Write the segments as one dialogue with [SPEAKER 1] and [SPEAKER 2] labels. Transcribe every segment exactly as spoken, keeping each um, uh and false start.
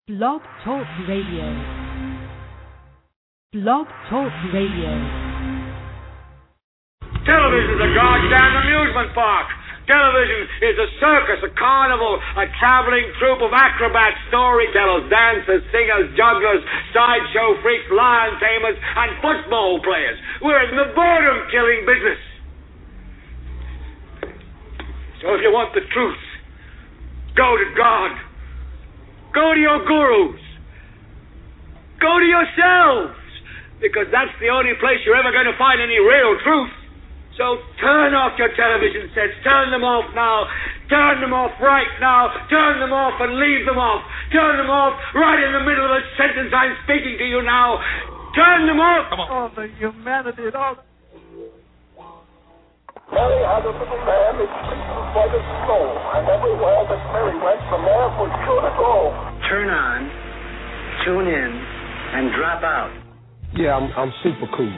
[SPEAKER 1] Blog Talk Radio. Blog Talk Radio.
[SPEAKER 2] Television is a goddamn amusement park. Television is a circus, a carnival, a traveling troupe of acrobats, storytellers, dancers, singers, jugglers, sideshow freaks, lion tamers, and football players. We're in the boredom-killing business. So if you want the truth, go to God. Go to your gurus. Go to yourselves. Because that's the only place you're ever going to find any real truth. So turn off your television sets. Turn them off now. Turn them off right now. Turn them off and leave them off. Turn them off right in the middle of a sentence I'm speaking to you now. Turn them off.
[SPEAKER 3] Come on.
[SPEAKER 4] Oh, the humanity and all.
[SPEAKER 5] Mary had a little lamb, its feet was white as snow, and everywhere that Mary went, the lamb was sure to go.
[SPEAKER 6] Turn on, tune in, and drop out.
[SPEAKER 7] Yeah, I'm, I'm super cool.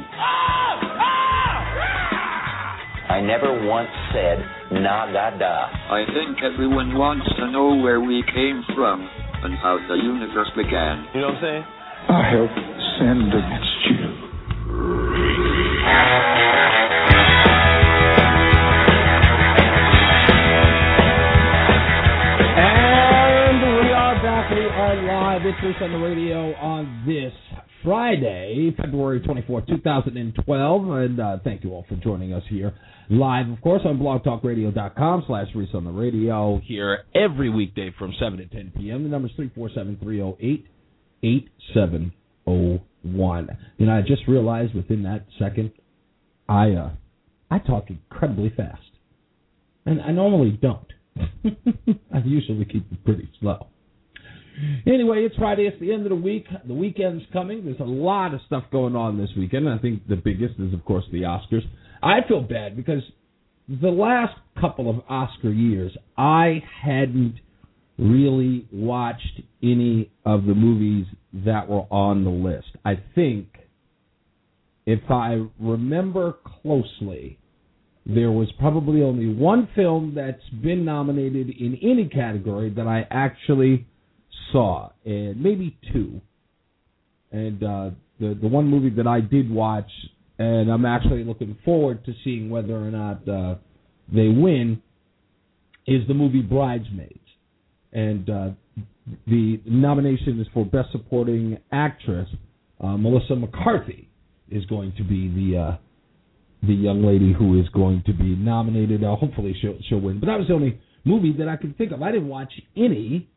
[SPEAKER 8] I never once said nagada.
[SPEAKER 9] I think everyone wants to know where we came from and how the universe began.
[SPEAKER 7] You know what I'm saying?
[SPEAKER 10] I have sinned against you.
[SPEAKER 11] And we are back. We are live. It's Reese on the Radio on this Friday, February twenty-fourth, twenty twelve. And uh, thank you all for joining us here live, of course, on blogtalkradio.com slash Reese on the Radio. Here every weekday from seven to ten p.m. The number is three four seven, three oh eight, eight seven oh one. You know, I just realized within that second, I uh, I talk incredibly fast. And I normally don't. I usually keep it pretty slow. Anyway, it's Friday. It's the end of the week. The weekend's coming. There's a lot of stuff going on this weekend. I think the biggest is, of course, the Oscars. I feel bad because the last couple of Oscar years, I hadn't really watched any of the movies that were on the list. I think, if I remember closely, there was probably only one film that's been nominated in any category that I actually saw, and maybe two. And uh, the the one movie that I did watch, and I'm actually looking forward to seeing whether or not uh, they win, is the movie Bridesmaids. And uh, the nomination is for Best Supporting Actress. Uh, Melissa McCarthy is going to be the uh, the young lady who is going to be nominated. Uh, hopefully she'll, she'll win. But that was the only movie that I could think of. I didn't watch any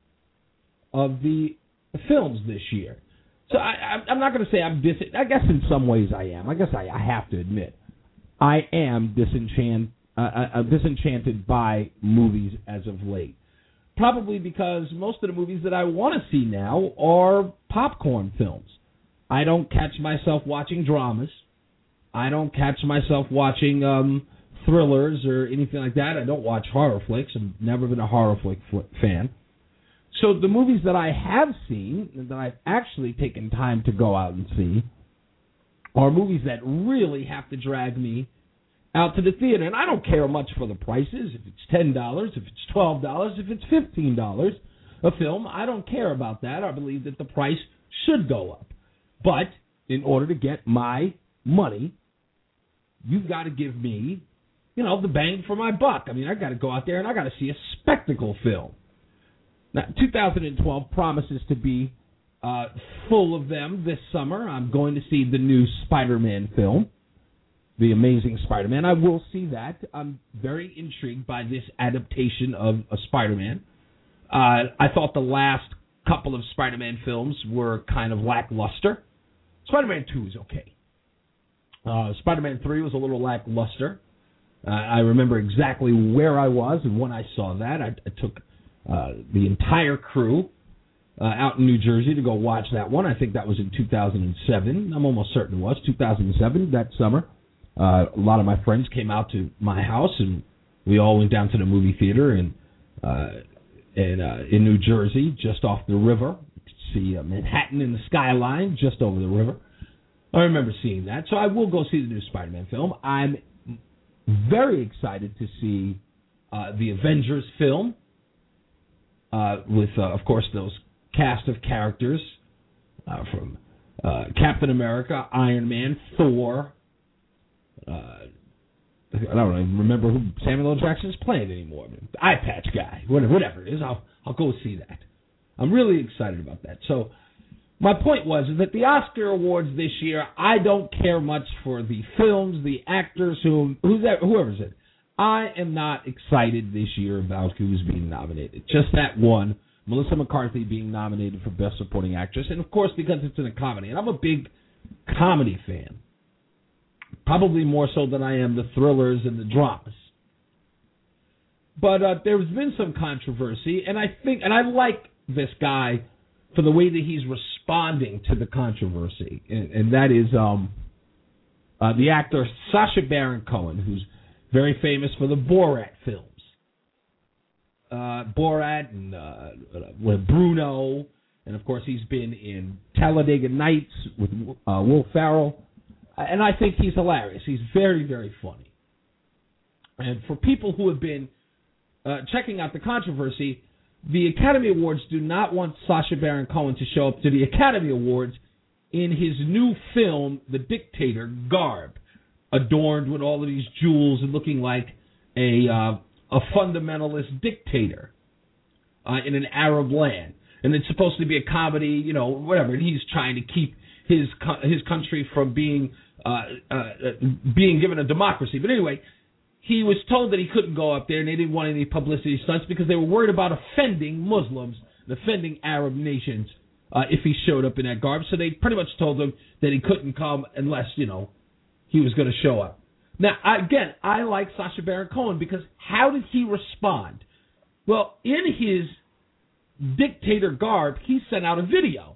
[SPEAKER 11] of the films this year. So I, I'm not going to say I'm dis. I guess in some ways I am. I guess I, I have to admit I am disenchant, uh, uh, disenchanted by movies as of late. Probably because most of the movies that I want to see now are popcorn films. I don't catch myself watching dramas. I don't catch myself watching um, thrillers or anything like that. I don't watch horror flicks. I've never been a horror flick fan. So the movies that I have seen, and that I've actually taken time to go out and see, are movies that really have to drag me out to the theater. And I don't care much for the prices, if it's ten dollars, if it's twelve dollars, if it's fifteen dollars a film. I don't care about that. I believe that the price should go up. But in order to get my money, you've got to give me, you know, the bang for my buck. I mean, I got to go out there and I got to see a spectacle film. Now, two thousand twelve promises to be uh, full of them this summer. I'm going to see the new Spider-Man film, The Amazing Spider-Man. I will see that. I'm very intrigued by this adaptation of a Spider-Man. Uh, I thought the last couple of Spider-Man films were kind of lackluster. Spider-Man two is okay. Uh, Spider-Man three was a little lackluster. Uh, I remember exactly where I was and when I saw that. I, I took uh, the entire crew uh, out in New Jersey to go watch that one. I think that was in two thousand seven. I'm almost certain it was two thousand seven, that summer. Uh, a lot of my friends came out to my house, and we all went down to the movie theater in, uh, in, uh, in New Jersey, just off the river. You could see uh, Manhattan in the skyline just over the river. I remember seeing that. So I will go see the new Spider-Man film. I'm very excited to see uh, the Avengers film. uh, with, uh, of course, those cast of characters uh, from uh, Captain America, Iron Man, Thor. Uh, I don't even remember who Samuel L. Jackson is playing anymore. Eye Patch Guy, whatever, whatever it is, I'll I'll go see that. I'm really excited about that. So my point was is that the Oscar Awards this year, I don't care much for the films, the actors, who who's that, whoever's in it. I am not excited this year about who's being nominated. Just that one, Melissa McCarthy being nominated for Best Supporting Actress, and of course because it's in a comedy, and I'm a big comedy fan. Probably more so than I am the thrillers and the dramas. But uh, there's been some controversy, and I think, and I like this guy for the way that he's responding to the controversy, and, and that is um, uh, the actor Sacha Baron Cohen, who's very famous for the Borat films. Uh, Borat and uh, with Bruno, and of course he's been in Talladega Nights with uh, Will Ferrell. And I think he's hilarious. He's very, very funny. And for people who have been uh, checking out the controversy, the Academy Awards do not want Sacha Baron Cohen to show up to the Academy Awards in his new film, The Dictator, garb, adorned with all of these jewels and looking like a uh, a fundamentalist dictator uh, in an Arab land. And it's supposed to be a comedy, you know, whatever. And he's trying to keep his his country from being uh, uh, being given a democracy. But anyway, he was told that he couldn't go up there, and they didn't want any publicity stunts because they were worried about offending Muslims and offending Arab nations uh, if he showed up in that garb. So they pretty much told him that he couldn't come unless, you know, he was going to show up. Now, again, I like Sacha Baron Cohen because how did he respond? Well, in his dictator garb, he sent out a video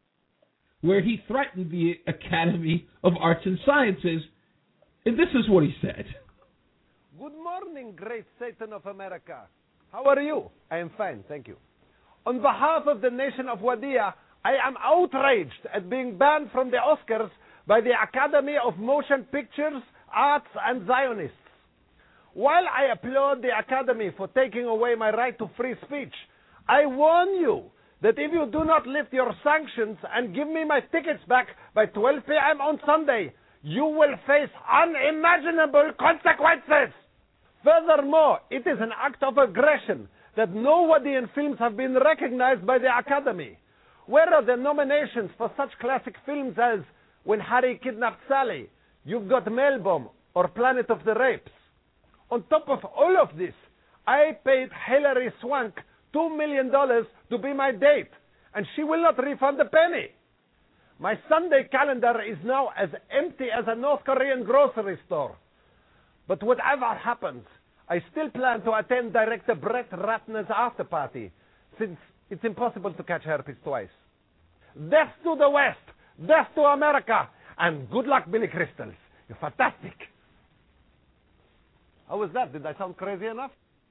[SPEAKER 11] where he threatened the Academy of Arts and Sciences, and this is what he said.
[SPEAKER 4] Good morning, great Satan of America. How are you? I am fine, thank you. On behalf of the nation of Wadia, I am outraged at being banned from the Oscars by the Academy of Motion Pictures, Arts and Zionists. While I applaud the Academy for taking away my right to free speech, I warn you that if you do not lift your sanctions and give me my tickets back by twelve p.m. on Sunday, you will face unimaginable consequences. Furthermore, it is an act of aggression that no Wadian films have been recognized by the Academy. Where are the nominations for such classic films as When Harry Kidnapped Sally, You've Got Mail Bomb, or Planet of the Rapes? On top of all of this, I paid Hilary Swank two million dollars to be my date, and she will not refund a penny. My Sunday calendar is now as empty as a North Korean grocery store. But whatever happens, I still plan to attend director Brett Ratner's after party, since it's impossible to catch herpes twice. Death to the West, death to America, and good luck, Billy Crystals. You're fantastic. How was that? Did I sound crazy enough?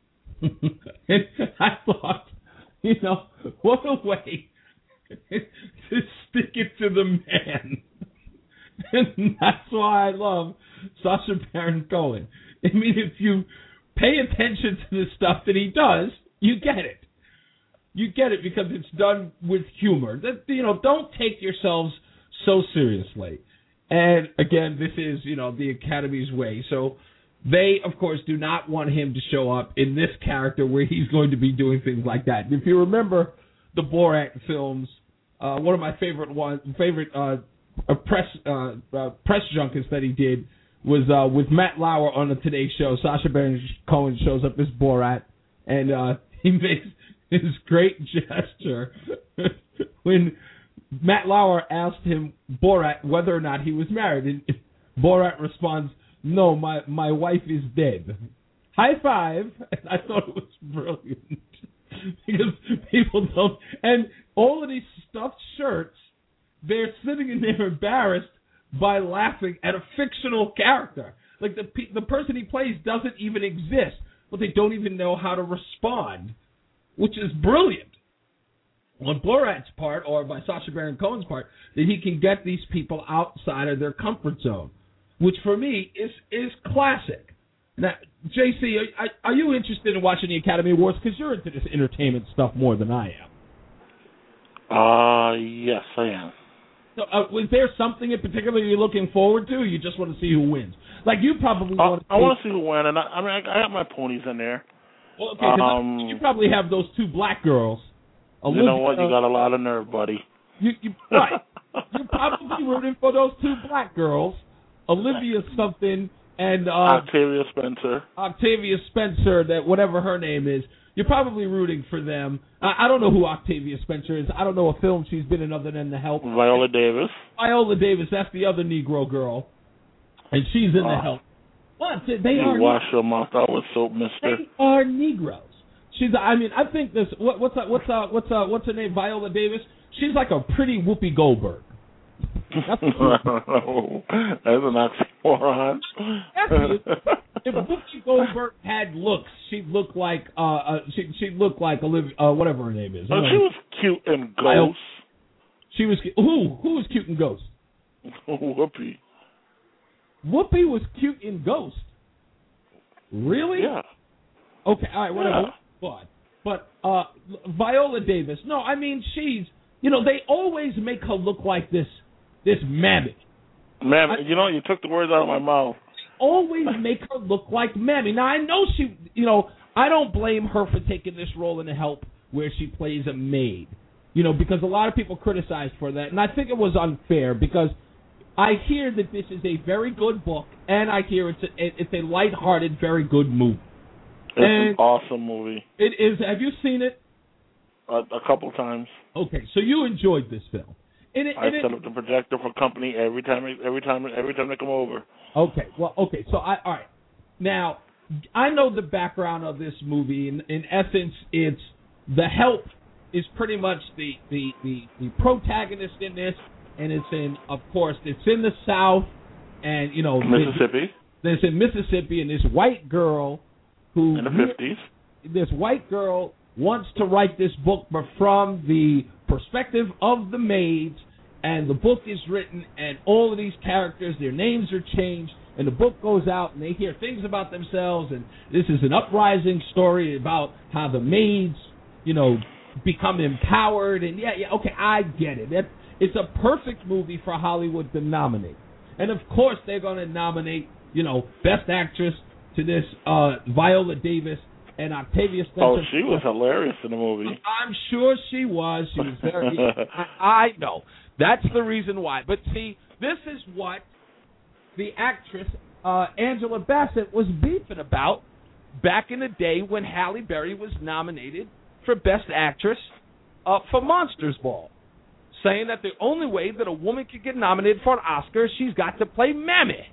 [SPEAKER 11] I thought, you know, what a way to stick it to the man. And that's why I love Sacha Baron Cohen. I mean, if you pay attention to the stuff that he does, you get it. You get it because it's done with humor. That, you know, don't take yourselves so seriously. And again, this is, you know, the Academy's way. So they, of course, do not want him to show up in this character where he's going to be doing things like that. If you remember the Borat films, uh, one of my favorite one, favorite uh, uh, press uh, uh, press junkets that he did was uh, with Matt Lauer on the Today Show. Sacha Baron Cohen shows up as Borat, and uh, he makes his great gesture when Matt Lauer asked him, Borat, whether or not he was married, and Borat responds, "No, my, my wife is dead." High five. And I thought it was brilliant because people don't. And all of these stuffed shirts, they're sitting in there embarrassed by laughing at a fictional character. Like the the person he plays doesn't even exist, but they don't even know how to respond, which is brilliant on Borat's part, or by Sacha Baron Cohen's part, that he can get these people outside of their comfort zone, which for me is is classic. Now, J C, are, are you interested in watching the Academy Awards? Because you're into this entertainment stuff more than I am.
[SPEAKER 3] Uh, yes, I am.
[SPEAKER 11] So, uh, was there something in particular you're looking forward to, or you just want to see who wins? Like, you probably
[SPEAKER 3] uh,
[SPEAKER 11] want to see...
[SPEAKER 3] I want to see who wins, and I, I mean, I, I got my ponies in there.
[SPEAKER 11] Well, okay, 'cause um, you probably have those two black girls.
[SPEAKER 3] Olivia, you know what? You got a lot of nerve, buddy.
[SPEAKER 11] You, you right. You're probably rooting for those two black girls, Olivia something and uh,
[SPEAKER 3] Octavia Spencer.
[SPEAKER 11] Octavia Spencer, that whatever her name is. You're probably rooting for them. I, I don't know who Octavia Spencer is. I don't know a film she's been in other than The Help.
[SPEAKER 3] Viola Davis.
[SPEAKER 11] Viola Davis. That's the other Negro girl, and she's in
[SPEAKER 3] uh,
[SPEAKER 11] The Help. What? They
[SPEAKER 3] you
[SPEAKER 11] are.
[SPEAKER 3] Wash your mouth out with soap, Mister.
[SPEAKER 11] They are Negroes. She's. I mean, I think this. What, what's uh, what's uh, what's uh, what's her name? Viola Davis. She's like a pretty Whoopi Goldberg. That's
[SPEAKER 3] I don't know. That's an oxymoron.
[SPEAKER 11] If Whoopi Goldberg had looks, she'd look like uh, uh she she'd look like Olivia, uh, whatever her name is.
[SPEAKER 3] Oh, she was cute in Ghost.
[SPEAKER 11] She was who who was cute in Ghost?
[SPEAKER 3] Whoopi.
[SPEAKER 11] Whoopi was cute in Ghost. Really?
[SPEAKER 3] Yeah.
[SPEAKER 11] Okay. All right. Whatever. Yeah. But uh, Viola Davis. No, I mean she's. You know, they always make her look like this, this mammy.
[SPEAKER 3] Mammy, you know, you took the words out of my mouth.
[SPEAKER 11] Always make her look like mammy. Now, I know she, you know, I don't blame her for taking this role in The Help where she plays a maid. You know, because a lot of people criticized for that. And I think it was unfair because I hear that this is a very good book, and I hear it's a, it's a lighthearted, very good movie.
[SPEAKER 3] It's and an awesome movie.
[SPEAKER 11] It is. Have you seen it?
[SPEAKER 3] A, a couple times.
[SPEAKER 11] Okay, so you enjoyed this film. And it,
[SPEAKER 3] I
[SPEAKER 11] and
[SPEAKER 3] set
[SPEAKER 11] it,
[SPEAKER 3] up the projector for company every time, every time, every time they come over.
[SPEAKER 11] Okay, well, okay, so I, all right. Now, I know the background of this movie. In, in essence, it's The Help is pretty much the, the, the, the protagonist in this, and it's in, of course, it's in the South, and you know,
[SPEAKER 3] Mississippi.
[SPEAKER 11] It's in Mississippi, and this white girl who
[SPEAKER 3] in the fifties.
[SPEAKER 11] This white girl wants to write this book, but from the perspective of the maids, and the book is written, and all of these characters, their names are changed, and the book goes out, and they hear things about themselves, and this is an uprising story about how the maids, you know, become empowered, and yeah, yeah, okay, I get it. That, it's a perfect movie for Hollywood to nominate. And, of course, they're going to nominate, you know, Best Actress to this uh, Viola Davis, and Octavia Spencer.
[SPEAKER 3] Oh, she was hilarious in the movie.
[SPEAKER 11] I'm sure she was. She was very. I, I know. That's the reason why. But see, this is what the actress uh, Angela Bassett was beefing about back in the day when Halle Berry was nominated for Best Actress uh, for Monsters Ball, saying that the only way that a woman could get nominated for an Oscar is she's got to play Mammy.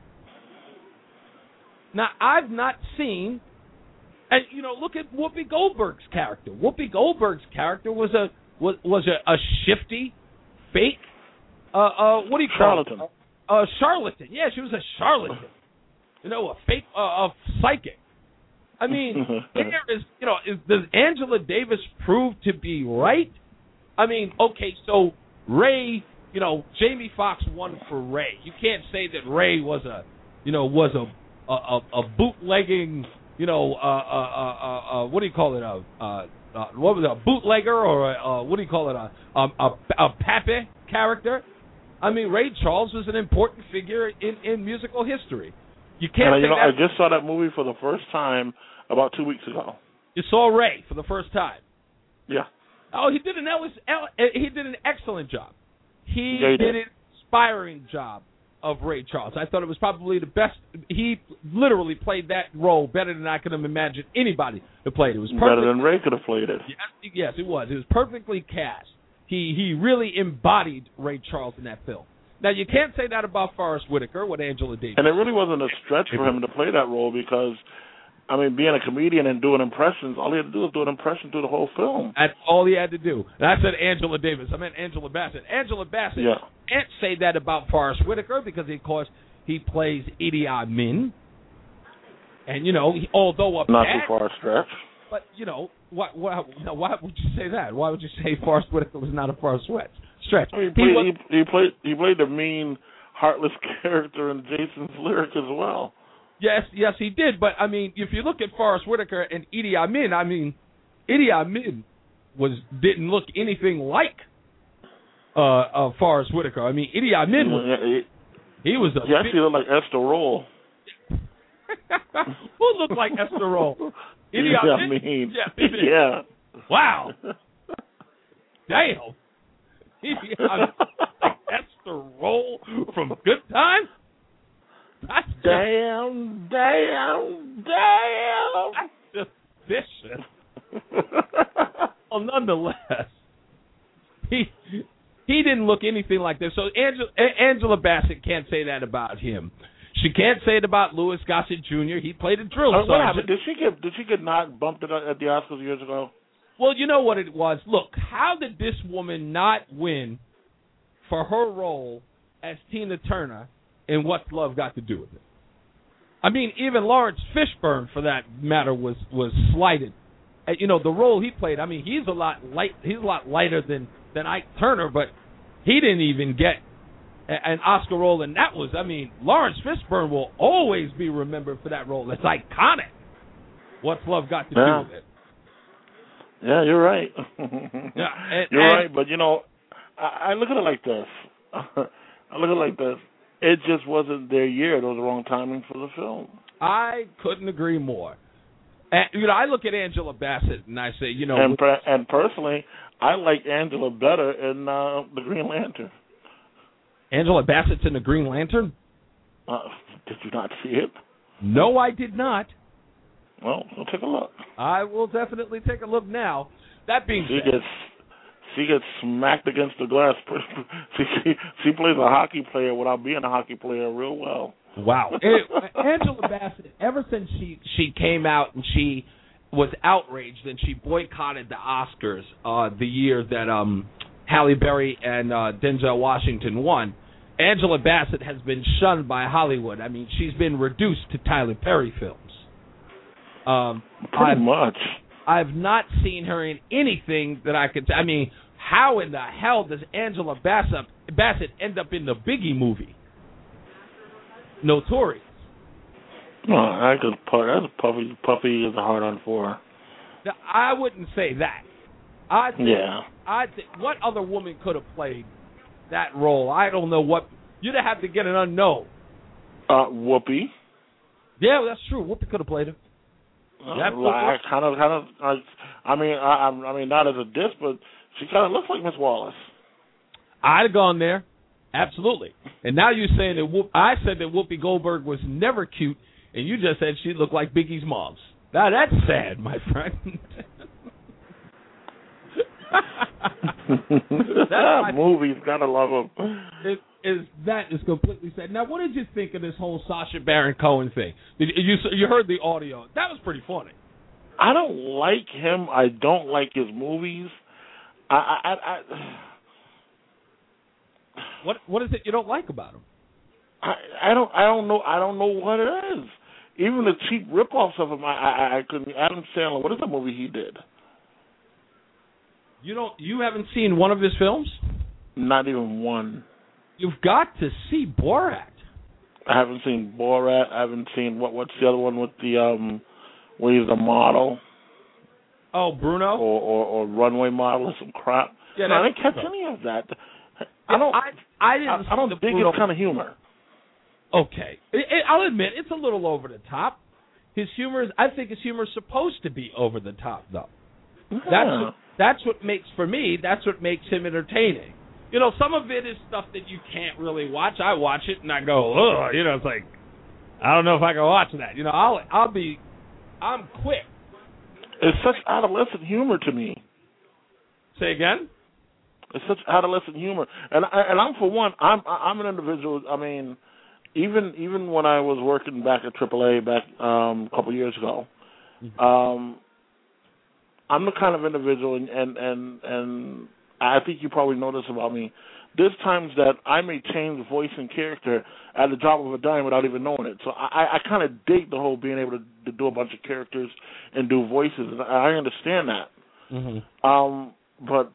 [SPEAKER 11] Now, I've not seen. And, you know, look at Whoopi Goldberg's character. Whoopi Goldberg's character was a was, was a, a shifty, fake, uh, uh, what do you call
[SPEAKER 3] charlatan.
[SPEAKER 11] it? A uh, charlatan. Yeah, she was a charlatan. You know, a fake, uh, a psychic. I mean, there is, you know, is, does Angela Davis prove to be right? I mean, okay, so Ray, you know, Jamie Foxx won for Ray. You can't say that Ray was a, you know, was a a, a bootlegging. You know, uh, uh, uh, uh, what do you call it? A, uh, uh, what was it, a bootlegger or a, uh, what do you call it? A, a, a, a pappy character? I mean, Ray Charles was an important figure in, in musical history. You can't.
[SPEAKER 3] And,
[SPEAKER 11] say
[SPEAKER 3] you know,
[SPEAKER 11] that.
[SPEAKER 3] I just saw that movie for the first time about two weeks ago.
[SPEAKER 11] You saw Ray for the first time.
[SPEAKER 3] Yeah.
[SPEAKER 11] Oh, he did an Ellis, he did an excellent job. He,
[SPEAKER 3] yeah, he
[SPEAKER 11] did
[SPEAKER 3] did
[SPEAKER 11] an inspiring job of Ray Charles. I thought it was probably the best. He literally played that role better than I could have imagined anybody to play it. It was perfect.
[SPEAKER 3] Better than Ray could have played it.
[SPEAKER 11] Yes, yes, it was. It was perfectly cast. He he really embodied Ray Charles in that film. Now, you can't say that about Forrest Whitaker with Angela Davis.
[SPEAKER 3] And it really wasn't a stretch for him to play that role because, I mean, being a comedian and doing impressions, all he had to do was do an impression through the whole film.
[SPEAKER 11] That's all he had to do. And I said Angela Davis. I meant Angela Bassett. Angela Bassett
[SPEAKER 3] yeah.
[SPEAKER 11] can't say that about Forrest Whitaker because, of course, he plays Idi Amin. And, you know, he, although a
[SPEAKER 3] Not
[SPEAKER 11] bad,
[SPEAKER 3] too far a stretch.
[SPEAKER 11] But, you know, why, why, why would you say that? Why would you say Forrest Whitaker was not a far stretch? Stretch.
[SPEAKER 3] I mean, he, played, he, was, he, he played he played the mean, heartless character in Jason's Lyric as well.
[SPEAKER 11] Yes, yes, he did. But, I mean, if you look at Forrest Whitaker and Idi Amin, I mean, Idi Amin was didn't look anything like uh, uh, Forrest Whitaker. I mean, Idi Amin was
[SPEAKER 3] Yeah, it,
[SPEAKER 11] he was a
[SPEAKER 3] he actually looked like Esther Roll.
[SPEAKER 11] Who looked like Esther Roll? Idi
[SPEAKER 3] Yeah, I
[SPEAKER 11] Amin?
[SPEAKER 3] mean,
[SPEAKER 11] Yeah,
[SPEAKER 3] yeah.
[SPEAKER 11] Wow. Damn. Idi Amin, like Esther Roll from Good Time? That's just,
[SPEAKER 3] Damn, damn, damn.
[SPEAKER 11] that's just vicious. Well, nonetheless, he he didn't look anything like this. So Angela, Angela Bassett can't say that about him. She can't say it about Louis Gossett Junior He played a drill
[SPEAKER 3] Uh, what
[SPEAKER 11] sergeant.
[SPEAKER 3] happened? Did she get did she get not bumped at at the Oscars years ago?
[SPEAKER 11] Well, you know what it was. Look, how did this woman not win for her role as Tina Turner in What's Love Got to Do with It? I mean, even Lawrence Fishburne, for that matter, was was slighted. And, you know, the role he played. I mean, he's a lot light. He's a lot lighter than than Ike Turner, but he didn't even get an Oscar role, and that was, I mean, Lawrence Fishburne will always be remembered for that role. It's iconic. What's Love Got to
[SPEAKER 3] Yeah.
[SPEAKER 11] Do with It?
[SPEAKER 3] Yeah, you're right.
[SPEAKER 11] Yeah, and,
[SPEAKER 3] you're
[SPEAKER 11] and,
[SPEAKER 3] right, but you know, I, I look at it like this. I look at it like this. It just wasn't their year. It was the wrong timing for the film.
[SPEAKER 11] I couldn't agree more. And, you know, I look at Angela Bassett and I say, you know,
[SPEAKER 3] And per- and personally, I like Angela better in uh, the Green Lantern.
[SPEAKER 11] Angela Bassett's in the Green Lantern?
[SPEAKER 3] Uh, did you not see it?
[SPEAKER 11] No, I did not.
[SPEAKER 3] Well, we'll take a look.
[SPEAKER 11] I will definitely take a look now. That being
[SPEAKER 3] She
[SPEAKER 11] said,
[SPEAKER 3] gets she gets smacked against the glass. she, she she plays a hockey player without being a hockey player real well.
[SPEAKER 11] wow. It, Angela Bassett, ever since she, she came out and she was outraged and she boycotted the Oscars uh, the year that um, Halle Berry and uh, Denzel Washington won, Angela Bassett has been shunned by Hollywood. I mean, she's been reduced to Tyler Perry films. Um,
[SPEAKER 3] Pretty
[SPEAKER 11] I've,
[SPEAKER 3] much.
[SPEAKER 11] I've not seen her in anything that I could. I mean, how in the hell does Angela Bassett, Bassett end up in the Biggie movie? Notorious.
[SPEAKER 3] No, I could. That's Puffy. Puffy is a hard on for her.
[SPEAKER 11] Now, I wouldn't say that. I think,
[SPEAKER 3] Yeah.
[SPEAKER 11] I think what other woman could have played that role? I don't know what. You'd have to get an unknown.
[SPEAKER 3] Uh, Whoopi.
[SPEAKER 11] Yeah, well, that's true. Whoopi could have played her.
[SPEAKER 3] Uh,
[SPEAKER 11] That's
[SPEAKER 3] like, kind of, kind of. Like, I mean, I, I mean, not as a diss, but she kind of looks like Miss Wallace.
[SPEAKER 11] I'd have gone there, absolutely. And now you're saying that Whoop, I said that Whoopi Goldberg was never cute, and you just said she looked like Biggie's mom's. Now that's sad, my friend. That's my,
[SPEAKER 3] movies, gotta love them.
[SPEAKER 11] It, is that is completely sad. Now, what did you think of this whole Sacha Baron Cohen thing? Did you you heard the audio? That was pretty funny.
[SPEAKER 3] I don't like him. I don't like his movies. I, I, I,
[SPEAKER 11] what what is it you don't like about him?
[SPEAKER 3] I, I don't, I don't know, I don't know what it is. Even the cheap ripoffs of him, I, I, I couldn't. Adam Sandler. What is the movie he did?
[SPEAKER 11] You don't. You haven't seen one of his films?
[SPEAKER 3] Not even one.
[SPEAKER 11] You've got to see Borat.
[SPEAKER 3] I haven't seen Borat. I haven't seen what? What's the other one with the um, where he's a model?
[SPEAKER 11] Oh, Bruno.
[SPEAKER 3] Or or, or runway model or some crap.
[SPEAKER 11] Yeah,
[SPEAKER 3] no, I didn't catch any of that. I don't.
[SPEAKER 11] I, I didn't.
[SPEAKER 3] I, I don't think
[SPEAKER 11] Bruno.
[SPEAKER 3] it's kind of humor.
[SPEAKER 11] Okay, it, it, I'll admit it's a little over the top. His humor is. I think his humor is supposed to be over the top, though.
[SPEAKER 3] Yeah.
[SPEAKER 11] That's what, that's what makes for me. That's what makes him entertaining. You know, some of it is stuff that you can't really watch. I watch it and I go, ugh. You know, it's like I don't know if I can watch that. You know, I'll I'll be, I'm quick.
[SPEAKER 3] It's such adolescent humor to me.
[SPEAKER 11] Say again.
[SPEAKER 3] It's such adolescent humor, and I, and I'm for one. I'm I'm an individual. I mean, even even when I was working back at triple A back um, a couple of years ago, um, I'm the kind of individual, and, and and and I think you probably know this about me. There's times that I may change voice and character at the drop of a dime without even knowing it. So I, I kind of dig the whole being able to, to do a bunch of characters and do voices, and I understand that.
[SPEAKER 11] Mm-hmm.
[SPEAKER 3] Um, but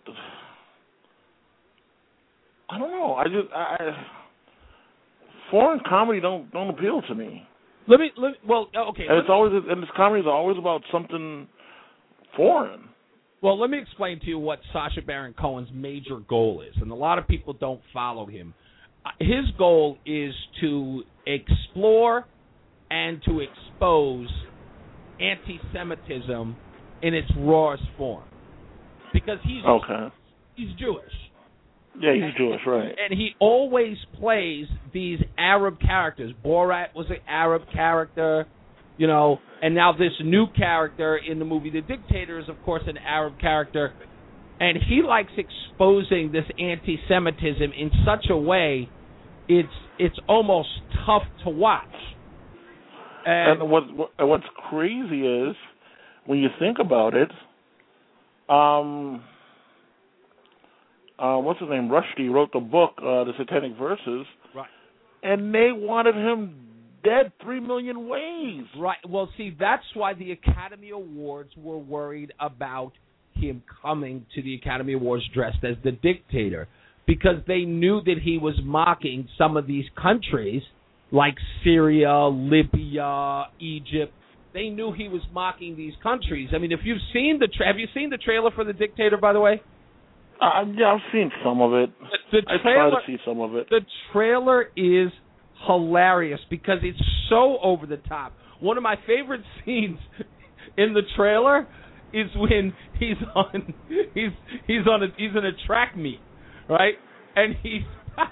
[SPEAKER 3] I don't know. I just I, foreign comedy don't don't appeal to me.
[SPEAKER 11] Let me let me, well okay.
[SPEAKER 3] And it's always and this comedy is always about something foreign.
[SPEAKER 11] Well, let me explain to you what Sacha Baron Cohen's major goal is, and a lot of people don't follow him. Uh, his goal is to explore and to expose anti-Semitism in its rawest form, because he's
[SPEAKER 3] okay.
[SPEAKER 11] he's Jewish.
[SPEAKER 3] Yeah, he's
[SPEAKER 11] and,
[SPEAKER 3] Jewish, right?
[SPEAKER 11] And he always plays these Arab characters. Borat was an Arab character, you know, and now this new character in the movie The Dictator is, of course, an Arab character. And he likes exposing this anti-Semitism in such a way it's it's almost tough to watch. And,
[SPEAKER 3] and what, what what's crazy is, when you think about it, um, uh, what's his name? Rushdie wrote the book, uh, The Satanic Verses,
[SPEAKER 11] right?
[SPEAKER 3] And they wanted him dead three million ways.
[SPEAKER 11] Right. Well, see, that's why the Academy Awards were worried about him coming to the Academy Awards dressed as the dictator, because they knew that he was mocking some of these countries like Syria, Libya, Egypt. They knew he was mocking these countries. I mean, if you've seen the tra- have you seen the trailer for The Dictator, by the way?
[SPEAKER 3] Uh, yeah, I've seen some of it.
[SPEAKER 11] The, the
[SPEAKER 3] I
[SPEAKER 11] trailer,
[SPEAKER 3] tried to see some of it.
[SPEAKER 11] The trailer is hilarious because it's so over the top. One of my favorite scenes in the trailer is when he's on he's he's on a he's in a track meet, right? And he's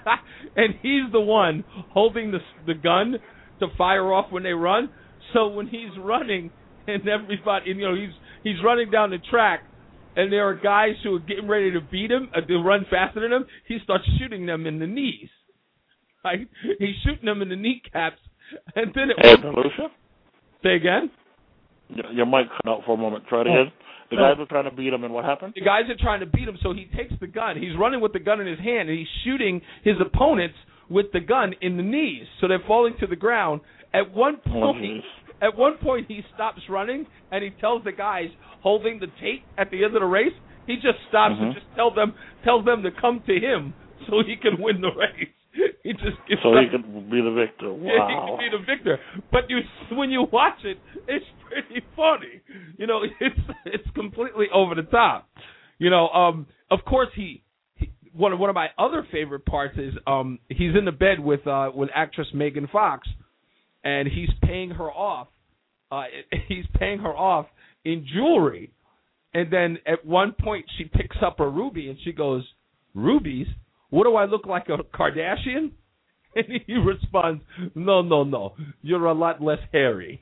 [SPEAKER 11] and he's the one holding the the gun to fire off when they run. So when he's running and everybody, and, you know, he's he's running down the track, and there are guys who are getting ready to beat him, uh, to run faster than him. He starts shooting them in the knees. Right? He's shooting them in the kneecaps, and then it.
[SPEAKER 3] Hey, Lucia?
[SPEAKER 11] Say again.
[SPEAKER 3] Your, your mic cut out for a moment. Try it again. The guys were trying to beat him, and what happened?
[SPEAKER 11] The guys are trying to beat him, so he takes the gun. He's running with the gun in his hand, and he's shooting his opponents with the gun in the knees, so they're falling to the ground. At one point, oh, at one point, he stops running, and he tells the guys holding the tape at the end of the race, he just stops mm-hmm. and just tell them tells them to come to him so he can win the race. He just gives
[SPEAKER 3] so
[SPEAKER 11] up.
[SPEAKER 3] he can be the victor. Wow.
[SPEAKER 11] Yeah, he can be the victor. But you, when you watch it, it's pretty funny. You know, it's it's completely over the top. You know, um, of course he, he one of one of my other favorite parts is um, he's in the bed with uh, with actress Megan Fox, and he's paying her off. Uh, he's paying her off in jewelry, and then at one point she picks up a ruby and she goes, "Rubies? What do I look like, a Kardashian?" And he responds, "No, no, no. You're a lot less hairy."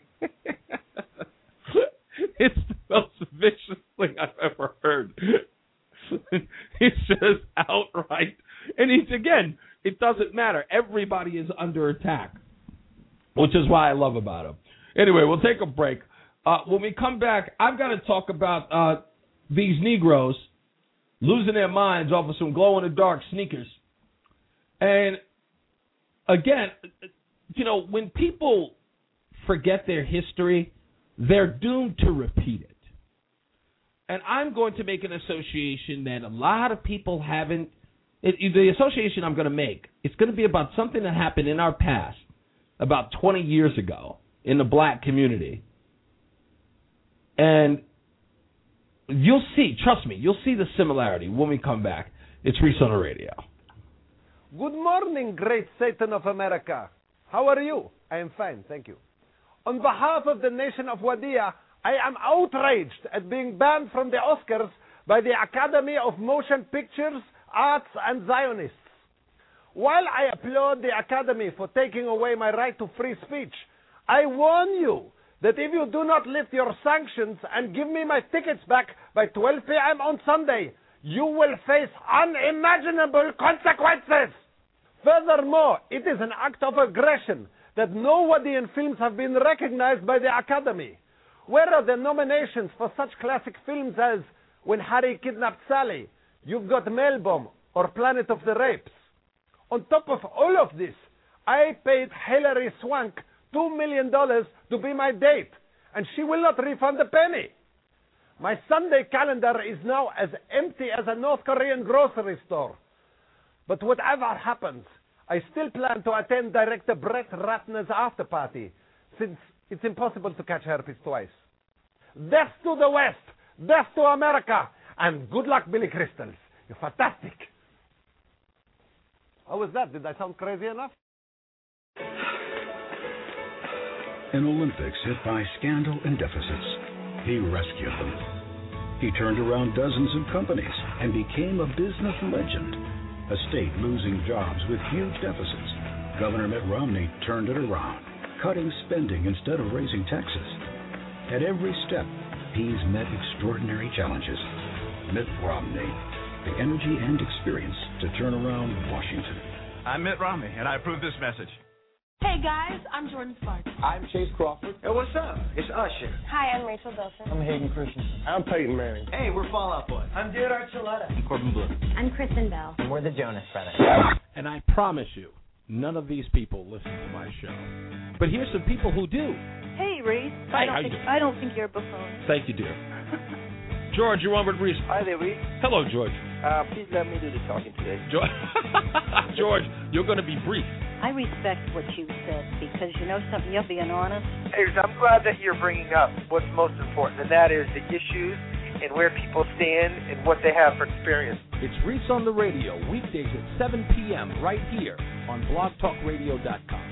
[SPEAKER 11] It's the most vicious thing I've ever heard. It's just outright. And he's, again, it doesn't matter. Everybody is under attack, which is why I love about him. Anyway, we'll take a break. Uh, when we come back, I've got to talk about uh, these Negroes losing their minds off of some glow-in-the-dark sneakers. And, again, you know, when people forget their history, they're doomed to repeat it. And I'm going to make an association that a lot of people haven't. It, the association I'm going to make, it's going to be about something that happened in our past about twenty years ago in the black community. And you'll see, trust me, you'll see the similarity when we come back. It's Reese on the Radio.
[SPEAKER 4] Good morning, great Satan of America. How are you? I am fine, thank you. On behalf of the nation of Wadiya, I am outraged at being banned from the Oscars by the Academy of Motion Pictures, Arts and Zionists. While I applaud the Academy for taking away my right to free speech, I warn you that if you do not lift your sanctions and give me my tickets back by twelve p.m. on Sunday, you will face unimaginable consequences. Furthermore, it is an act of aggression that no Wadiyan films have been recognized by the Academy. Where are the nominations for such classic films as When Harry Kidnapped Sally, You've Got Mail Bomb, or Planet of the Rapes? On top of all of this, I paid Hilary Swank two million dollars to be my date, and she will not refund a penny. My Sunday calendar is now as empty as a North Korean grocery store. But whatever happens, I still plan to attend director Brett Ratner's after party, since it's impossible to catch herpes twice. Death to the West! Death to America. And good luck, Billy Crystals. You're fantastic. How was that? Did I sound crazy enough?
[SPEAKER 12] In Olympics hit by scandal and deficits, he rescued them. He turned around dozens of companies and became a business legend. A state losing jobs with huge deficits. Governor Mitt Romney turned it around, cutting spending instead of raising taxes. At every step, he's met extraordinary challenges. Mitt Romney, the energy and experience to turn around Washington.
[SPEAKER 13] I'm Mitt Romney, and I approve this message.
[SPEAKER 14] Hey guys, I'm Jordan Sparks.
[SPEAKER 15] I'm Chase Crawford.
[SPEAKER 16] Hey, what's up? It's Usher.
[SPEAKER 14] Hi, I'm Rachel Bilson.
[SPEAKER 15] I'm Hayden Christensen.
[SPEAKER 7] I'm Peyton Manning.
[SPEAKER 16] Hey, we're Fall Out Boy. I'm Jared Archuleta.
[SPEAKER 17] I'm Corbin Bleu.
[SPEAKER 18] I'm Kristen Bell.
[SPEAKER 17] And we're the Jonas Brothers.
[SPEAKER 11] And I promise you, none of these people listen to my show. But here's some people who do.
[SPEAKER 19] Hey, Reese.
[SPEAKER 11] Hi,
[SPEAKER 19] I don't
[SPEAKER 11] how
[SPEAKER 19] think
[SPEAKER 11] you doing?
[SPEAKER 19] I don't think you're a buffoon.
[SPEAKER 11] Thank you, dear. George, you're on with Reese.
[SPEAKER 20] Hi there, Reese.
[SPEAKER 11] Hello, George.
[SPEAKER 20] Uh, please let me do the talking today.
[SPEAKER 11] George, George, you're going to be brief.
[SPEAKER 21] I respect what you said because you know something, you're being honest.
[SPEAKER 20] Hey, I'm glad that you're bringing up what's most important, and that is the issues and where people stand and what they have for experience.
[SPEAKER 11] It's Reese on the Radio, weekdays at seven p.m. right here on blog talk radio dot com.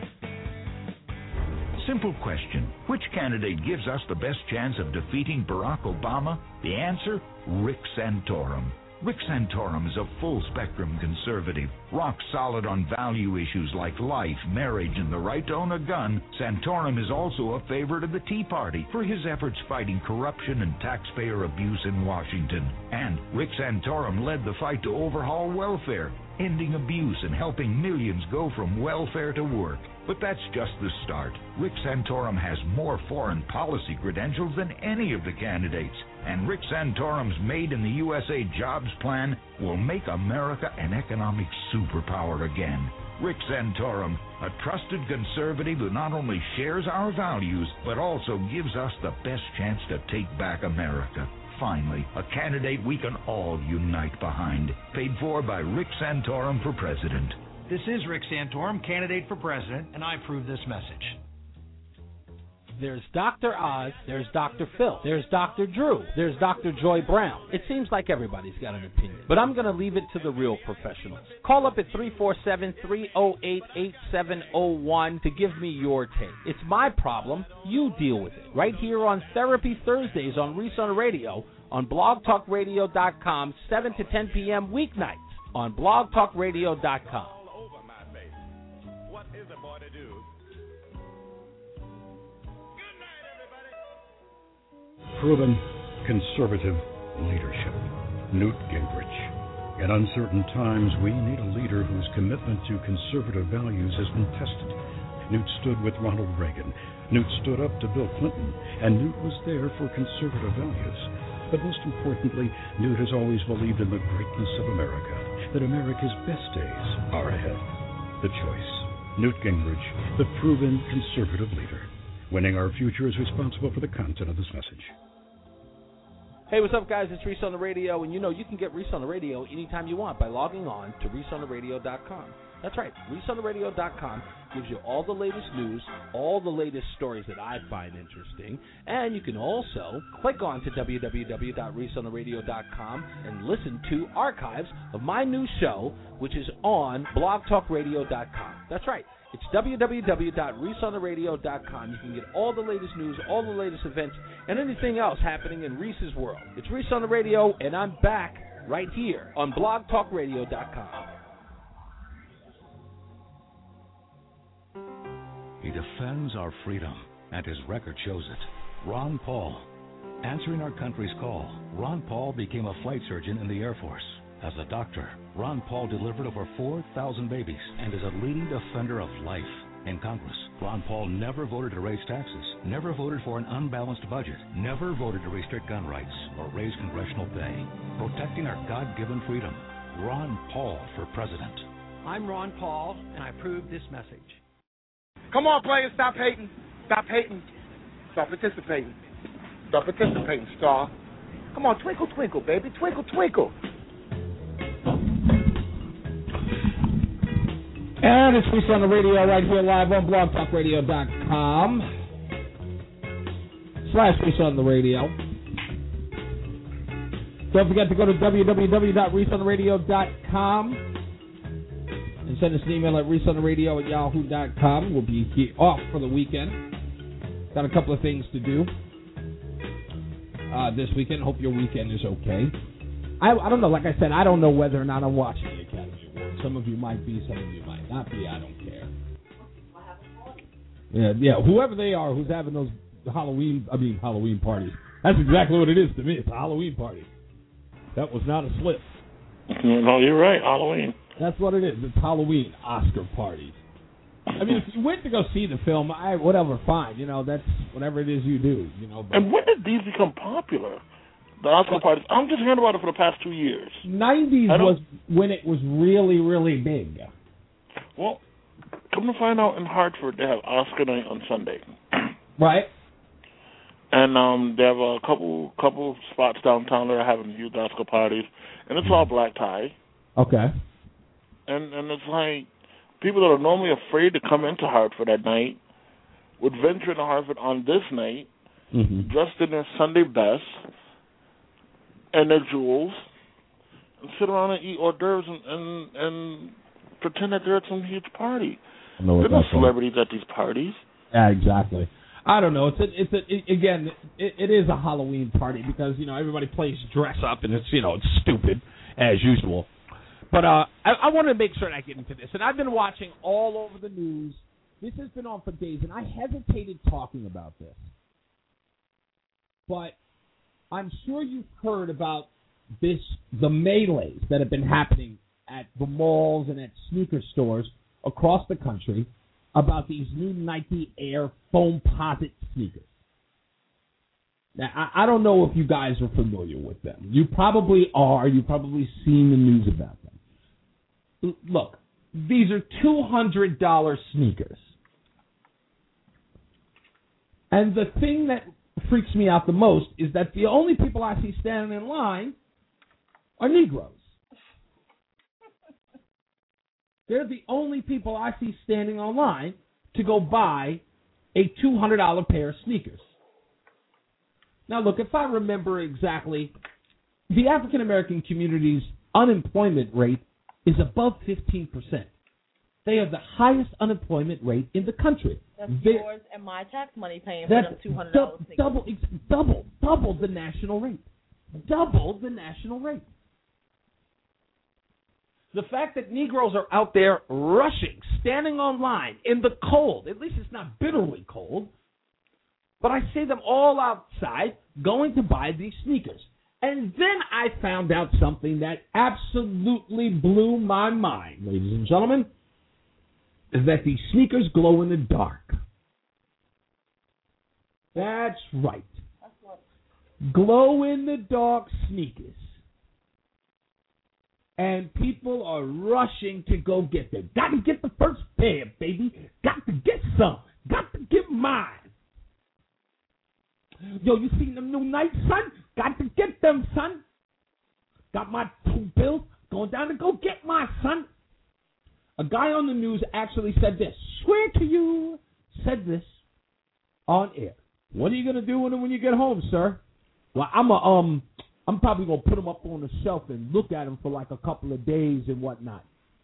[SPEAKER 22] Simple question. Which candidate gives us the best chance of defeating Barack Obama? The answer, Rick Santorum. Rick Santorum is a full-spectrum conservative, rock-solid on value issues like life, marriage, and the right to own a gun. Santorum is also a favorite of the Tea Party for his efforts fighting corruption and taxpayer abuse in Washington. And Rick Santorum led the fight to overhaul welfare, ending abuse and helping millions go from welfare to work. But that's just the start. Rick Santorum has more foreign policy credentials than any of the candidates. And Rick Santorum's Made in the U S A jobs plan will make America an economic superpower again. Rick Santorum, a trusted conservative who not only shares our values, but also gives us the best chance to take back America. Finally, a candidate we can all unite behind. Paid for by Rick Santorum for president.
[SPEAKER 23] This is Rick Santorum, candidate for president, and I approve this message.
[SPEAKER 11] There's Doctor Oz, there's Doctor Phil, there's Doctor Drew, there's Doctor Joy Brown. It seems like everybody's got an opinion, but I'm going to leave it to the real professionals. Call up at three four seven, three oh eight, eight seven oh one to give me your take. It's my problem. You deal with it. Right here on Therapy Thursdays on Reese on the Radio on blog talk radio dot com, seven to ten p.m. weeknights on blog talk radio dot com.
[SPEAKER 12] Proven conservative leadership. Newt Gingrich. In uncertain times, we need a leader whose commitment to conservative values has been tested. Newt stood with Ronald Reagan. Newt stood up to Bill Clinton. And Newt was there for conservative values. But most importantly, Newt has always believed in the greatness of America, that America's best days are ahead. The choice. Newt Gingrich, the proven conservative leader. Winning our future is responsible for the content of this message.
[SPEAKER 11] Hey, what's up, guys? It's Reese on the Radio, and you know you can get Reese on the Radio anytime you want by logging on to reese on the radio dot com. That's right, reese on the radio dot com gives you all the latest news, all the latest stories that I find interesting, and you can also click on to w w w dot reese on the radio dot com and listen to archives of my new show, which is on blog talk radio dot com. That's right. It's w w w dot reese on the radio dot com. You can get all the latest news, all the latest events, and anything else happening in Reese's world. It's Reese on the Radio, and I'm back right here on blog talk radio dot com.
[SPEAKER 12] He defends our freedom, and his record shows it. Ron Paul. Answering our country's call, Ron Paul became a flight surgeon in the Air Force. As a doctor, Ron Paul delivered over four thousand babies and is a leading defender of life. In Congress, Ron Paul never voted to raise taxes, never voted for an unbalanced budget, never voted to restrict gun rights or raise congressional pay. Protecting our God-given freedom. Ron Paul for president.
[SPEAKER 23] I'm Ron Paul, and I approve this message.
[SPEAKER 7] Come on, players, stop hating. Stop hating. Start participating. Start participating, Star. Come on, twinkle, twinkle, baby. Twinkle, twinkle.
[SPEAKER 11] And it's Reese on the Radio right here live on blog talk radio dot com slash Reese on the Radio. Don't forget to go to w w w dot reese on the radio dot com and send us an email at reese on the radio at yahoo dot com. We'll be here off for the weekend. Got a couple of things to do uh, this weekend. Hope your weekend is okay. I, I don't know. Like I said, I don't know whether or not I'm watching the Academy Awards. Some of you might be, some of you might not be. I don't care. Yeah, yeah. Whoever they are, who's having those Halloween, I mean Halloween parties. That's exactly what it is to me. It's a Halloween party. That was not a slip.
[SPEAKER 3] No, you're right. Halloween.
[SPEAKER 11] That's what it is. It's Halloween Oscar parties. I mean, if you went to go see the film, I whatever, fine. You know, that's whatever it is you do. You know. But
[SPEAKER 3] and when did these become popular? The Oscar well, parties. I'm just hearing about it for the past two years.
[SPEAKER 11] nineties was when it was really, really big.
[SPEAKER 3] Well, come to find out, in Hartford they have Oscar night on Sunday.
[SPEAKER 11] Right.
[SPEAKER 3] And um, they have a couple couple spots downtown that are having youth Oscar parties, and it's all black tie.
[SPEAKER 11] Okay.
[SPEAKER 3] And and it's like people that are normally afraid to come into Hartford at night would venture into Hartford on this night,
[SPEAKER 11] mm-hmm.
[SPEAKER 3] dressed in their Sunday best and their jewels, and sit around and eat hors d'oeuvres and, and, and pretend that they're at some huge party. There are no celebrities at these parties.
[SPEAKER 11] Yeah, exactly. I don't know. It's a, it's a, it, again, it, it is a Halloween party because, you know, everybody plays dress up and it's, you know, it's stupid as usual. But uh, I, I want to make sure I get into this. And I've been watching all over the news. This has been on for days, and I hesitated talking about this. But I'm sure you've heard about this, the melees that have been happening at the malls and at sneaker stores across the country about these new Nike Air Foamposite sneakers. Now, I, I don't know if you guys are familiar with them. You probably are. You've probably seen the news about them. L- look, these are two hundred dollars sneakers. And the thing that freaks me out the most is that the only people I see standing in line are Negroes. They're the only people I see standing online to go buy a two hundred dollars pair of sneakers. Now, look, if I remember exactly, the African-American community's unemployment rate is above fifteen percent. They have the highest unemployment rate in the country.
[SPEAKER 1] That's
[SPEAKER 11] They're,
[SPEAKER 1] yours and my tax money paying for them two hundred dollars
[SPEAKER 11] du- double, double, double the national rate. Double the national rate. The fact that Negroes are out there rushing, standing on line in the cold, at least it's not bitterly cold, but I see them all outside going to buy these sneakers. And then I found out something that absolutely blew my mind, ladies and gentlemen, is that these sneakers glow in the dark. That's right. Glow in the dark sneakers. And people are rushing to go get them. Got to get the first pair, baby. Got to get some. Got to get mine. Yo, you seen them new Nikes, son? Got to get them, son. Got my two bills. Going down to go get my son. A guy on the news actually said this. Swear to you, said this on air. What are you gonna do with them when you get home, sir? Well, I'm a um. I'm probably going to put them up on the shelf and look at them for like a couple of days and whatnot.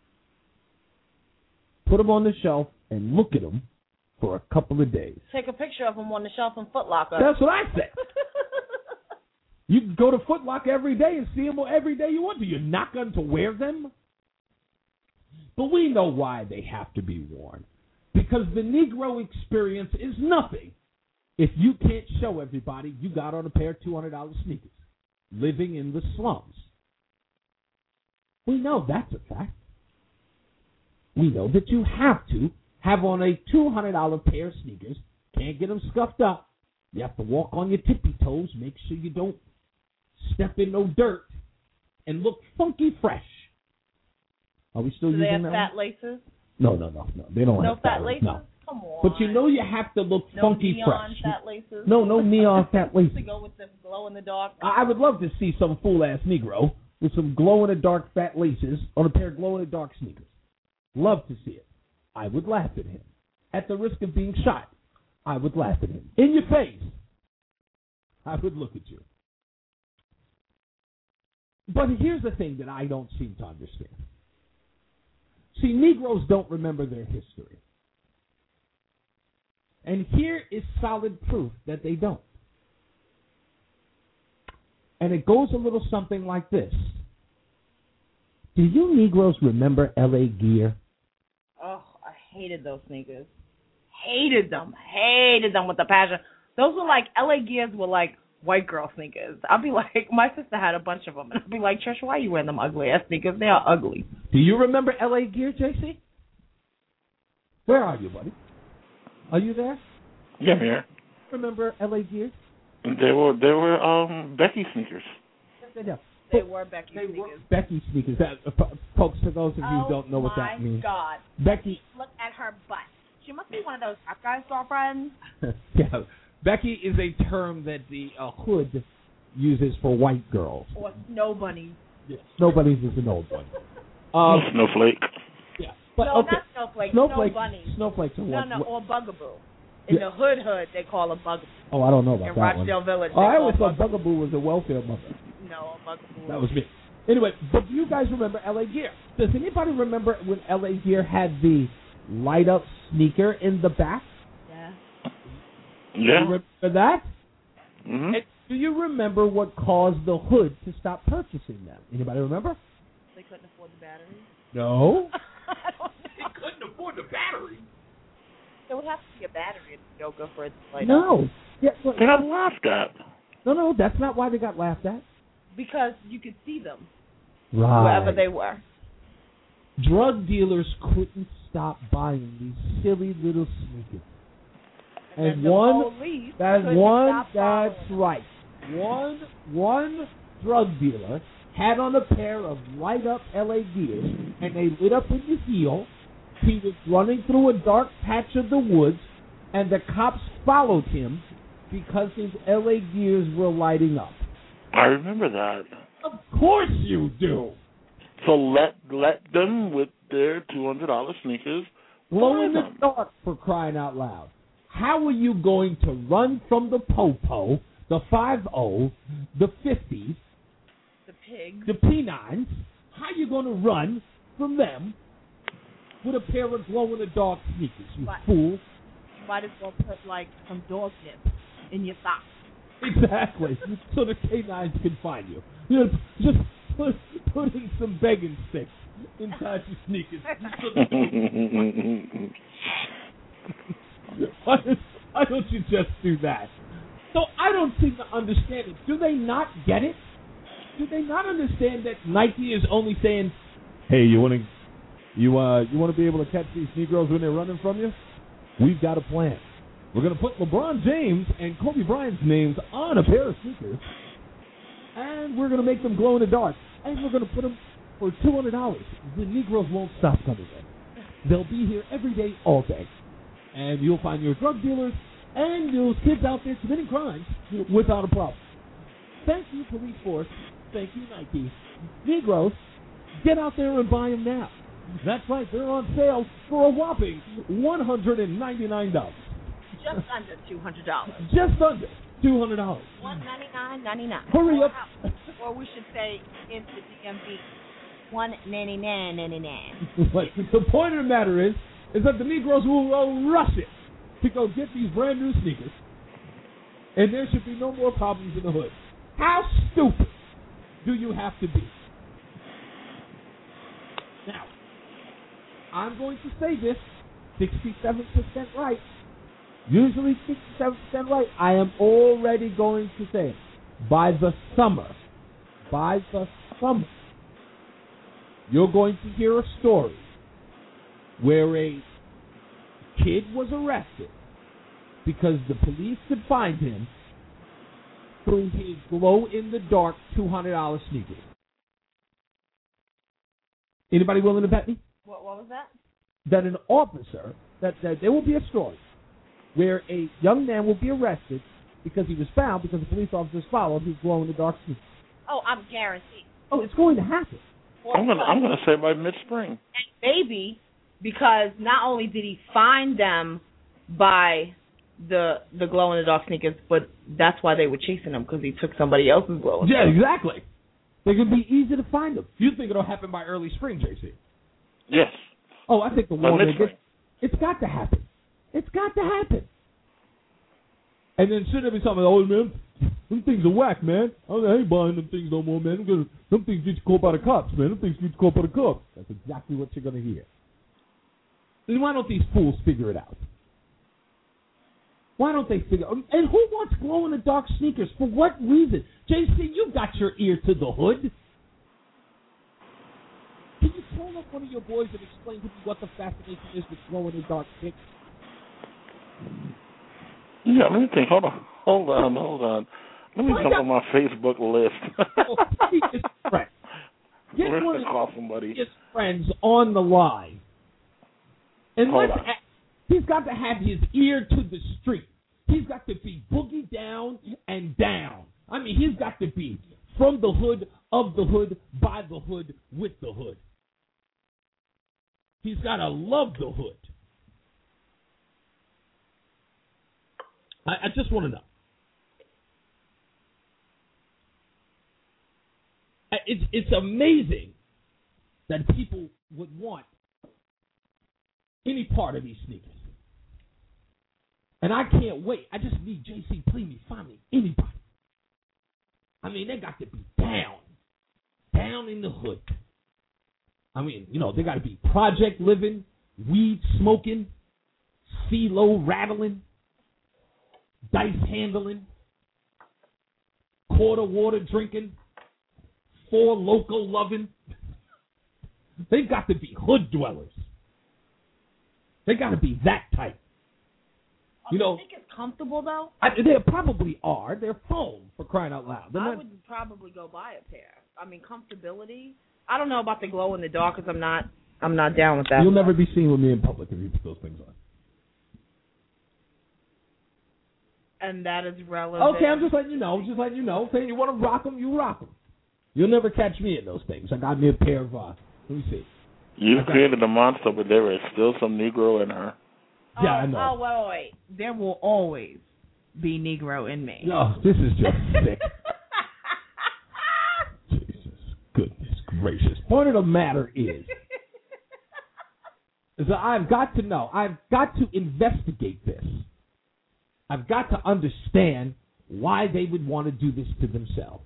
[SPEAKER 11] Put them on the shelf and look at them for a couple of days.
[SPEAKER 1] Take a picture of them on the shelf in Foot Locker.
[SPEAKER 11] That's what I said. You can go to Foot Locker every day and see them every day you want to. You're not going to wear them. But we know why they have to be worn. Because the Negro experience is nothing if you can't show everybody you got on a pair of two hundred dollars sneakers. Living in the slums. We know that's a fact. We know that you have to have on a two hundred dollars pair of sneakers. Can't get them scuffed up. You have to walk on your tippy toes. Make sure you don't step in no dirt. And look funky fresh. Are we still
[SPEAKER 1] Do
[SPEAKER 11] using
[SPEAKER 1] they have
[SPEAKER 11] that
[SPEAKER 1] fat
[SPEAKER 11] one?
[SPEAKER 1] laces?
[SPEAKER 11] No, no, no, no. They don't
[SPEAKER 1] no
[SPEAKER 11] have fat
[SPEAKER 1] laces.
[SPEAKER 11] No.
[SPEAKER 1] Come on.
[SPEAKER 11] But you know you have to look
[SPEAKER 1] no
[SPEAKER 11] funky
[SPEAKER 1] neon
[SPEAKER 11] fresh.
[SPEAKER 1] Fat laces?
[SPEAKER 11] No, no neon fat laces.
[SPEAKER 1] To go with the glow in the dark.
[SPEAKER 11] I would love to see some fool-ass Negro with some glow-in-the-dark fat laces on a pair of glow-in-the-dark sneakers. Love to see it. I would laugh at him. At the risk of being shot, I would laugh at him. In your face, I would look at you. But here's the thing that I don't seem to understand. See, Negroes don't remember their history. And here is solid proof that they don't. And it goes a little something like this. Do you Negroes remember L A Gear?
[SPEAKER 1] Oh, I hated those sneakers. Hated them. Hated them with a passion. Those were like, L A Gears were like white girl sneakers. I'd be like, my sister had a bunch of them. And I'd be like, Trish, why are you wearing them ugly ass sneakers? They are ugly.
[SPEAKER 11] Do you remember L A Gear, J C? Where are you, buddy? Are you there?
[SPEAKER 3] Yeah, I'm here.
[SPEAKER 11] Remember L A Gear?
[SPEAKER 3] They were they were um Becky sneakers.
[SPEAKER 11] Yes, they,
[SPEAKER 1] they were Becky
[SPEAKER 11] they
[SPEAKER 1] sneakers.
[SPEAKER 11] Were Becky sneakers. That, uh, folks, for those of you
[SPEAKER 1] oh
[SPEAKER 11] who don't know what that means.
[SPEAKER 1] Oh, my God.
[SPEAKER 11] Becky.
[SPEAKER 1] Look at her butt. She must be one of those hot guys' girlfriends.
[SPEAKER 11] Yeah. Becky is a term that the uh, hood uses for white girls.
[SPEAKER 1] Or snow bunnies.
[SPEAKER 11] Yeah. Snow bunnies is an old one. Um,
[SPEAKER 3] Snowflake.
[SPEAKER 11] Yeah. But,
[SPEAKER 1] no,
[SPEAKER 11] okay.
[SPEAKER 1] not snowflake.
[SPEAKER 11] Snowflake.
[SPEAKER 1] Snow bunnies.
[SPEAKER 11] Snowflakes are what?
[SPEAKER 1] No, no, or bugaboo. In
[SPEAKER 11] yeah.
[SPEAKER 1] the hood hood, they call a bugaboo.
[SPEAKER 11] Oh, I don't know about
[SPEAKER 1] In
[SPEAKER 11] that
[SPEAKER 1] Rochdale
[SPEAKER 11] one.
[SPEAKER 1] Village,
[SPEAKER 11] Oh, I always
[SPEAKER 1] bugaboo.
[SPEAKER 11] thought bugaboo was a welfare mother.
[SPEAKER 1] No, a bugaboo.
[SPEAKER 11] That was me. Anyway, but do you guys remember L A Gear? Does anybody remember when L A Gear had the light-up sneaker in the back?
[SPEAKER 1] Yeah.
[SPEAKER 3] Yeah.
[SPEAKER 11] Do you remember that?
[SPEAKER 3] Mm-hmm.
[SPEAKER 11] And do you remember what caused the hood to stop purchasing them? Anybody remember?
[SPEAKER 1] They couldn't afford the battery.
[SPEAKER 11] No.
[SPEAKER 1] I don't know.
[SPEAKER 11] They couldn't afford the battery.
[SPEAKER 1] There would have to be a battery in yoga for it to light
[SPEAKER 11] No.
[SPEAKER 1] up.
[SPEAKER 11] Yeah, well,
[SPEAKER 3] they got laughed at.
[SPEAKER 11] No, no, that's not why they got laughed at.
[SPEAKER 1] Because you could see them.
[SPEAKER 11] Right.
[SPEAKER 1] Wherever they were.
[SPEAKER 11] Drug dealers couldn't stop buying these silly little sneakers. And,
[SPEAKER 1] and the
[SPEAKER 11] one,
[SPEAKER 1] police
[SPEAKER 11] that
[SPEAKER 1] couldn't
[SPEAKER 11] one,
[SPEAKER 1] stop
[SPEAKER 11] that's
[SPEAKER 1] following.
[SPEAKER 11] right. One, one drug dealer had on a pair of light-up L A Gears, and they lit up in the heel. He was running through a dark patch of the woods, and the cops followed him because his L A Gears were lighting up.
[SPEAKER 3] I remember that.
[SPEAKER 11] Of course you do.
[SPEAKER 3] So let let them with their two hundred dollar sneakers
[SPEAKER 11] glow in the dark, for crying out loud. How are you going to run from the Popo, the five oh, the fifties,
[SPEAKER 1] the pigs,
[SPEAKER 11] the P nines? How are you going to run from them with a pair of glow in the dark sneakers, you
[SPEAKER 1] but,
[SPEAKER 11] fool?
[SPEAKER 1] Might as well put like some dog nip in your socks.
[SPEAKER 11] Exactly, so the canines can find you. You know, just put, putting some begging sticks inside your sneakers. why, why don't you just do that? So I don't seem to understand it. Do they not get it? Do they not understand that Nike is only saying, "Hey, you want to, you uh, you want to be able to catch these Negroes when they're running from you? We've got a plan. We're going to put LeBron James and Kobe Bryant's names on a pair of sneakers, and we're going to make them glow in the dark, and we're going to put them for two hundred dollars. The Negroes won't stop coming in. They'll be here every day, all day. And you'll find your drug dealers and those kids out there committing crimes without a problem. Thank you, police force. Thank you, Nike. Negroes, get out there and buy them now. That's right, they're on sale for a whopping one hundred ninety-nine dollars.
[SPEAKER 1] Just under two hundred dollars.
[SPEAKER 11] Just under two hundred dollars.
[SPEAKER 1] one ninety-nine ninety-nine.
[SPEAKER 11] Hurry up.
[SPEAKER 1] Or we should say in the D M V, one ninety-nine ninety-nine.
[SPEAKER 11] The point of the matter is, is that the Negroes will uh, rush it to go get these brand new sneakers, and there should be no more problems in the hood. How stupid do you have to be? Now, I'm going to say this, sixty-seven percent right. Usually sixty-seven percent right. I am already going to say it. By the summer, by the summer, you're going to hear a story where a kid was arrested because the police could find him through his glow-in-the-dark two hundred dollars sneakers. Anybody willing to bet me?
[SPEAKER 1] What, what was that?
[SPEAKER 11] That an officer, that, that there will be a story where a young man will be arrested because he was found because the police officers followed his glow-in-the-dark sneakers.
[SPEAKER 1] Oh, I'm guaranteed.
[SPEAKER 11] Oh, it's going to happen.
[SPEAKER 3] I'm gonna I'm gonna say by mid-spring.
[SPEAKER 1] And maybe because not only did he find them by the the glow in the dark sneakers, but that's why they were chasing him because he took somebody else's glow.
[SPEAKER 11] Yeah, exactly. They can be easy to find them. You think it'll happen by early spring, J C?
[SPEAKER 3] Yes.
[SPEAKER 11] Oh, I think the
[SPEAKER 3] By
[SPEAKER 11] warmer it
[SPEAKER 3] mid-spring.
[SPEAKER 11] gets, it's got to happen. It's got to happen. And then shouldn't there be something, oh, man, them things are whack, man. I ain't buying them things no more, man. Gonna, them things get you caught by the cops, man. Them things get you caught by the cops. That's exactly what you're going to hear. Then why don't these fools figure it out? Why don't they figure out? And who wants glow-in-the-dark sneakers? For what reason? J C, you got your ear to the hood. Can you call up one of your boys and explain to me what the fascination is with glow-in-the-dark sneakers?
[SPEAKER 3] Yeah, let me think. Hold on. Hold on. Hold on. Let me
[SPEAKER 11] Find
[SPEAKER 3] jump
[SPEAKER 11] out.
[SPEAKER 3] on my Facebook list.
[SPEAKER 11] Oh, he is friend. Get
[SPEAKER 3] We're
[SPEAKER 11] one
[SPEAKER 3] going to
[SPEAKER 11] of
[SPEAKER 3] call somebody.
[SPEAKER 11] his friends on the line. And
[SPEAKER 3] Hold
[SPEAKER 11] let's
[SPEAKER 3] on.
[SPEAKER 11] ha- he's got to have his ear to the street. He's got to be boogie down and down. I mean, he's got to be from the hood, of the hood, by the hood, with the hood. He's got to love the hood. I, I just want to know. I- It's it's amazing that people would want any part of these sneakers. And I can't wait. I just need J C, please me, find me anybody. I mean, they got to be down. Down in the hood. I mean, you know, they got to be project living, weed smoking, C-Lo rattling, dice handling, quarter water drinking, four loco loving. They've got to be hood dwellers. They got to be that type. You know,
[SPEAKER 1] I think it's comfortable though.
[SPEAKER 11] I, they probably are. They're foam, for crying out loud. They're
[SPEAKER 1] I
[SPEAKER 11] not,
[SPEAKER 1] would probably go buy a pair. I mean, comfortability. I don't know about the glow in the dark because I'm not. I'm not down with that.
[SPEAKER 11] You'll never be seen with me in public if you put those things on.
[SPEAKER 1] And that is relevant.
[SPEAKER 11] Okay, I'm just letting you know. Just letting you know. Saying you want to rock them, you rock them. You'll never catch me in those things. I got me a pair of. Uh, let me see.
[SPEAKER 3] You
[SPEAKER 11] Okay.
[SPEAKER 3] created a monster, but there is still some Negro in her.
[SPEAKER 11] Yeah,
[SPEAKER 1] oh,
[SPEAKER 11] I know.
[SPEAKER 1] Oh, wait, wait, wait. There will always be Negro in me.
[SPEAKER 11] No, this is just sick. Jesus, goodness gracious. Point of the matter is, is that I've got to know. I've got to investigate this. I've got to understand why they would want to do this to themselves.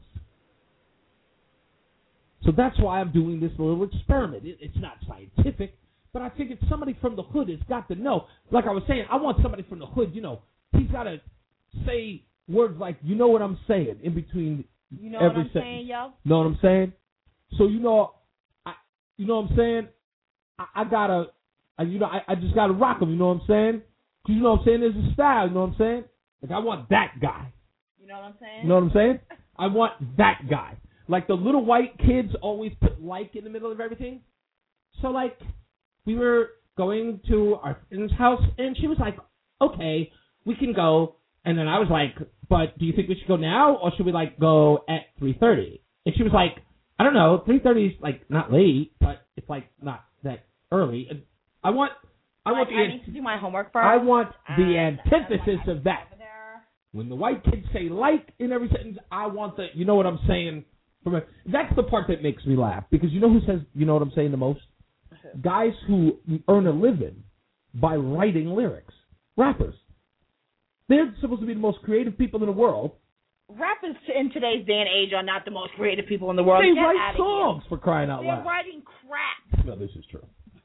[SPEAKER 11] So that's why I'm doing this little experiment. It, it's not scientific, but I figured somebody from the hood has got to know. Like I was saying, I want somebody from the hood, you know, he's got to say words like, you know what I'm saying, in between
[SPEAKER 1] You know
[SPEAKER 11] every
[SPEAKER 1] what I'm
[SPEAKER 11] sentence.
[SPEAKER 1] saying, yo?
[SPEAKER 11] Know what I'm saying? So, you know, I, you know what I'm saying? I, I got to, I, you know, I, I just got to rock him, you know what I'm saying? Because, you know what I'm saying, there's a style, you know what I'm saying? Like, I want that guy.
[SPEAKER 1] You know what I'm saying?
[SPEAKER 11] You know what I'm saying? I want that guy. Like the little white kids always put like in the middle of everything. So like we were going to our friend's house and she was like, okay, we can go. And then I was like, but do you think we should go now or should we like go at three thirty? And she was like, I don't know, three thirty is like not late, but it's like not that early. And I want, I
[SPEAKER 1] like,
[SPEAKER 11] want the,
[SPEAKER 1] I need to do my homework first.
[SPEAKER 11] I want the
[SPEAKER 1] and
[SPEAKER 11] antithesis of that. When the white kids say like in every sentence, I want the, you know what I'm saying? From a, that's the part that makes me laugh. Because you know who says, you know what I'm saying the most? Guys who earn a living by writing lyrics. Rappers. They're supposed to be the most creative people in the world.
[SPEAKER 1] Rappers in today's day and age are not the most creative people in the world.
[SPEAKER 11] They
[SPEAKER 1] Get
[SPEAKER 11] write
[SPEAKER 1] outta
[SPEAKER 11] songs,
[SPEAKER 1] here.
[SPEAKER 11] for crying out
[SPEAKER 1] They're
[SPEAKER 11] loud.
[SPEAKER 1] writing crap.
[SPEAKER 11] No, this is true.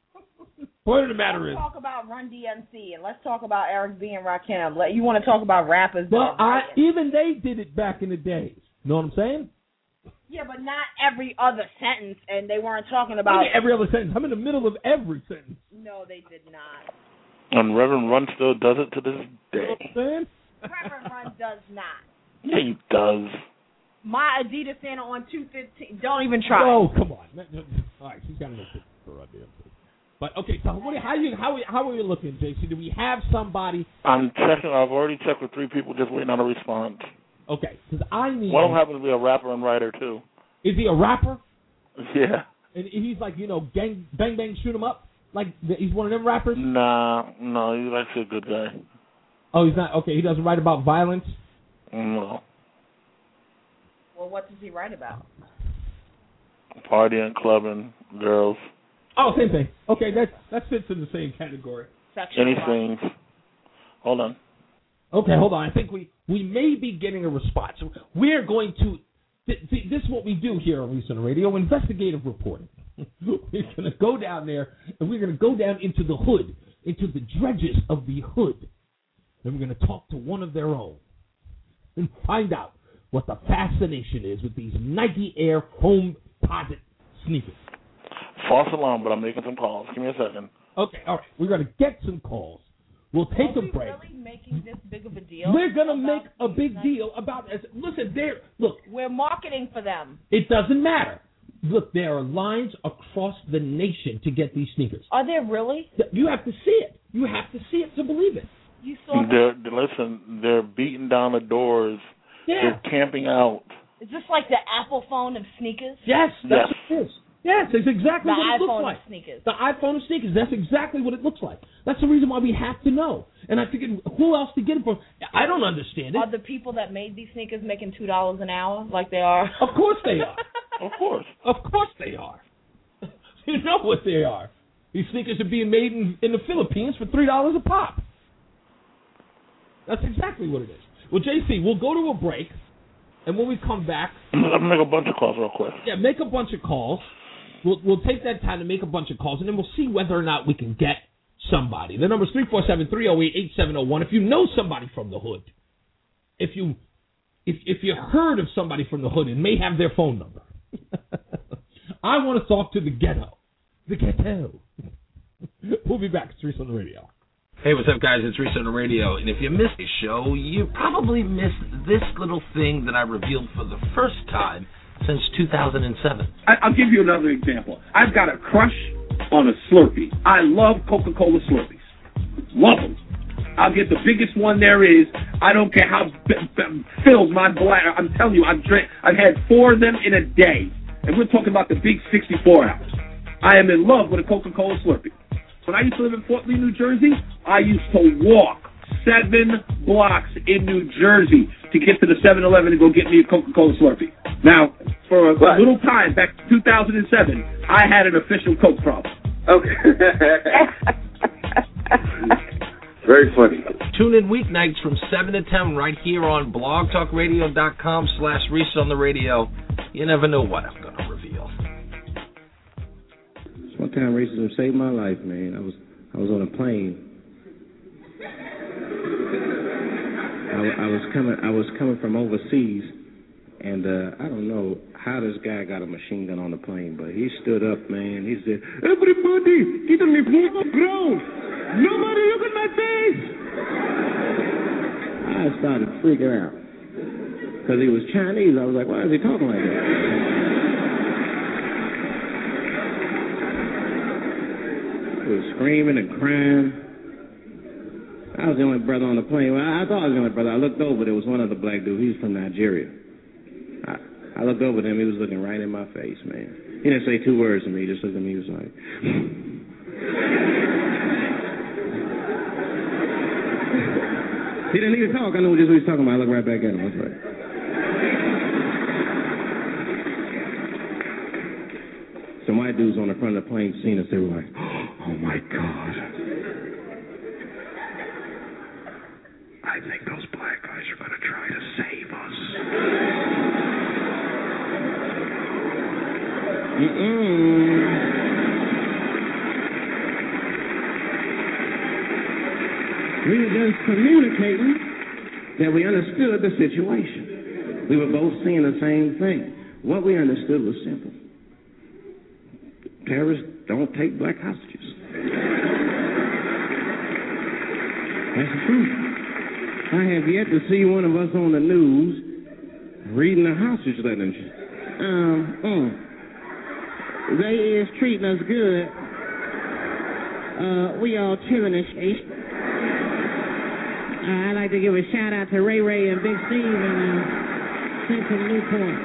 [SPEAKER 11] Point of the matter
[SPEAKER 1] let's
[SPEAKER 11] is,
[SPEAKER 1] talk about Run D M C and let's talk about Eric B and Rakim. Let, you want to talk about rappers? that
[SPEAKER 11] well,
[SPEAKER 1] are
[SPEAKER 11] I,
[SPEAKER 1] writing.
[SPEAKER 11] even they did it back in the days. Know what I'm saying?
[SPEAKER 1] Yeah, but not every other sentence, and they weren't talking about
[SPEAKER 11] I mean, every other sentence. I'm in the middle of every sentence.
[SPEAKER 1] No, they did not.
[SPEAKER 3] And Reverend Run still does it to this day.
[SPEAKER 11] You know what I'm saying?
[SPEAKER 1] Reverend Run does not.
[SPEAKER 3] Yeah, he does.
[SPEAKER 1] My Adidas Santa on two fifteen. Don't even try.
[SPEAKER 11] Oh, come on. All right, she's got to look for Run D M C. But okay, so what? How you how how are we looking, J C? Do we have somebody?
[SPEAKER 3] I'm checking. I've already checked with three people, just waiting on a response.
[SPEAKER 11] Okay, because I need.
[SPEAKER 3] One of them happens to be a rapper and writer too.
[SPEAKER 11] Is he a rapper?
[SPEAKER 3] Yeah.
[SPEAKER 11] And he's like, you know, gang, bang, bang, shoot him up. Like he's one of them rappers.
[SPEAKER 3] Nah, no, he's actually a good guy.
[SPEAKER 11] Oh, he's not. Okay, he doesn't write about violence.
[SPEAKER 3] No.
[SPEAKER 1] Well, what does he write about?
[SPEAKER 3] Partying, clubbing, girls.
[SPEAKER 11] Oh, same thing. Okay, that that fits in the same category.
[SPEAKER 3] Anything. Hold on.
[SPEAKER 11] Okay, hold on. I think we, we may be getting a response. We're going to, th- th- this is what we do here on Reese on the Radio, investigative reporting. We're going to go down there, and we're going to go down into the hood, into the dredges of the hood, and we're going to talk to one of their own and find out what the fascination is with these Nike Air foam posit sneakers.
[SPEAKER 3] False alarm, but I'm making some calls. Give me a second.
[SPEAKER 11] Okay, all right. We're going to get some calls. We'll take
[SPEAKER 1] Are
[SPEAKER 11] a
[SPEAKER 1] we
[SPEAKER 11] break.
[SPEAKER 1] Really making this big of a deal?
[SPEAKER 11] We're going to make a big deal about this. Listen, there. Look.
[SPEAKER 1] We're marketing for them.
[SPEAKER 11] It doesn't matter. Look, there are lines across the nation to get these sneakers.
[SPEAKER 1] Are there really?
[SPEAKER 11] You have to see it. You have to see it to believe it.
[SPEAKER 1] You saw
[SPEAKER 3] they're, listen, they're beating down the doors.
[SPEAKER 11] Yeah.
[SPEAKER 3] They're camping out.
[SPEAKER 1] Is this like the Apple phone of sneakers?
[SPEAKER 11] Yes, that's
[SPEAKER 3] yes.
[SPEAKER 11] what it is. Yes, it's exactly
[SPEAKER 1] the
[SPEAKER 11] what it
[SPEAKER 1] iPhone
[SPEAKER 11] looks like.
[SPEAKER 1] Of sneakers.
[SPEAKER 11] The iPhone of sneakers. That's exactly what it looks like. That's the reason why we have to know. And I figured, who else to get it from? I don't understand it.
[SPEAKER 1] Are the people that made these sneakers making two dollars an hour like they are?
[SPEAKER 11] Of course they are.
[SPEAKER 3] Of course.
[SPEAKER 11] Of course they are. You know what they are. These sneakers are being made in, in the Philippines for three dollars a pop. That's exactly what it is. Well, J C, we'll go to a break, and when we come back...
[SPEAKER 3] I'm going to make a bunch of calls real quick.
[SPEAKER 11] Yeah, make a bunch of calls. We'll, we'll take that time to make a bunch of calls, and then we'll see whether or not we can get somebody. The number's three four seven, three oh eight, eight seven oh one. If you know somebody from the hood, if you if if you heard of somebody from the hood and may have their phone number, I want to talk to the ghetto. The ghetto. We'll be back. It's Reese on the Radio.
[SPEAKER 2] Hey, what's up, guys? It's Reese on the Radio, and if you missed the show, you probably missed this little thing that I revealed for the first time since two thousand seven.
[SPEAKER 17] I, I'll give you another example. I've got a crush on a Slurpee. I love Coca-Cola Slurpees. Love them. I'll get the biggest one there is. I don't care how b- b- filled my bladder. I'm telling you, I've drank. I've had four of them in a day, and we're talking about the big sixty-four ounce. I am in love with a Coca-Cola Slurpee. When I used to live in Fort Lee, New Jersey, I used to walk seven blocks in New Jersey to get to the seven eleven and go get me a Coca-Cola Slurpee. Now, for a right. little time, back in two thousand seven, I had an official Coke problem.
[SPEAKER 2] Okay.
[SPEAKER 17] Very funny.
[SPEAKER 2] Tune in weeknights from seven to ten right here on blogtalkradio.com slash Reese on the Radio. You never know what I'm going to reveal.
[SPEAKER 18] One time racism saved my life, man. I was I was on a plane. I, I was coming I was coming from overseas, and uh, I don't know how this guy got a machine gun on the plane, but he stood up, man. He said, "Everybody, get on the ground. Nobody look at my face." I started freaking out because he was Chinese. I was like, "Why is he talking like that?" He was screaming and crying. I was the only brother on the plane. Well, I thought I was the only brother. I looked over. There was one other black dude. He was from Nigeria. I, I looked over at him. He was looking right in my face, man. He didn't say two words to me. He just looked at me. He was like... He didn't need to talk. I knew just what he was talking about. I looked right back at him. That's right. Some white dudes on the front of the plane seen us. They were like, "Oh, my God. I think those black guys are going to try to save us." Mm-mm. We were just communicating that we understood the situation. We were both seeing the same thing. What we understood was simple. Terrorists don't take black hostages. That's the truth. I have yet to see one of us on the news reading the hostage letters. Um, mm. They is treating us good. Uh, we all chilling and shit. Uh, I'd like to give a shout out to Ray Ray and Big Steve and uh, Central Newport.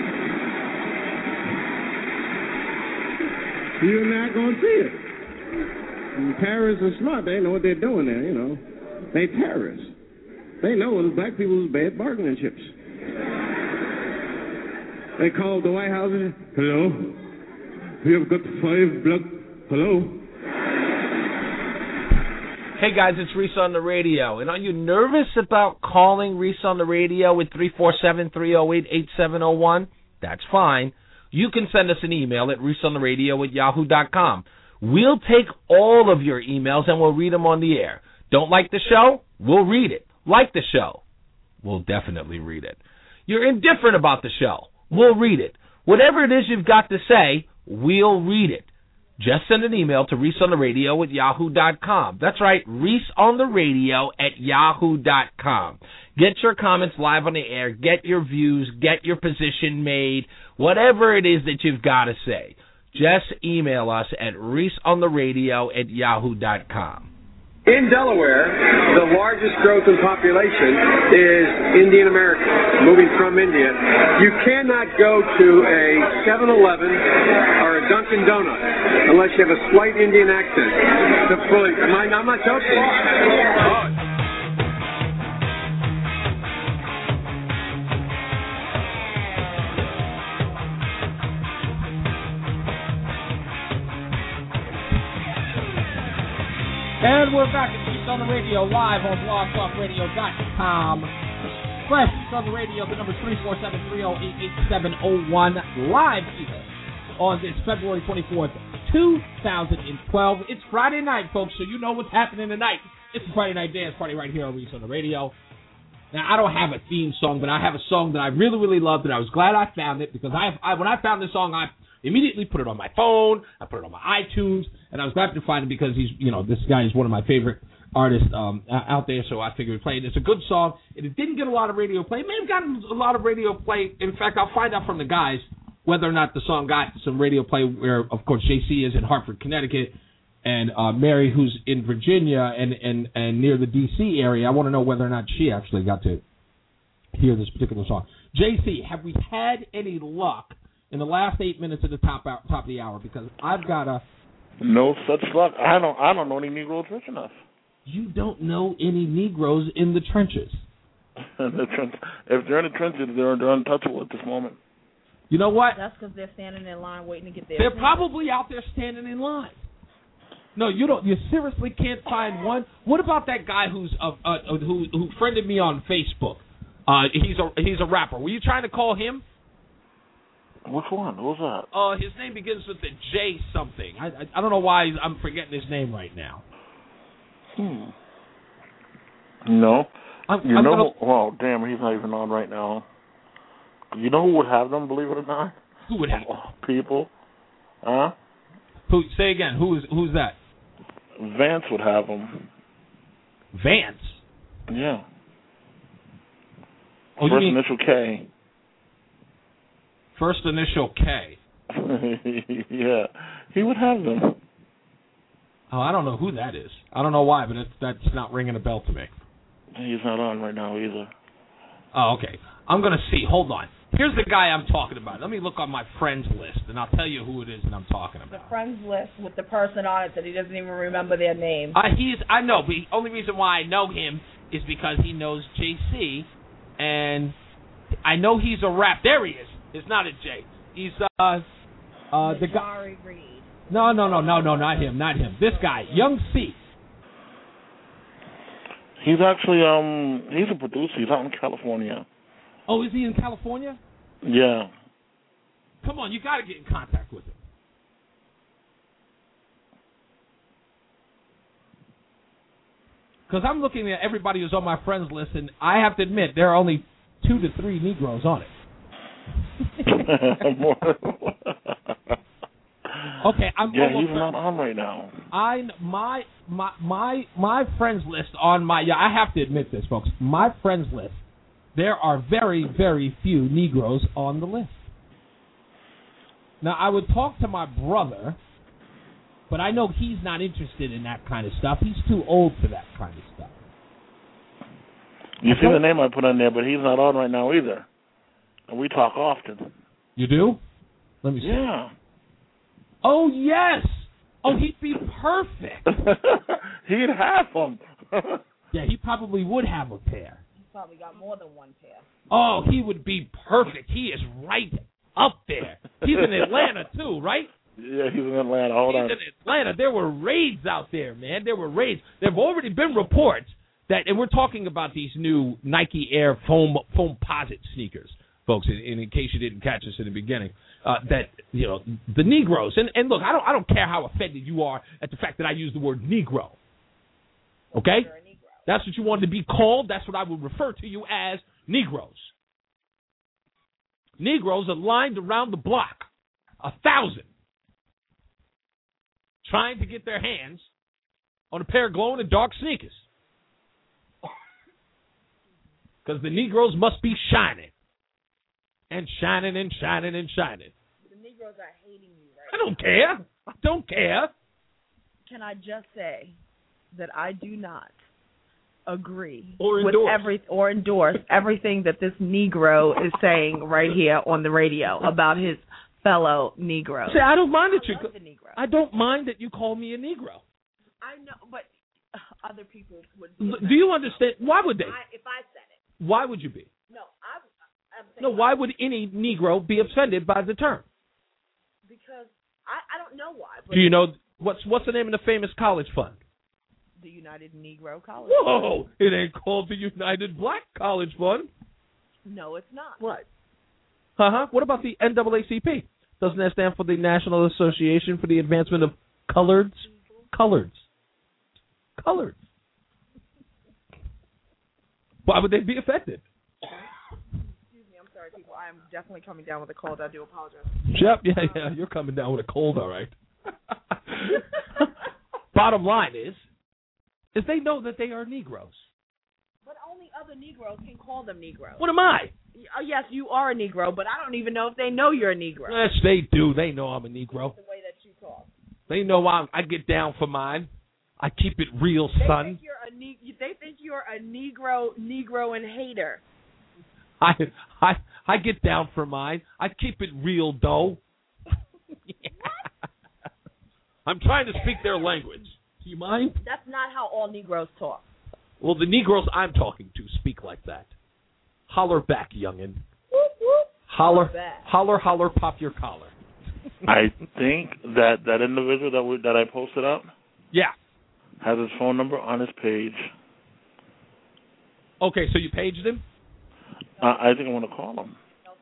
[SPEAKER 18] You're not going to see it. And terrorists are smart. They know what they're doing there, you know. They terrorists. They know it was black people's bad bargaining chips. They called the White House and said, "Hello?
[SPEAKER 10] We have got five blood. Hello?
[SPEAKER 2] Hey guys, it's Reese on the radio. And are you nervous about calling Reese on the radio with three four seven, three oh eight, eight seven oh one? That's fine. You can send us an email at reeseontheradio at yahoo dot com. We'll take all of your emails and we'll read them on the air. Don't like the show? We'll read it. Like the show? We'll definitely read it. You're indifferent about the show? We'll read it. Whatever it is you've got to say, we'll read it. Just send an email to reeseontheradio at yahoo dot com. That's right, reeseontheradio at yahoo dot com. Get your comments live on the air. Get your views. Get your position made. Whatever it is that you've got to say, just email us at reeseontheradio at yahoo dot com.
[SPEAKER 5] In Delaware, the largest growth in population is Indian Americans moving from India. You cannot go to a seven eleven or a Dunkin' Donuts unless you have a slight Indian accent. To fully, am I, I'm not joking. Oh.
[SPEAKER 11] And we're back at Reese on the Radio, live on blog talk radio dot com. Fresh on the radio, the number three four seven, three oh eight, eight seven oh one, live here on this February twenty-fourth, two thousand twelve. It's Friday night, folks, so you know what's happening tonight. It's the Friday Night Dance Party right here on Reese on the Radio. Now, I don't have a theme song, but I have a song that I really, really loved, and I was glad I found it, because I, I when I found this song, I immediately put it on my phone, I put it on my iTunes, and I was glad to find it because he's, you know, this guy is one of my favorite artists um, out there, so I figured we'd play it. It's a good song, and it didn't get a lot of radio play. It may have gotten a lot of radio play. In fact, I'll find out from the guys whether or not the song got some radio play, where, of course, J C is in Hartford, Connecticut, and uh, Mary, who's in Virginia and, and, and near the D C area. I want to know whether or not she actually got to hear this particular song. J C, have we had any luck in the last eight minutes of the top out, top of the hour? Because I've got a
[SPEAKER 3] no such luck. I don't. I don't know any Negroes rich enough.
[SPEAKER 11] You don't know any Negroes in the trenches.
[SPEAKER 3] the trench, if they're in the trenches, they're they're untouchable at this moment.
[SPEAKER 11] You know what?
[SPEAKER 1] That's because they're standing in line waiting to get there.
[SPEAKER 11] They're probably out there standing in line. No, you don't. You seriously can't find one. What about that guy who's uh, uh, who who friended me on Facebook? Uh, he's a he's a rapper. Were you trying to call him?
[SPEAKER 3] Which one? Who's that?
[SPEAKER 11] Uh, his name begins with the J something. I, I I don't know why I'm forgetting his name right now.
[SPEAKER 3] Hmm. No.
[SPEAKER 11] I'm,
[SPEAKER 3] you
[SPEAKER 11] I'm
[SPEAKER 3] know,
[SPEAKER 11] gonna...
[SPEAKER 3] well, damn, he's not even on right now. You know who would have them, believe it or not?
[SPEAKER 11] Who would have
[SPEAKER 3] people? Huh?
[SPEAKER 11] Who? Say again. Who is? Who's that?
[SPEAKER 3] Vance would have them.
[SPEAKER 11] Vance?
[SPEAKER 3] Yeah.
[SPEAKER 11] Oh,
[SPEAKER 3] First
[SPEAKER 11] mean...
[SPEAKER 3] initial K.
[SPEAKER 11] First initial K.
[SPEAKER 3] Yeah. He would have them.
[SPEAKER 11] Oh, I don't know who that is. I don't know why, but it's, that's not ringing a bell to me.
[SPEAKER 3] He's not on right now either.
[SPEAKER 11] Oh, okay. I'm going to see. Hold on. Here's the guy I'm talking about. Let me look on my friends list, and I'll tell you who it is that I'm talking about.
[SPEAKER 1] The friends list with the person on it that he doesn't even remember their name.
[SPEAKER 11] Uh, he's, I know, but the only reason why I know him is because he knows J C, and I know he's a rap. There he is. It's not a J. He's, uh, uh, the guy.
[SPEAKER 1] Reed.
[SPEAKER 11] No, no, no, no, no, not him, not him. This guy, Young C.
[SPEAKER 3] He's actually, um, he's a producer. He's out in California.
[SPEAKER 11] Oh, is he in California?
[SPEAKER 3] Yeah.
[SPEAKER 11] Come on, you got to get in contact with him. Because I'm looking at everybody who's on my friends list, and I have to admit, there are only two to three Negroes on it. Okay, I'm
[SPEAKER 3] yeah, he's not on right now.
[SPEAKER 11] I my my my my friends list on my yeah. I have to admit this, folks. My friends list. There are very very few Negroes on the list. Now I would talk to my brother, but I know he's not interested in that kind of stuff. He's too old for that kind of stuff.
[SPEAKER 3] You see the name I put on there, but he's not on right now either. And we talk often.
[SPEAKER 11] You do? Let me see.
[SPEAKER 3] Yeah.
[SPEAKER 11] Oh, yes. Oh, he'd be perfect.
[SPEAKER 3] He'd have them.
[SPEAKER 11] Yeah, he probably would have a pair.
[SPEAKER 1] He's probably got more than one pair.
[SPEAKER 11] Oh, he would be perfect. He is right up there. He's in Atlanta, too, right?
[SPEAKER 3] Yeah, he's in Atlanta. Hold
[SPEAKER 2] he's
[SPEAKER 3] on.
[SPEAKER 2] in Atlanta. There were raids out there, man. There were raids. There have already been reports that, and we're talking about these new Nike Air foam foamposite sneakers, folks. And in, in case you didn't catch us in the beginning, uh, that you know the Negroes. And, and look, I don't I don't care how offended you are at the fact that I use the word Negro. Okay, that's what you wanted to be called. That's what I would refer to you as, Negroes. Negroes are lined around the block, a thousand, trying to get their hands on a pair of glow-in-the-dark sneakers. Because the Negroes must be shining. And shining and shining and shining.
[SPEAKER 1] The Negroes are hating you right
[SPEAKER 2] I don't care. I don't care.
[SPEAKER 1] Can I just say that I do not agree
[SPEAKER 2] or
[SPEAKER 1] with
[SPEAKER 2] endorse.
[SPEAKER 1] every or endorse everything that this Negro is saying right here on the radio about his fellow Negro.
[SPEAKER 2] See, I don't mind that
[SPEAKER 1] I
[SPEAKER 2] you.
[SPEAKER 1] love the Negro.
[SPEAKER 2] I don't mind that you call me a Negro.
[SPEAKER 1] I know, but other people would.
[SPEAKER 2] Do you understand? Why would they?
[SPEAKER 1] I, if I said it.
[SPEAKER 2] Why would you be?
[SPEAKER 1] No, I'm. I'm saying
[SPEAKER 2] No, why would any Negro be offended by the term?
[SPEAKER 1] Because I, I don't know why. But
[SPEAKER 2] Do you know what's what's the name of the famous college fund?
[SPEAKER 1] The United Negro College.
[SPEAKER 2] Whoa! It ain't called the United Black College Fund.
[SPEAKER 1] No, it's not.
[SPEAKER 2] What? Uh huh. What about the N double A C P? Doesn't that stand for the National Association for the Advancement of Coloreds? Coloreds. Coloreds. Why would they be affected?
[SPEAKER 1] Excuse me, I'm sorry, people. I am definitely coming down with a cold. I do apologize.
[SPEAKER 2] Yep, yeah, yeah. You're coming down with a cold, all right. Bottom line is, is they know that they are Negroes.
[SPEAKER 1] But only other Negroes can call them Negroes.
[SPEAKER 2] What am I?
[SPEAKER 1] Uh, yes, you are a Negro, but I don't even know if they know you're a Negro.
[SPEAKER 2] Yes, they do. They know I'm a Negro.
[SPEAKER 1] The way that you talk.
[SPEAKER 2] They know I'm, I get down for mine. I keep it real,
[SPEAKER 1] They
[SPEAKER 2] son.
[SPEAKER 1] think you're a ne- They think you're a Negro, Negro and hater.
[SPEAKER 2] I I I get down for mine. I keep it real, though. Yeah. I'm trying to speak their language. Do you mind?
[SPEAKER 1] That's not how all Negroes talk.
[SPEAKER 2] Well, the Negroes I'm talking to speak like that. Holler back, youngin'.
[SPEAKER 1] Whoop, whoop.
[SPEAKER 2] Holler,
[SPEAKER 1] back.
[SPEAKER 2] holler, holler, pop your collar.
[SPEAKER 3] I think that that individual that we, that I posted up,
[SPEAKER 2] yeah,
[SPEAKER 3] has his phone number on his page.
[SPEAKER 2] Okay, so you paged him?
[SPEAKER 3] Uh, I think I want to call him.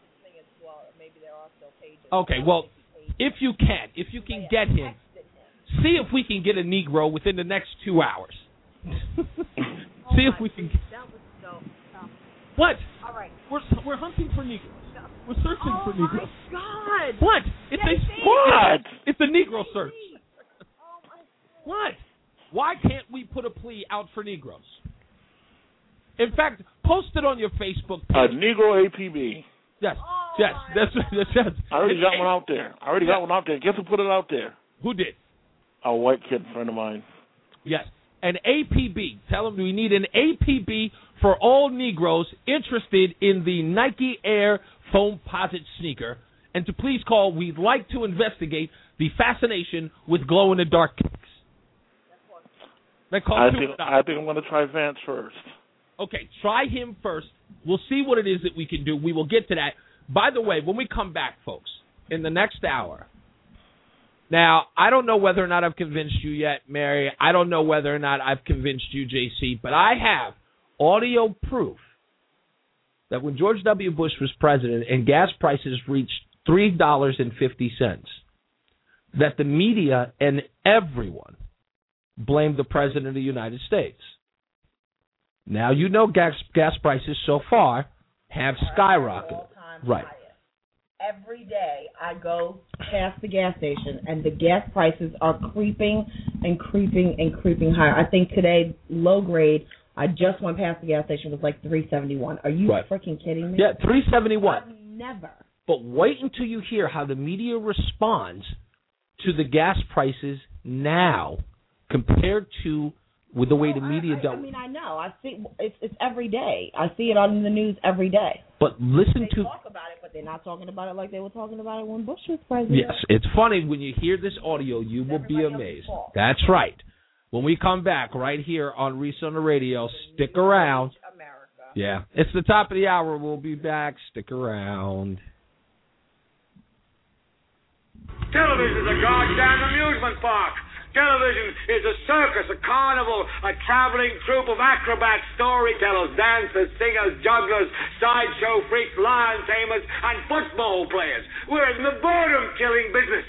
[SPEAKER 2] Okay, well, if you can, if you can get him, see if we can get a Negro within the next two hours. See if we can. What?
[SPEAKER 1] All right.
[SPEAKER 2] We're we're hunting for Negroes. We're searching
[SPEAKER 1] oh
[SPEAKER 2] for Negroes.
[SPEAKER 1] Oh my God!
[SPEAKER 2] What? It's a
[SPEAKER 3] what?
[SPEAKER 2] It's a Negro search. What? Why can't we put a plea out for Negroes? In fact, post it on your Facebook page.
[SPEAKER 3] A Negro A P B.
[SPEAKER 2] Yes,
[SPEAKER 1] oh
[SPEAKER 2] yes, that's that's yes.
[SPEAKER 3] I already got one out there. I already got one out there. Guess who put it out there?
[SPEAKER 2] Who did?
[SPEAKER 3] A white kid friend of mine.
[SPEAKER 2] Yes, an A P B. Tell them we need an A P B for all Negroes interested in the Nike Air Foamposite sneaker, and to please call. We'd like to investigate the fascination with glow-in-the-dark kicks. That
[SPEAKER 3] I think I think I'm going to try Vance first.
[SPEAKER 2] Okay, try him first. We'll see what it is that we can do. We will get to that. By the way, when we come back, folks, in the next hour. Now, I don't know whether or not I've convinced you yet, Mary. I don't know whether or not I've convinced you, J C, but I have audio proof that when George W. Bush was president and gas prices reached three dollars and fifty cents, that the media and everyone blamed the president of the United States. Now, you know gas, gas prices so far have skyrocketed. Right.
[SPEAKER 1] Every day I go past the gas station and the gas prices are creeping and creeping and creeping higher. I think today, low grade, I just went past the gas station, was like three seventy-one. Are you
[SPEAKER 2] right.
[SPEAKER 1] freaking kidding me?
[SPEAKER 2] Yeah, three seventy-one.
[SPEAKER 1] I've never.
[SPEAKER 2] But wait until you hear how the media responds to the gas prices now compared to with the way
[SPEAKER 1] oh,
[SPEAKER 2] the media
[SPEAKER 1] I,
[SPEAKER 2] dealt.
[SPEAKER 1] I mean, I know. I see it's it's every day. I see it on the news every day.
[SPEAKER 2] But listen
[SPEAKER 1] they
[SPEAKER 2] to
[SPEAKER 1] talk about it, but they're not talking about it like they were talking about it when Bush was president.
[SPEAKER 2] Yes, it's funny when you hear this audio, you will be amazed. That's right. When we come back right here on Reese on the Radio, stick around.
[SPEAKER 1] America.
[SPEAKER 2] Yeah, it's the top of the hour. We'll be back. Stick around.
[SPEAKER 6] Television's a goddamn amusement park. Television is a circus, a carnival, a traveling troupe of acrobats, storytellers, dancers, singers, jugglers, sideshow freaks, lion tamers, and football players. We're in the boredom-killing business.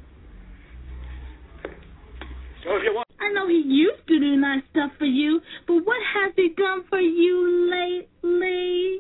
[SPEAKER 6] So if you want...
[SPEAKER 8] I know he used to do nice stuff for you, but what has he done for you lately?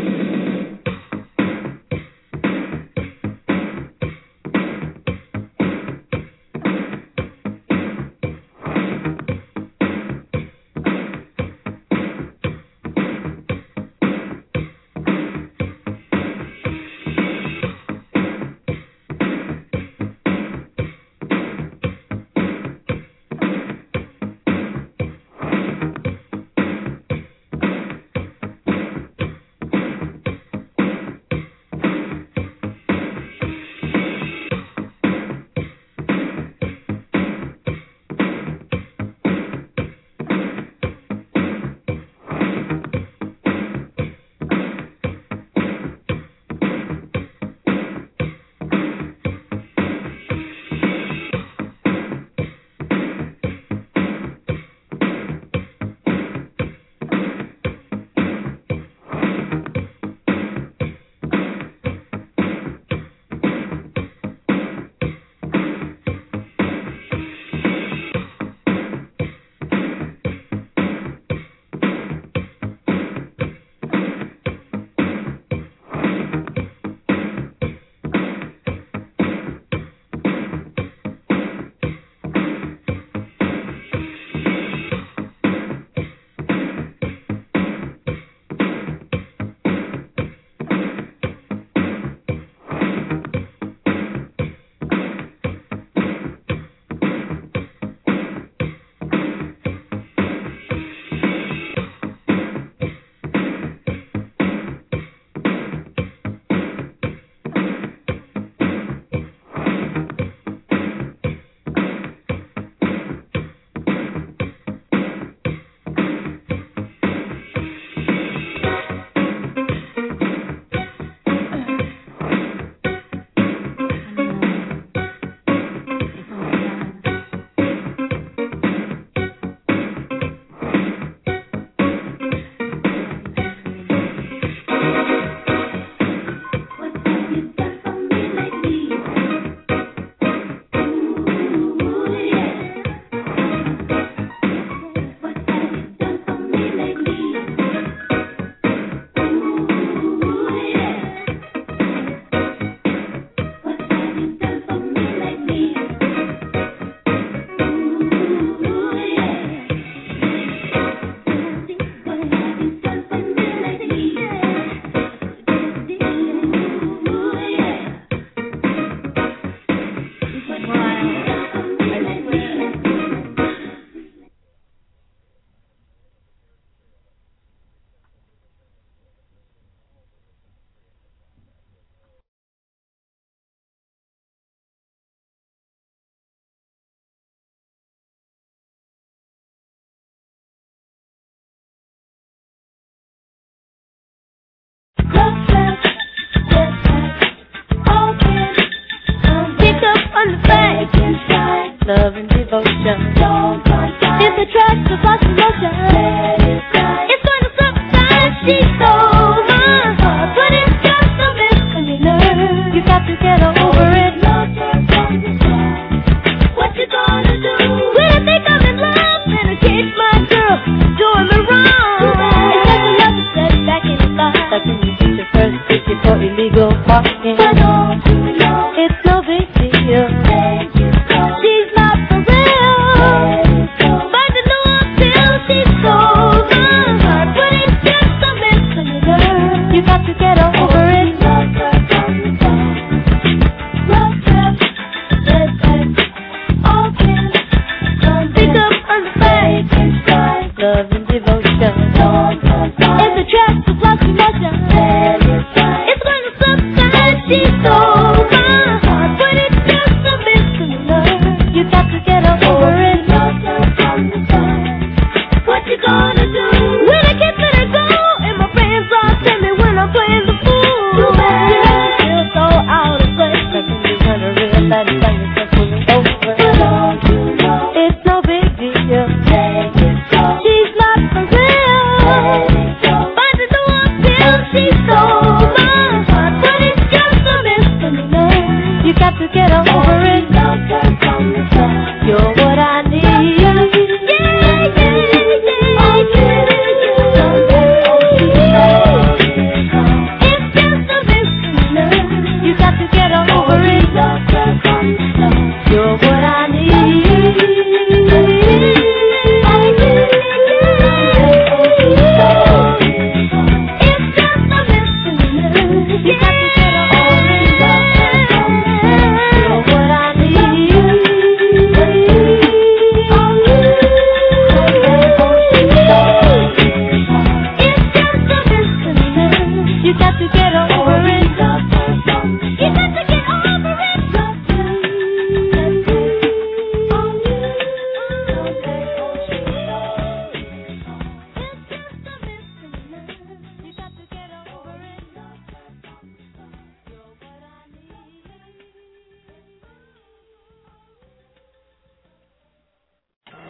[SPEAKER 8] Love and devotion. If the tracks of lost emotion, it's going to subside. She stole my heart, but it's just a misdemeanor. You got to get over it. What you gonna do? When I think I'm in love and I kiss my girl, doing me wrong. It's just another setback in the line. Like when you get your first ticket for illegal parking. It's no big deal. She's not for real, but you know I'm still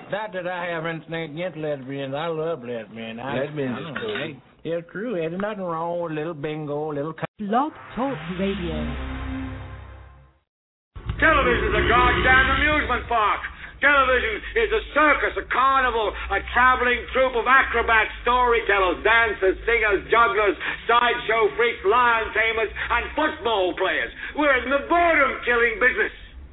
[SPEAKER 4] Not that I have anything against lesbians. I love lesbians. I,
[SPEAKER 2] Lesbians
[SPEAKER 4] I
[SPEAKER 2] is
[SPEAKER 4] don't
[SPEAKER 2] cool.
[SPEAKER 4] know. They- It's true. There's nothing wrong with a little bingo, a little...
[SPEAKER 8] Blog Talk Radio.
[SPEAKER 6] Television's a goddamn amusement park. Television is a circus, a carnival, a traveling troupe of acrobats, storytellers, dancers, singers, jugglers, sideshow freaks, lion tamers, and football players. We're in the boredom-killing business.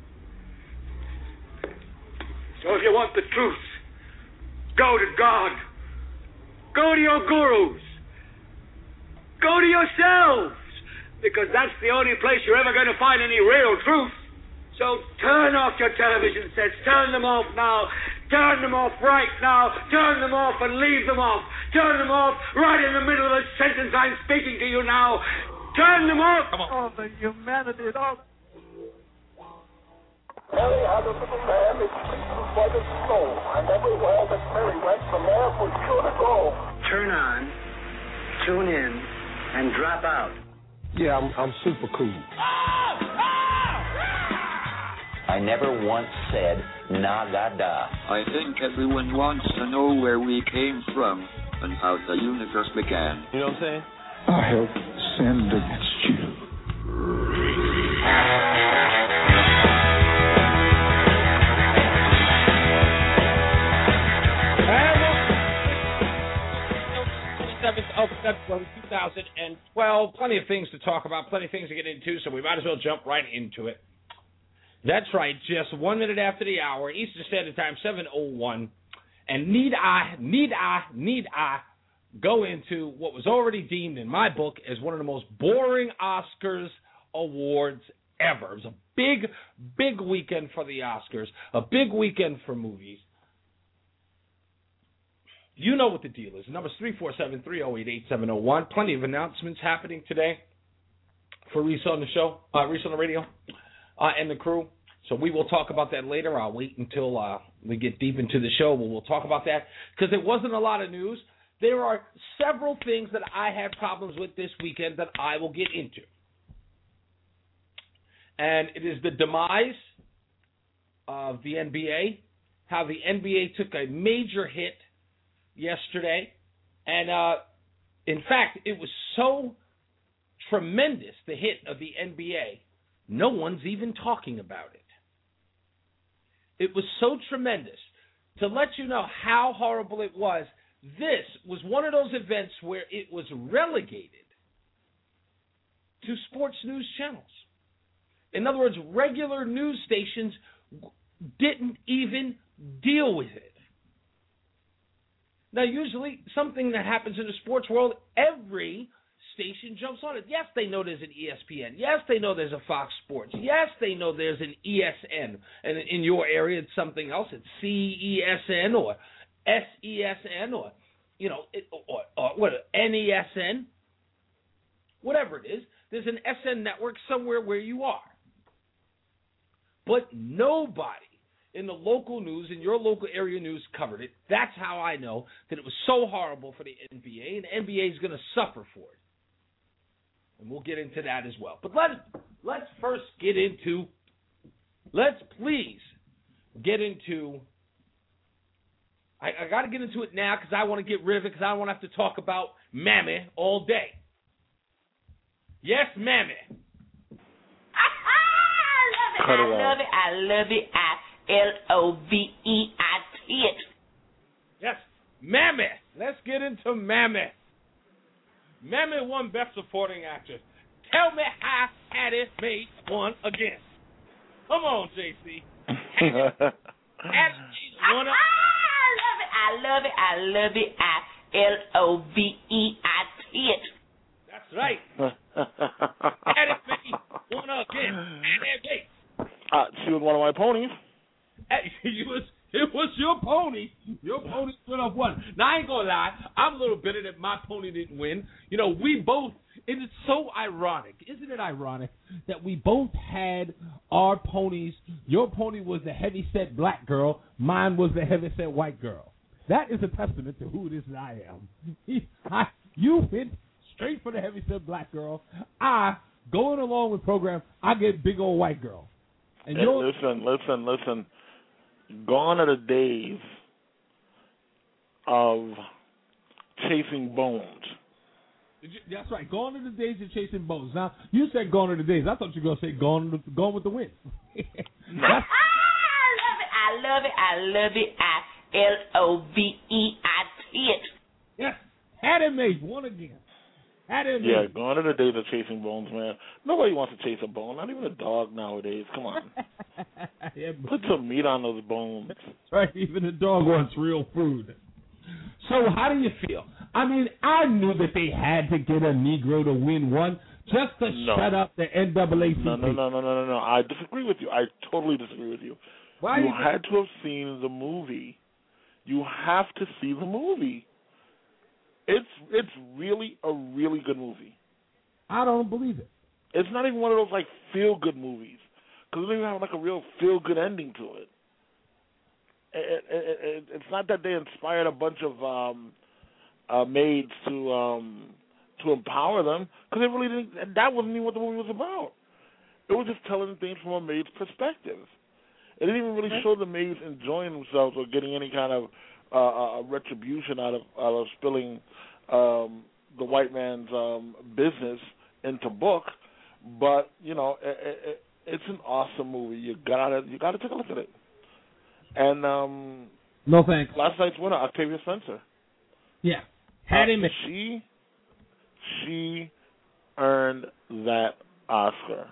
[SPEAKER 6] So if you want the truth, go to God. Go to your gurus. Go to yourselves. Because that's the only place you're ever going to find any real truth. So turn off your television sets. Turn them off now. Turn them off right now. Turn them off and leave them off. Turn them off right in the middle of the sentence I'm speaking to you now. Turn them off. Come on.
[SPEAKER 9] All the humanity and all.
[SPEAKER 13] Mary had a little lamb, its feet was white as snow, and everywhere that Mary went, the lamb was sure to go.
[SPEAKER 24] Turn on, tune in, and drop out.
[SPEAKER 13] Yeah, I'm, I'm super cool.
[SPEAKER 25] I never once said nagada.
[SPEAKER 26] I think everyone wants to know where we came from and how the universe began.
[SPEAKER 13] You know what I'm saying? I have sinned against you.
[SPEAKER 2] twenty-seventh of February two thousand twelve. Plenty of things to talk about, plenty of things to get into, so we might as well jump right into it. That's right, just one minute after the hour, Eastern Standard Time, seven oh one. And need I, need I, need I go into what was already deemed in my book as one of the most boring Oscars awards ever. It was a big, big weekend for the Oscars, a big weekend for movies. You know what the deal is. The number's three four seven, three oh eight, eight seven oh one. Plenty of announcements happening today for Reese on the show, uh, Reese on the radio, uh, and the crew. So we will talk about that later. I'll wait until uh, we get deep into the show, but we'll talk about that because it wasn't a lot of news. There are several things that I had problems with this weekend that I will get into. And it is the demise of the N B A, how the N B A took a major hit yesterday. And, uh, in fact, it was so tremendous, the hit of the N B A, no one's even talking about it. It was so tremendous. To let you know how horrible it was, this was one of those events where it was relegated to sports news channels. In other words, regular news stations didn't even deal with it. Now, usually, something that happens in the sports world, every station jumps on it. Yes, they know there's an E S P N. Yes, they know there's a Fox Sports. Yes, they know there's an E S N. And in your area, it's something else. It's C E S N or S E S N or, you know, it, or, or what, N E S N. Whatever it is, there's an S N network somewhere where you are. But nobody in the local news, in your local area news, covered it. That's how I know that it was so horrible for the N B A, and the N B A is going to suffer for it. And we'll get into that as well. But let's, let's first get into, let's please get into, I, I got to get into it now because I want to get rid of it because I don't want to have to talk about Mammy all day. Yes, Mammy.
[SPEAKER 27] I love it. I love it. I L O V E I T it.
[SPEAKER 2] Yes, Mammy. Let's get into Mammy. Mammy won Best Supporting Actress. Tell me how Hattie made one again. Come on, J C. Hattie made one again.
[SPEAKER 27] I love it. I love it. I L O V E I T it.
[SPEAKER 2] That's right. Hattie made one again. Hattie
[SPEAKER 3] Uh, she was one of my ponies.
[SPEAKER 2] It was, it was your pony. Your pony went off one. Now, I ain't going to lie. I'm a little bitter that my pony didn't win. You know, we both, and it's so ironic. Isn't it ironic that we both had our ponies? Your pony was the heavyset black girl. Mine was the heavyset white girl. That is a testament to who it is that I am. I, you went straight for the heavyset black girl. I, going along with program, I get big old white girl. And
[SPEAKER 3] hey, listen, listen, listen. Gone are the days of chasing bones.
[SPEAKER 11] That's right. Gone are the days of chasing bones. Now, you said gone are the days. I thought you were going to say gone, with- gone with the wind.
[SPEAKER 27] I love it. I love it. I love it. I L O V E I T it.
[SPEAKER 11] Yes. Had it made. One again. Had it made.
[SPEAKER 3] Yeah, gone are the days of chasing bones, man. Nobody wants to chase a bone. Not even a dog nowadays. Come on.
[SPEAKER 11] Yeah,
[SPEAKER 3] Put some meat on those bones.
[SPEAKER 11] That's right. Even the dog wants real food. So how do you feel? I mean, I knew that they had to get a Negro to win one just to
[SPEAKER 3] No.
[SPEAKER 11] shut up the N double A C P.
[SPEAKER 3] No, no, no, no, no, no, no. I disagree with you. I totally disagree with you.
[SPEAKER 11] Why
[SPEAKER 3] you
[SPEAKER 11] you
[SPEAKER 3] had to have seen the movie. You have to see the movie. It's it's really a really good movie.
[SPEAKER 11] I don't believe it.
[SPEAKER 3] It's not even one of those like feel good movies because it doesn't even have like a real feel good ending to it. It, it, it. It's not that they inspired a bunch of um, uh, maids to um, to empower them because they really didn't. That wasn't even what the movie was about. It was just telling things from a maid's perspective. It didn't even really show the maids enjoying themselves or getting any kind of uh, uh, retribution out of out of spilling um, the white man's um, business into book. But you know, it, it, it's an awesome movie. You gotta you gotta take a look at it. And um,
[SPEAKER 11] no thanks.
[SPEAKER 3] Last night's winner, Octavia Spencer.
[SPEAKER 11] Yeah, had
[SPEAKER 3] uh,
[SPEAKER 11] him.
[SPEAKER 3] She she earned that Oscar.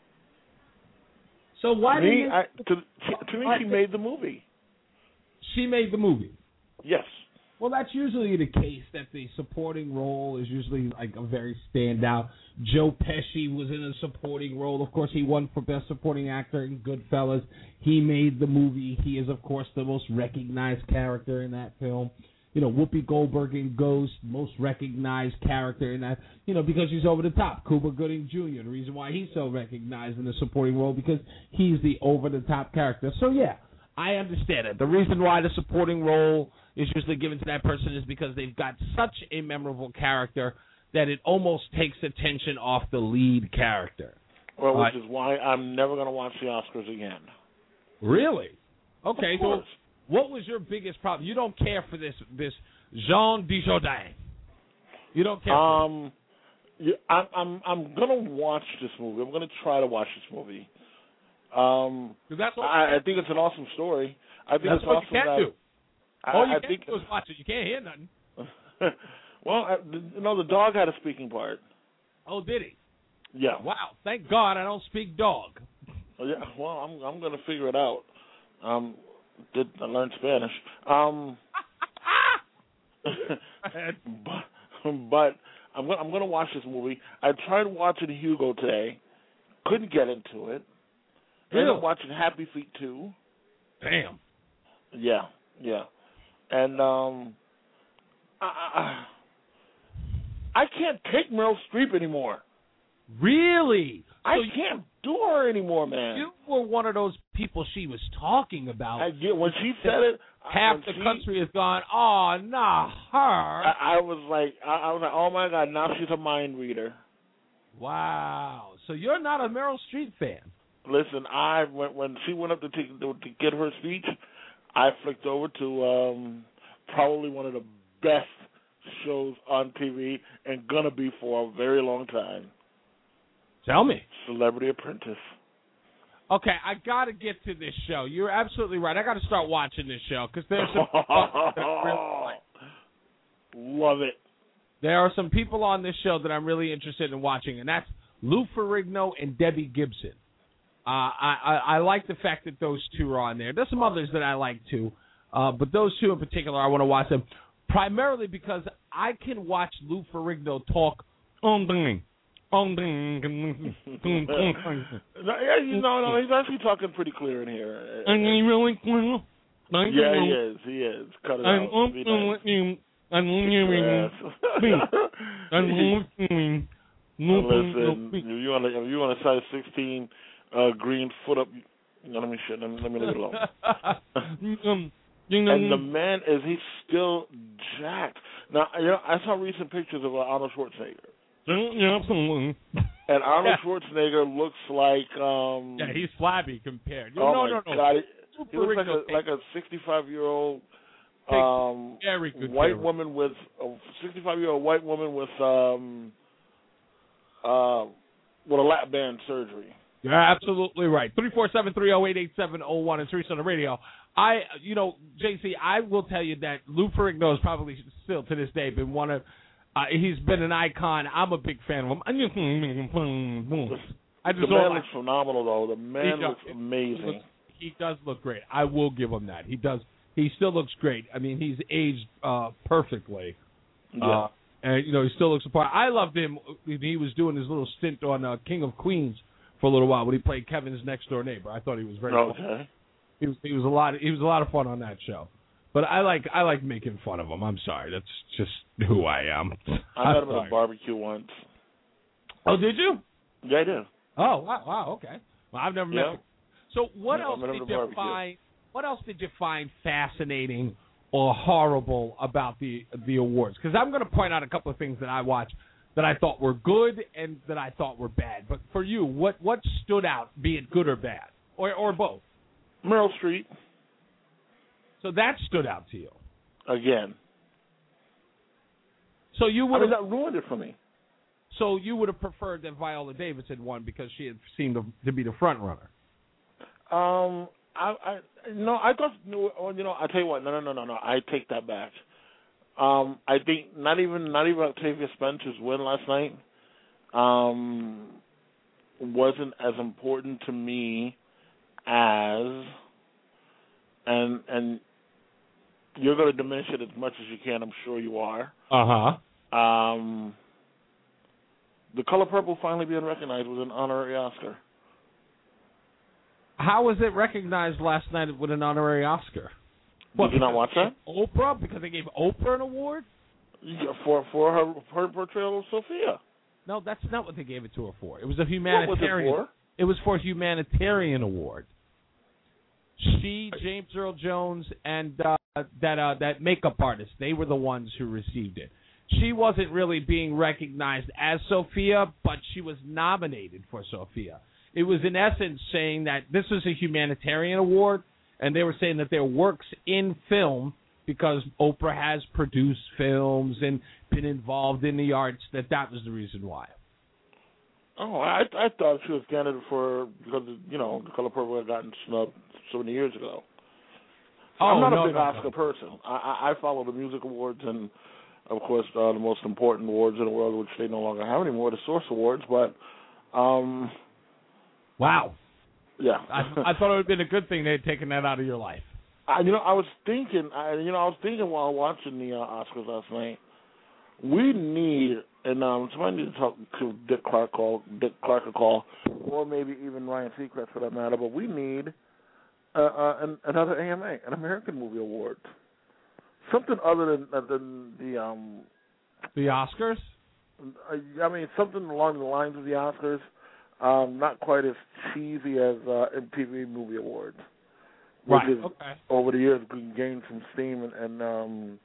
[SPEAKER 11] So why
[SPEAKER 3] to me,
[SPEAKER 11] did
[SPEAKER 3] I, to, to, to me, she made the movie.
[SPEAKER 11] She made the movie.
[SPEAKER 3] Yes.
[SPEAKER 11] Well, that's usually the case, that the supporting role is usually like a very standout. Joe Pesci was in a supporting role. Of course, he won for Best Supporting Actor in Goodfellas. He made the movie. He is, of course, the most recognized character in that film. You know, Whoopi Goldberg in Ghost, most recognized character in that, you know, because he's over the top. Cuba Gooding Junior, the reason why he's so recognized in the supporting role, because he's the over-the-top character. So, yeah, I understand it. The reason why the supporting role is usually given to that person is because they've got such a memorable character that it almost takes attention off the lead character.
[SPEAKER 3] Well, which
[SPEAKER 11] uh,
[SPEAKER 3] is why I'm never going to watch the Oscars again.
[SPEAKER 11] Really? Okay,
[SPEAKER 3] Of
[SPEAKER 11] so
[SPEAKER 3] course.
[SPEAKER 11] what was your biggest problem? You don't care for this this Jean Dujardin. You don't care.
[SPEAKER 3] Um, yeah, I'm I'm I'm gonna watch this movie. I'm gonna try to watch this movie. Um,
[SPEAKER 11] that's what
[SPEAKER 3] I, I think it's an awesome story. I think
[SPEAKER 11] That's
[SPEAKER 3] it's
[SPEAKER 11] what
[SPEAKER 3] awesome
[SPEAKER 11] you can
[SPEAKER 3] that
[SPEAKER 11] do.
[SPEAKER 3] I,
[SPEAKER 11] All you
[SPEAKER 3] I
[SPEAKER 11] can
[SPEAKER 3] think.
[SPEAKER 11] do is watch it. You can't hear nothing.
[SPEAKER 3] Well, I, you know, the dog had a speaking part.
[SPEAKER 11] Oh, did he?
[SPEAKER 3] Yeah.
[SPEAKER 11] Wow. Thank God I don't speak dog.
[SPEAKER 3] Oh, yeah. Well, I'm I'm gonna figure it out. Um, did I learn Spanish? Um, but, but I'm gonna I'm gonna watch this movie. I tried watching Hugo today, couldn't get into it. Ended
[SPEAKER 11] Really?
[SPEAKER 3] up watching Happy Feet two.
[SPEAKER 11] Damn.
[SPEAKER 3] Yeah, yeah, and um, I, I I can't take Meryl Streep anymore.
[SPEAKER 11] Really?
[SPEAKER 3] I
[SPEAKER 11] So
[SPEAKER 3] can't do her anymore, man.
[SPEAKER 11] You were one of those people she was talking about.
[SPEAKER 3] I get when she said it.
[SPEAKER 11] Half
[SPEAKER 3] when
[SPEAKER 11] the
[SPEAKER 3] she,
[SPEAKER 11] country has gone, oh, nah, her.
[SPEAKER 3] I, I was like, I, I was like, oh my God, now she's a mind reader.
[SPEAKER 11] Wow. So you're not a Meryl Streep fan?
[SPEAKER 3] Listen, I when when she went up to take, to get her speech, I flicked over to um, probably one of the best shows on T V and gonna be for a very long time.
[SPEAKER 11] Tell me.
[SPEAKER 3] Celebrity Apprentice.
[SPEAKER 11] Okay, I got to get to this show. You're absolutely right. I got to start watching this show because there's some people that I really like.
[SPEAKER 3] Love it.
[SPEAKER 11] There are some people on this show that I'm really interested in watching, and that's Lou Ferrigno and Debbie Gibson. Uh, I, I, I like the fact that those two are on there. There's some others that I like too, uh, but those two in particular, I want to watch them primarily because I can watch Lou Ferrigno talk on the
[SPEAKER 3] no, yeah, you know, no, he's actually talking pretty clear in here.
[SPEAKER 11] And he really clear.
[SPEAKER 3] Yeah, he is. He is. Cut it
[SPEAKER 11] I'm
[SPEAKER 3] out. Be nice.
[SPEAKER 11] you. I'm
[SPEAKER 3] Listen, if you want to, if you want a size sixteen uh, green foot up, no, let me shit. Let me, let me leave it alone. And the man is he's still jacked. Now, you know, I saw recent pictures of uh, Arnold Schwarzenegger.
[SPEAKER 11] Yeah, absolutely.
[SPEAKER 3] And Arnold
[SPEAKER 11] Yeah.
[SPEAKER 3] Schwarzenegger looks like um
[SPEAKER 11] Yeah, he's flabby compared.
[SPEAKER 3] oh
[SPEAKER 11] no,
[SPEAKER 3] my
[SPEAKER 11] no, no.
[SPEAKER 3] God. He, he
[SPEAKER 11] Super
[SPEAKER 3] looks like
[SPEAKER 11] Rico
[SPEAKER 3] a like a sixty-five year old Um,
[SPEAKER 11] very good
[SPEAKER 3] white
[SPEAKER 11] care.
[SPEAKER 3] woman with a sixty-five-year-old white woman with um, uh, with a lap band surgery.
[SPEAKER 11] You're absolutely right. three four seven, three oh eight, eight seven oh one and Teresa on the radio. I, you know, J C, I will tell you that Lou Ferrigno has probably still to this day been one of, uh, he's been an icon. I'm a big fan of him. I just
[SPEAKER 3] the
[SPEAKER 11] don't
[SPEAKER 3] man
[SPEAKER 11] like,
[SPEAKER 3] looks phenomenal, though. The man
[SPEAKER 11] he,
[SPEAKER 3] looks amazing.
[SPEAKER 11] He, looks, he does look great. I will give him that. He does. He still looks great. I mean, he's aged uh, perfectly.
[SPEAKER 3] Yeah.
[SPEAKER 11] Uh, and, you know, he still looks apart. I loved him when he was doing his little stint on uh, King of Queens for a little while when he played Kevin's next door neighbor. I thought he was very
[SPEAKER 3] okay.
[SPEAKER 11] fun. He was he was a lot he was a lot of fun on that show. But I like I like making fun of him. I'm sorry. That's just who I am.
[SPEAKER 3] I met him at a barbecue once.
[SPEAKER 11] Oh, did you?
[SPEAKER 3] Yeah, I did.
[SPEAKER 11] Oh, wow, wow, okay. Well, I've never
[SPEAKER 3] Yeah.
[SPEAKER 11] met him. So what
[SPEAKER 3] Yeah,
[SPEAKER 11] else
[SPEAKER 3] I met him
[SPEAKER 11] did
[SPEAKER 3] at a
[SPEAKER 11] you
[SPEAKER 3] barbecue.
[SPEAKER 11] find what else did you find fascinating or horrible about the the awards? Because I'm going to point out a couple of things that I watched that I thought were good and that I thought were bad. But for you, what what stood out, be it good or bad, or or both?
[SPEAKER 3] Meryl Streep.
[SPEAKER 11] So that stood out to you
[SPEAKER 3] again.
[SPEAKER 11] So you would
[SPEAKER 3] I mean,
[SPEAKER 11] have
[SPEAKER 3] that ruined it for me.
[SPEAKER 11] So you would have preferred that Viola Davis had won because she had seemed to, to be the front runner.
[SPEAKER 3] Um, I, I, no, I thought, you know, I tell you what, no, no, no, no, no, I take that back. Um, I think not even, not even Octavia Spencer's win last night, um, wasn't as important to me as, and and you're going to diminish it as much as you can. I'm sure you are.
[SPEAKER 11] Uh huh.
[SPEAKER 3] Um, The Color Purple finally being recognized with an honorary Oscar.
[SPEAKER 11] How was it recognized last night with an honorary Oscar?
[SPEAKER 3] Did
[SPEAKER 11] What,
[SPEAKER 3] you not watch that?
[SPEAKER 11] Oprah? Because they gave Oprah an award?
[SPEAKER 3] Yeah, for for her her portrayal of Sophia.
[SPEAKER 11] No, that's not what they gave it to her for. It was a humanitarian.
[SPEAKER 3] What was it
[SPEAKER 11] It was for a humanitarian award. She, James Earl Jones, and uh, that uh, that makeup artist, they were the ones who received it. She wasn't really being recognized as Sophia, but she was nominated for Sophia. It was in essence saying that this is a humanitarian award, and they were saying that their works in film, because Oprah has produced films and been involved in the arts, that that was the reason why.
[SPEAKER 3] Oh, I I thought she was candidate for, because, you know, The Color Purple had gotten snubbed so many years ago. So
[SPEAKER 11] Oh,
[SPEAKER 3] I'm not
[SPEAKER 11] no,
[SPEAKER 3] a big
[SPEAKER 11] no,
[SPEAKER 3] Oscar
[SPEAKER 11] no.
[SPEAKER 3] person. I, I I follow the music awards and, of course, uh, the most important awards in the world, which they no longer have anymore, the Source Awards. But, um,
[SPEAKER 11] wow.
[SPEAKER 3] Yeah.
[SPEAKER 11] I, I thought it would have been a good thing they had taken that out of your life.
[SPEAKER 3] I, you know, I was thinking, I, you know, I was thinking while watching the uh, Oscars last night, we need, and um, somebody need to talk to Dick Clark, call, Dick Clark a call, or maybe even Ryan Seacrest for that matter, but we need uh, uh, an, another A M A, an American Movie Award. Something other than, uh, than the... Um,
[SPEAKER 11] the Oscars?
[SPEAKER 3] I mean, something along the lines of the Oscars, um, not quite as cheesy as uh, M T V Movie Awards. Which
[SPEAKER 11] Right,
[SPEAKER 3] is,
[SPEAKER 11] okay.
[SPEAKER 3] over the years, gained some steam and... and um,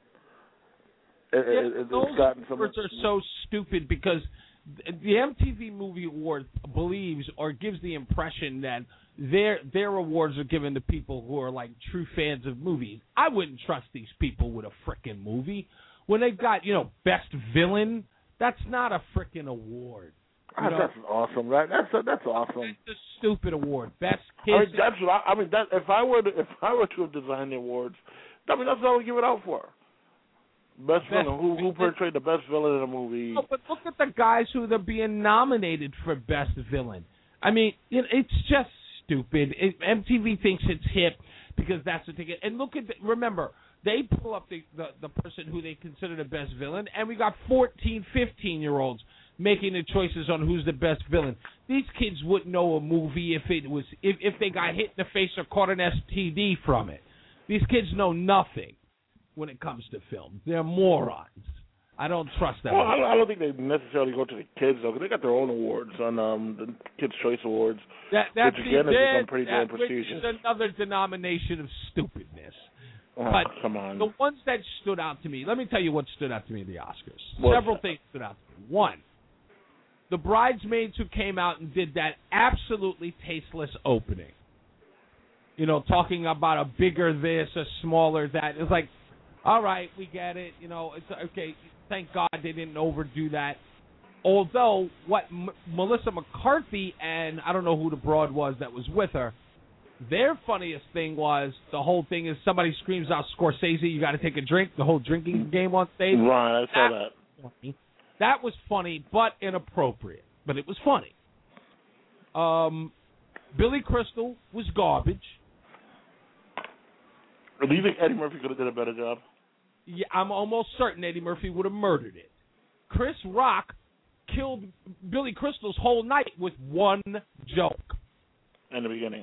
[SPEAKER 3] It,
[SPEAKER 11] Yeah,
[SPEAKER 3] it, it's
[SPEAKER 11] those
[SPEAKER 3] gotten some.
[SPEAKER 11] awards are so stupid because the M T V Movie Award believes or gives the impression that their their awards are given to people who are like true fans of movies. I wouldn't trust these people with a frickin' movie. When they've got, you know, best villain, that's not a frickin' award. You
[SPEAKER 3] Ah,
[SPEAKER 11] know,
[SPEAKER 3] that's awesome, right? That's that's awesome.
[SPEAKER 11] It's a stupid award. Best
[SPEAKER 3] I
[SPEAKER 11] kids.
[SPEAKER 3] mean, that's what I, I mean. That if I were to, if I were to have designed the awards, I mean that's what I would give it out for. Best,
[SPEAKER 11] Best
[SPEAKER 3] villain. Who who portrayed the best villain in a movie?
[SPEAKER 11] No, but look at the guys who are being nominated for best villain. I mean, you know, it's just stupid. It, M T V thinks it's hip because that's what they get. And look at the, remember, they pull up the, the the person who they consider the best villain, and we got fourteen, fifteen year olds making the choices on who's the best villain. These kids wouldn't know a movie if it was if if they got hit in the face or caught an S T D from it. These kids know nothing when it comes to film. They're morons. I don't trust them.
[SPEAKER 3] Well, I, I don't think they necessarily go to the kids though, because they got their own awards on um, the Kids' Choice Awards,
[SPEAKER 11] That, that's
[SPEAKER 3] which again
[SPEAKER 11] the,
[SPEAKER 3] has become pretty damn
[SPEAKER 11] that,
[SPEAKER 3] prestigious.
[SPEAKER 11] Which is another denomination of stupidness.
[SPEAKER 3] Oh,
[SPEAKER 11] but
[SPEAKER 3] come on.
[SPEAKER 11] the ones that stood out to me, let me tell you what stood out to me in the Oscars.
[SPEAKER 3] What's
[SPEAKER 11] Several
[SPEAKER 3] that?
[SPEAKER 11] things stood out to me. One, the bridesmaids who came out and did that absolutely tasteless opening. You know, talking about a bigger this, a smaller that. It's like,
[SPEAKER 2] All right, we get it. You know, it's okay. Thank God they didn't overdo that. Although, what M- Melissa McCarthy and I don't know who the broad was that was with her, their funniest thing was the whole thing is somebody screams out Scorsese, you got to take a drink. The whole drinking game on stage.
[SPEAKER 3] Right, I saw that.
[SPEAKER 2] That. Funny. That was funny, but inappropriate. But it was funny. Um, Billy Crystal was garbage.
[SPEAKER 3] Do you think Eddie Murphy could have done a better job?
[SPEAKER 2] Yeah, I'm almost certain Eddie Murphy would have murdered it. Chris Rock killed Billy Crystal's whole night with one joke.
[SPEAKER 3] In the beginning.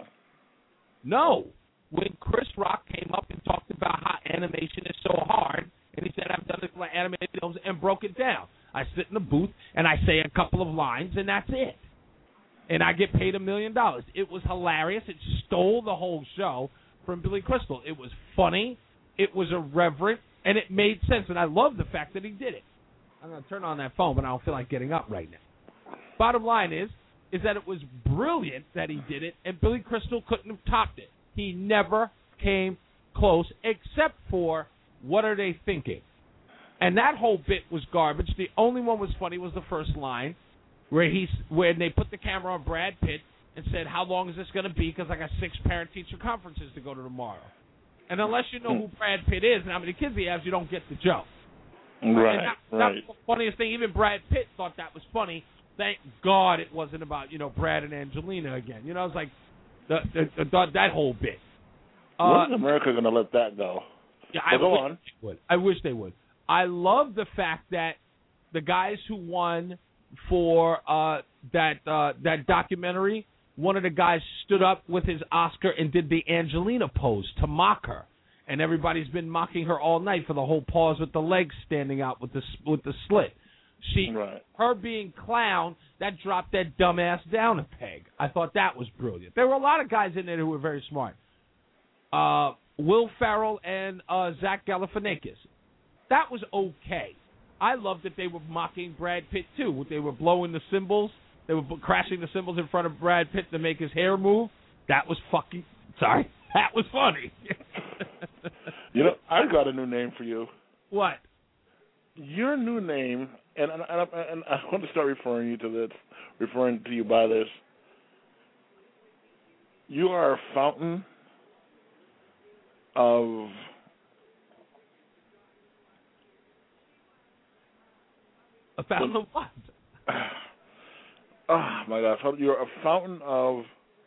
[SPEAKER 2] No. When Chris Rock came up and talked about how animation is so hard, and he said, I've done this for animated films, and broke it down. I sit in the booth, and I say a couple of lines, and that's it. And I get paid a million dollars. It was hilarious. It stole the whole show from Billy Crystal. It was funny. It was irreverent, and it made sense. And I love the fact that he did it. I'm going to turn on that phone, but I don't feel like getting up right now. Bottom line is, is that it was brilliant that he did it, and Billy Crystal couldn't have topped it. He never came close, except for What Are They Thinking? And that whole bit was garbage. The only one was funny was the first line, where he's where they put the camera on Brad Pitt and said, how long is this going to be? Because I got six parent-teacher conferences to go to tomorrow. And unless you know who Brad Pitt is and how many kids he has, you don't get the joke.
[SPEAKER 3] Right,
[SPEAKER 2] and that,
[SPEAKER 3] right.
[SPEAKER 2] That was the funniest thing. Even Brad Pitt thought that was funny. Thank God it wasn't about, you know, Brad and Angelina again. You know, it's like the, the, the, that whole bit. Uh,
[SPEAKER 3] When is America going to let that go?
[SPEAKER 2] Yeah,
[SPEAKER 3] so
[SPEAKER 2] I
[SPEAKER 3] go
[SPEAKER 2] wish
[SPEAKER 3] on.
[SPEAKER 2] They would. I wish they would. I love the fact that the guys who won for uh, that uh, that documentary, one of the guys stood up with his Oscar and did the Angelina pose to mock her, and everybody's been mocking her all night for the whole pause with the legs standing out with the with the slit. She,
[SPEAKER 3] right.
[SPEAKER 2] her being clown, that dropped that dumbass down a peg. I thought that was brilliant. There were a lot of guys in there who were very smart. Uh, Will Ferrell and uh, Zach Galifianakis. That was okay. I loved that they were mocking Brad Pitt, too. They were blowing the cymbals. They were b- crashing the cymbals in front of Brad Pitt to make his hair move. That was fucking... Sorry. That was funny.
[SPEAKER 3] You know, I got a new name for you.
[SPEAKER 2] What?
[SPEAKER 3] Your new name, and, and, and, and I want to start referring you to this, referring to you by this. You are a fountain of...
[SPEAKER 2] A fountain of what?
[SPEAKER 3] Oh, my gosh. You're a fountain of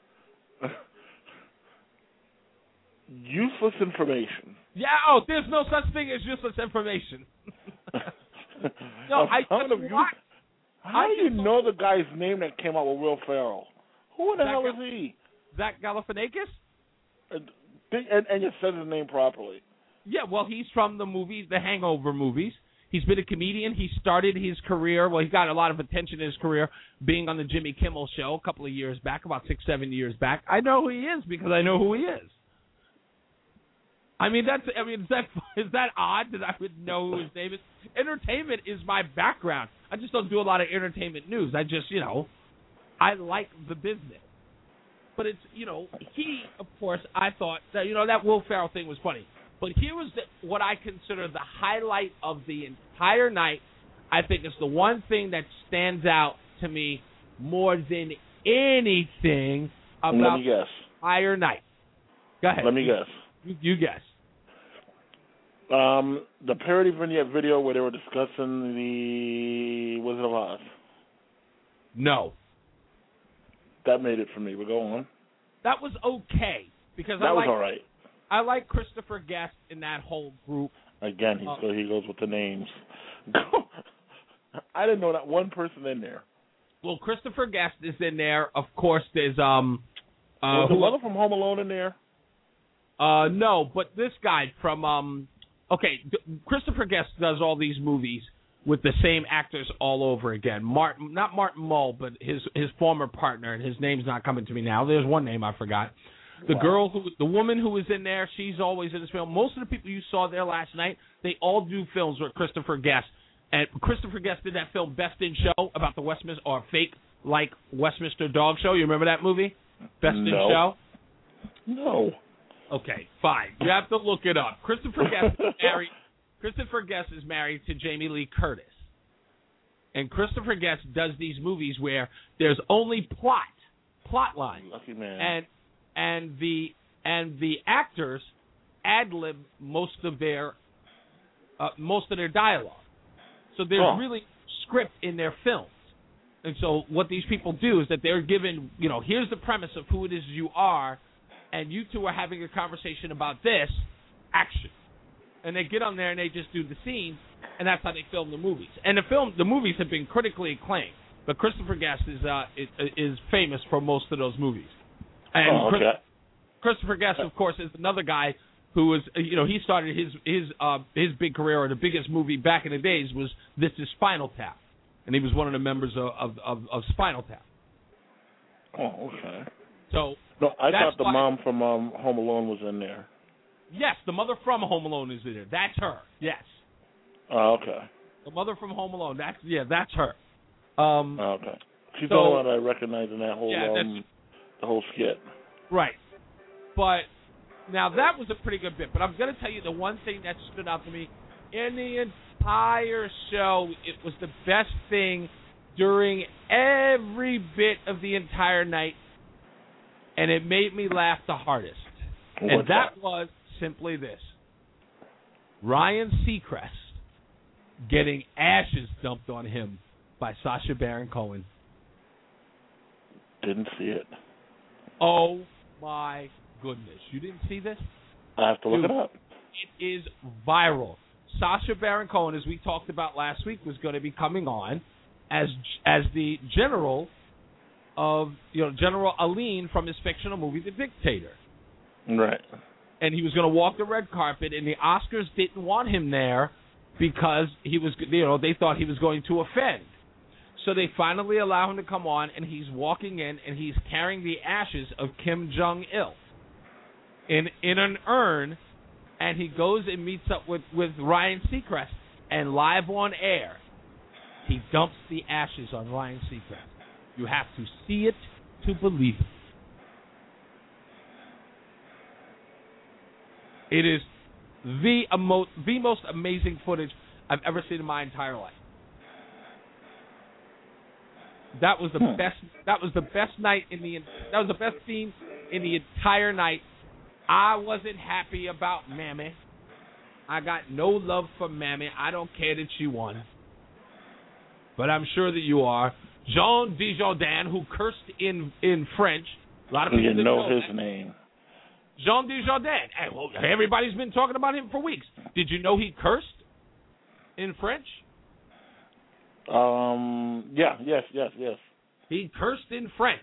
[SPEAKER 3] useless information.
[SPEAKER 2] Yeah, oh, there's no such thing as useless information. no, I
[SPEAKER 3] fountain of use- How do you know the guy's name that came out with Will Ferrell? Who the
[SPEAKER 2] Zach
[SPEAKER 3] hell is
[SPEAKER 2] Gal-
[SPEAKER 3] he?
[SPEAKER 2] Zach Galifianakis?
[SPEAKER 3] And, and, and you said his name properly.
[SPEAKER 2] Yeah, well, he's from the movies, the Hangover movies. He's been a comedian. He started his career, well, he got a lot of attention in his career being on the Jimmy Kimmel Show a couple of years back, about six, seven years back. I know who he is because I know who he is. I mean, that's, I mean, is that, is that odd that I would know who his name is? Entertainment is my background. I just don't do a lot of entertainment news. I just, you know, I like the business. But it's, you know, he, of course, I thought that, you know, that Will Ferrell thing was funny. But here was the, what I consider the highlight of the entire night. I think it's the one thing that stands out to me more than anything about
[SPEAKER 3] Let me guess.
[SPEAKER 2] the entire night. Go ahead.
[SPEAKER 3] Let me guess.
[SPEAKER 2] You, you guess.
[SPEAKER 3] Um, the parody vignette video where they were discussing the Wizard of Oz.
[SPEAKER 2] No.
[SPEAKER 3] That made it for me, but go on.
[SPEAKER 2] That was okay. Because
[SPEAKER 3] that
[SPEAKER 2] I
[SPEAKER 3] was
[SPEAKER 2] like,
[SPEAKER 3] all right.
[SPEAKER 2] I like Christopher Guest in that whole group.
[SPEAKER 3] Again, he's
[SPEAKER 2] Uh,
[SPEAKER 3] go, he goes with the names. I didn't know that one person in there.
[SPEAKER 2] Well, Christopher Guest is in there. Of course, there's um. Uh,
[SPEAKER 3] Was the mother from Home Alone in there?
[SPEAKER 2] Uh, no, but this guy from um. Okay, Christopher Guest does all these movies with the same actors all over again. Martin, not Martin Mull, but his his former partner, and his name's not coming to me now. There's one name I forgot. The
[SPEAKER 3] Wow.
[SPEAKER 2] girl who, the woman who was in there, she's always in this film. Most of the people you saw there last night, they all do films with Christopher Guest. And Christopher Guest did that film Best in Show about the Westminster, or fake like Westminster Dog Show. You remember that movie? Best in
[SPEAKER 3] No.
[SPEAKER 2] Show?
[SPEAKER 3] No.
[SPEAKER 2] Okay, fine. You have to look it up. Christopher Guest is married. Christopher Guest is married to Jamie Lee Curtis, and Christopher Guest does these movies where there's only plot, plot line,
[SPEAKER 3] Lucky man.
[SPEAKER 2] and and the and the actors ad lib most of their uh, most of their dialogue. So there's
[SPEAKER 3] Oh.
[SPEAKER 2] really script in their films. And so what these people do is that they're given, you know, here's the premise of who it is you are, and you two are having a conversation about this, action. And they get on there and they just do the scenes, and that's how they film the movies. And the film, the movies have been critically acclaimed, but Christopher Guest is uh, is, is famous for most of those movies. And
[SPEAKER 3] Oh, okay.
[SPEAKER 2] Chris, Christopher Guest, of course, is another guy who was, you know, he started his his uh, his big career, or the biggest movie back in the days was This Is Spinal Tap. And he was one of the members of, of, of, of Spinal Tap.
[SPEAKER 3] Oh, okay.
[SPEAKER 2] So
[SPEAKER 3] No, I
[SPEAKER 2] that's
[SPEAKER 3] thought the
[SPEAKER 2] why-
[SPEAKER 3] mom from um, Home Alone was in there.
[SPEAKER 2] Yes, the mother from Home Alone is in there. That's her. Yes,
[SPEAKER 3] Oh, okay.
[SPEAKER 2] the mother from Home Alone. That's yeah, that's her. Um,
[SPEAKER 3] Oh, okay. She's
[SPEAKER 2] so-
[SPEAKER 3] the only one I recognize in that whole
[SPEAKER 2] Yeah, that's-
[SPEAKER 3] um, the whole skit.
[SPEAKER 2] Right. But now that was a pretty good bit. But I'm going to tell you the one thing that stood out to me in the entire show. It was the best thing during every bit of the entire night, and it made me laugh the hardest.
[SPEAKER 3] What's
[SPEAKER 2] and that,
[SPEAKER 3] that?
[SPEAKER 2] was simply this: Ryan Seacrest getting ashes dumped on him by Sacha Baron Cohen.
[SPEAKER 3] Didn't see it.
[SPEAKER 2] Oh my goodness! You didn't see this?
[SPEAKER 3] I have to look
[SPEAKER 2] Dude,
[SPEAKER 3] it up.
[SPEAKER 2] It is viral. Sacha Baron Cohen, as we talked about last week, was going to be coming on as as the general of, you know, General Aline from his fictional movie The Dictator.
[SPEAKER 3] Right.
[SPEAKER 2] And he was going to walk the red carpet, and the Oscars didn't want him there because he was, you know, they thought he was going to offend. So they finally allow him to come on, and he's walking in, and he's carrying the ashes of Kim Jong-il in in an urn, and he goes and meets up with, with Ryan Seacrest, and live on air, he dumps the ashes on Ryan Seacrest. You have to see it to believe it. It is the emo- the most amazing footage I've ever seen in my entire life. That was the
[SPEAKER 3] Hmm.
[SPEAKER 2] best. That was the best night in the. That was the best scene in the entire night. I wasn't happy about Mammy. I got no love for Mammy. I don't care that she won, but I'm sure that you are. Jean Dujardin, who cursed in in French. A lot of people
[SPEAKER 3] You
[SPEAKER 2] didn't
[SPEAKER 3] know
[SPEAKER 2] know
[SPEAKER 3] his
[SPEAKER 2] that.
[SPEAKER 3] name.
[SPEAKER 2] Jean Dujardin. Hey, well, everybody's been talking about him for weeks. Did you know he cursed in French?
[SPEAKER 3] Um. Yeah. Yes. Yes. Yes.
[SPEAKER 2] He cursed in French.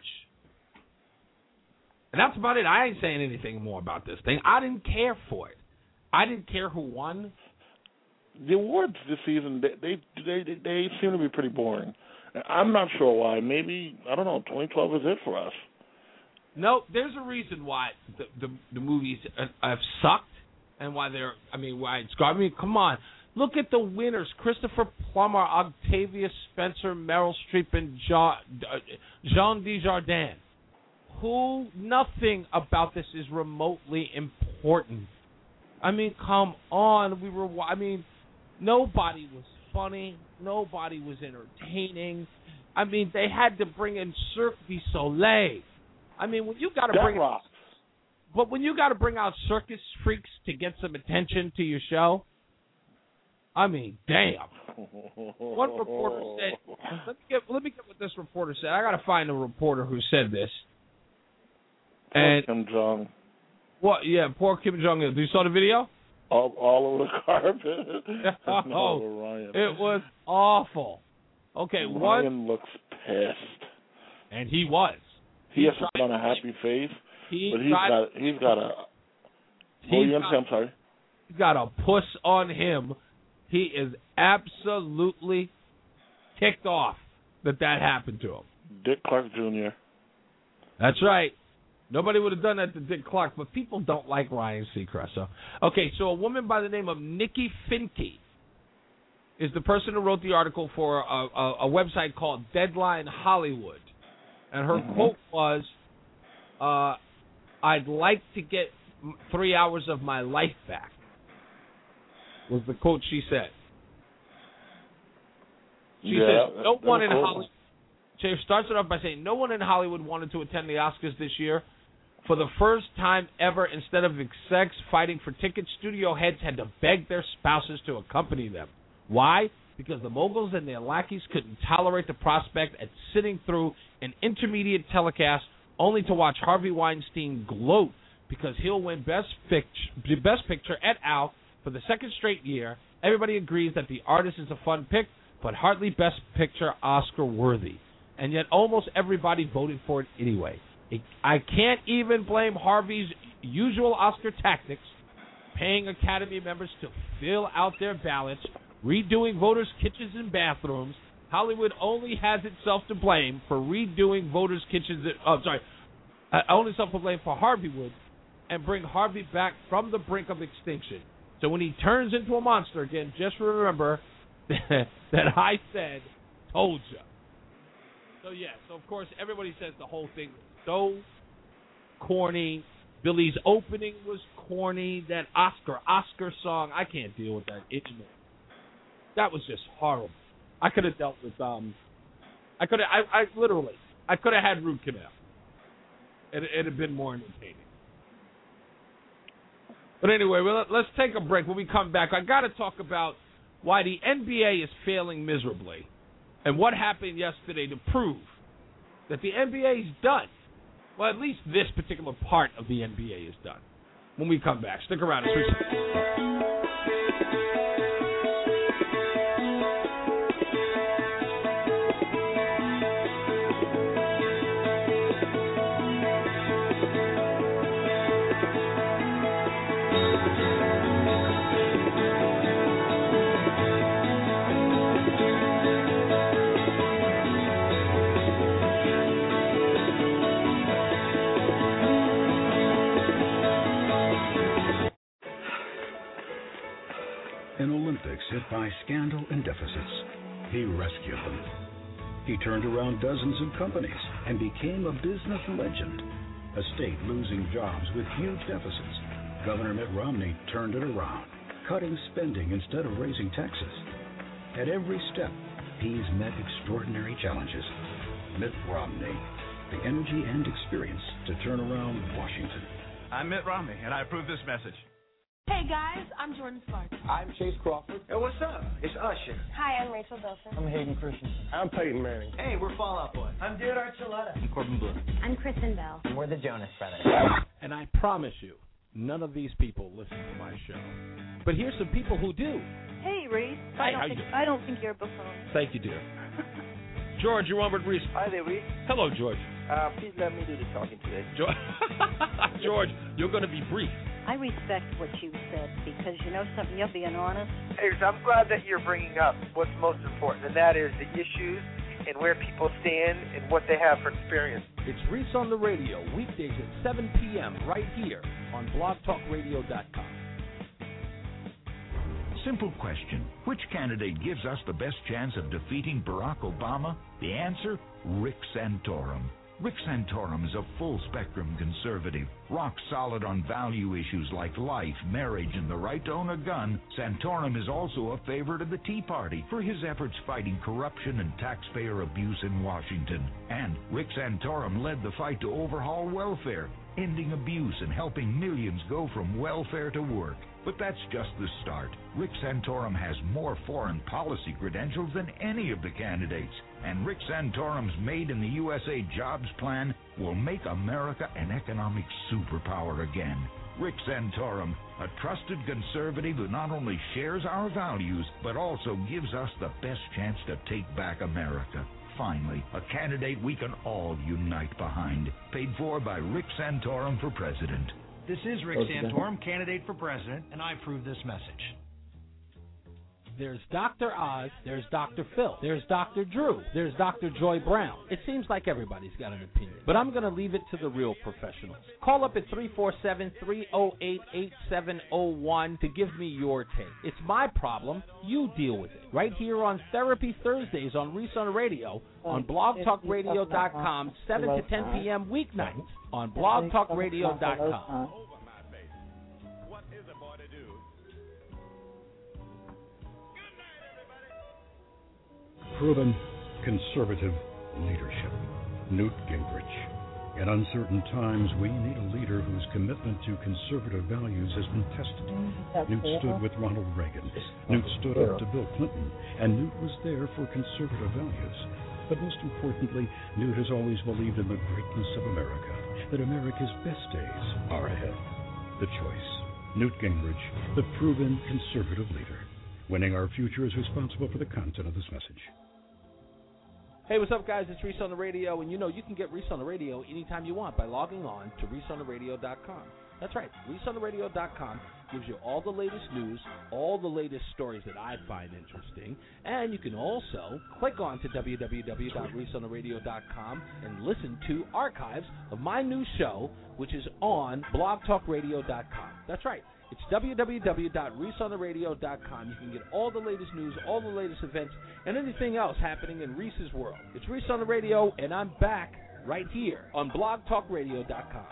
[SPEAKER 2] And that's about it. I ain't saying anything more about this thing. I didn't care for it. I didn't care who won.
[SPEAKER 3] The awards this season, they they they, they seem to be pretty boring. I'm not sure why. Maybe, I don't know, twenty twelve is it for us.
[SPEAKER 2] No, there's a reason why the the, the movies have sucked and why they're, I mean, why it's got, I mean, come on. Look at the winners: Christopher Plummer, Octavia Spencer, Meryl Streep, and Jean, uh, Jean Dujardin. Who, nothing about this is remotely important. I mean, come on. We were, I mean, nobody was funny. Nobody was entertaining. I mean, they had to bring in Cirque du Soleil. I mean, when you got to
[SPEAKER 3] That
[SPEAKER 2] bring,
[SPEAKER 3] rocks.
[SPEAKER 2] but when you got to bring out circus freaks to get some attention to your show, I mean, damn. One reporter said, let me get, let me get what this reporter said. I got to find a reporter who said this. And
[SPEAKER 3] Kim Jong.
[SPEAKER 2] What? Yeah, poor Kim Jong Il. You saw the video?
[SPEAKER 3] All, all over the carpet.
[SPEAKER 2] Oh,
[SPEAKER 3] no, Ryan.
[SPEAKER 2] it was awful. Okay,
[SPEAKER 3] Ryan
[SPEAKER 2] one,
[SPEAKER 3] looks pissed.
[SPEAKER 2] and he was.
[SPEAKER 3] He has to put on a happy face,
[SPEAKER 2] He
[SPEAKER 3] but he's
[SPEAKER 2] got,
[SPEAKER 3] got he's got a.
[SPEAKER 2] he's
[SPEAKER 3] Oh, you
[SPEAKER 2] got-
[SPEAKER 3] understand? I'm sorry.
[SPEAKER 2] he's got a puss on him. He is absolutely ticked off that that happened to him.
[SPEAKER 3] Dick Clark Junior
[SPEAKER 2] That's right. Nobody would have done that to Dick Clark, but people don't like Ryan Seacrest. So, okay, so a woman by the name of Nikki Finke is the person who wrote the article for a, a, a website called Deadline Hollywood. And her
[SPEAKER 3] Mhm.
[SPEAKER 2] quote was, uh, I'd like to get three hours of my life back. Was the quote she said. She
[SPEAKER 3] yeah,
[SPEAKER 2] said, no one in
[SPEAKER 3] cool.
[SPEAKER 2] Hollywood. She starts it off by saying, no one in Hollywood wanted to attend the Oscars this year. For the first time ever, instead of execs fighting for tickets, studio heads had to beg their spouses to accompany them. Why? Because the moguls and their lackeys couldn't tolerate the prospect of sitting through an intermediate telecast only to watch Harvey Weinstein gloat because he'll win Best Picture, Best Picture et al. For the second straight year. Everybody agrees that The Artist is a fun pick, but hardly Best Picture Oscar worthy. And yet almost everybody voted for it anyway. It, I can't even blame Harvey's usual Oscar tactics, paying Academy members to fill out their ballots, redoing voters' kitchens and bathrooms. Hollywood only has itself to blame for redoing voters' kitchens. Oh, sorry, uh, only self to blame for Harveywood, and bring Harvey back from the brink of extinction. So when he turns into a monster again, just remember that I said, told you. So, yeah, so of course everybody says the whole thing was so corny. Billy's opening was corny. That Oscar, Oscar song, I can't deal with that. It, that was just horrible. I could have dealt with, um, I could have, I, I literally, I could have had root canal. It, it'd have been more entertaining. But anyway, well, let's take a break. When we come back, I got to talk about why the N B A is failing miserably and what happened yesterday to prove that the N B A is done. Well, at least this particular part of the N B A is done. When we come back, stick around. It's Reese.
[SPEAKER 12] In Olympics hit by scandal and deficits, he rescued them. He turned around dozens of companies and became a business legend. A state losing jobs with huge deficits. Governor Mitt Romney turned it around, cutting spending instead of raising taxes. At every step, he's met extraordinary challenges. Mitt Romney, the energy and experience to turn around Washington.
[SPEAKER 14] I'm Mitt Romney, and I approve this message.
[SPEAKER 15] Hey guys, I'm Jordan Sparks.
[SPEAKER 16] I'm Chase Crawford.
[SPEAKER 14] Hey, what's up? It's Usher.
[SPEAKER 15] Hi, I'm Rachel Bilson.
[SPEAKER 16] I'm Hayden Christensen. I'm Peyton Manning.
[SPEAKER 14] Hey, we're Fall Out Boy. I'm Dude Archuleta.
[SPEAKER 15] I'm Corbin Bleu. I'm Kristen Bell.
[SPEAKER 16] And we're the Jonas Brothers.
[SPEAKER 2] And I promise you, none of these people listen to my show. But here's some people who do.
[SPEAKER 15] Hey, Reese.
[SPEAKER 2] Hi,
[SPEAKER 15] I don't
[SPEAKER 2] how
[SPEAKER 15] think
[SPEAKER 2] you doing?
[SPEAKER 15] I don't think you're a buffoon.
[SPEAKER 2] Thank you, dear. George, you're on with Reese.
[SPEAKER 16] Hi there, Reese.
[SPEAKER 2] Hello, George.
[SPEAKER 16] Uh, please let me do the talking today.
[SPEAKER 2] George, George you're going to be brief.
[SPEAKER 15] I respect what you said because you know something, you're being honest.
[SPEAKER 16] Hey, I'm glad that you're bringing up what's most important, and that is the issues and where people stand and what they have for experience.
[SPEAKER 2] It's Reese on the radio, weekdays at seven p.m. right here on blog talk radio dot com.
[SPEAKER 19] Simple question. Which candidate gives us the best chance of defeating Barack Obama? The answer, Rick Santorum. Rick Santorum is a full-spectrum conservative, rock-solid on value issues like life, marriage, and the right to own a gun. Santorum is also a favorite of the Tea Party for his efforts fighting corruption and taxpayer abuse in Washington. And Rick Santorum led the fight to overhaul welfare, ending abuse and helping millions go from welfare to work. But that's just the start. Rick Santorum has more foreign policy credentials than any of the candidates. And Rick Santorum's Made in the U S A Jobs Plan will make America an economic superpower again. Rick Santorum, a trusted conservative who not only shares our values, but also gives us the best chance to take back America. Finally, a candidate we can all unite behind. Paid for by Rick Santorum for president.
[SPEAKER 23] This is Rick Santorum, candidate for president, and I approve this message.
[SPEAKER 2] There's Doctor Oz, there's Doctor Phil, there's Doctor Drew, there's Doctor Joy Brown. It seems like everybody's got an opinion, but I'm going to leave it to the real professionals. Call up at three four seven, three oh eight, eight seven oh one to give me your take. It's my problem. You deal with it. Right here on Therapy Thursdays on Reese on the Radio on blog talk radio dot com, seven to ten p.m. weeknights on blog talk radio dot com.
[SPEAKER 12] proven conservative leadership, Newt Gingrich. In uncertain times, we need a leader whose commitment to conservative values has been tested. Newt stood with Ronald Reagan. Newt stood up to Bill Clinton. And Newt was there for conservative values. But most importantly, Newt has always believed in the greatness of America, that America's best days are ahead. The choice, Newt Gingrich, the proven conservative leader. Winning our future is responsible for the content of this message.
[SPEAKER 2] Hey, what's up, guys? It's Reese on the Radio, and you know you can get Reese on the Radio anytime you want by logging on to reese on the radio dot com. That's right, reese on the radio dot com gives you all the latest news, all the latest stories that I find interesting, and you can also click on to w w w dot reese on the radio dot com and listen to archives of my new show, which is on blog talk radio dot com. That's right. It's w w w dot reese on the radio dot com. You can get all the latest news, all the latest events, and anything else happening in Reese's world. It's Reese on the Radio, and I'm back right here on blog talk radio dot com.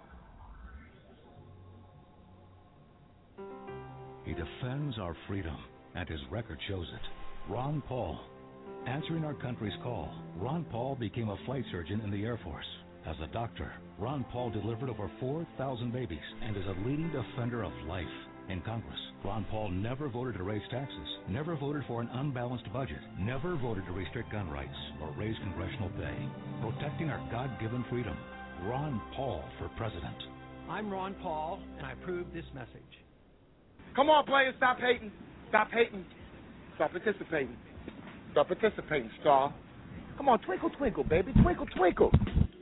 [SPEAKER 7] He defends our freedom, and his record shows it. Ron Paul. Answering our country's call, Ron Paul became a flight surgeon in the Air Force. As a doctor, Ron Paul delivered over four thousand babies and is a leading defender of life. In Congress, Ron Paul never voted to raise taxes, never voted for an unbalanced budget, never voted to restrict gun rights or raise congressional pay. Protecting our God-given freedom. Ron Paul for president.
[SPEAKER 10] I'm Ron Paul, and I approve this message.
[SPEAKER 9] Come on, players, stop hating. Stop hating. Stop participating. Stop participating, Star. Come on, twinkle, twinkle, baby. Twinkle, twinkle.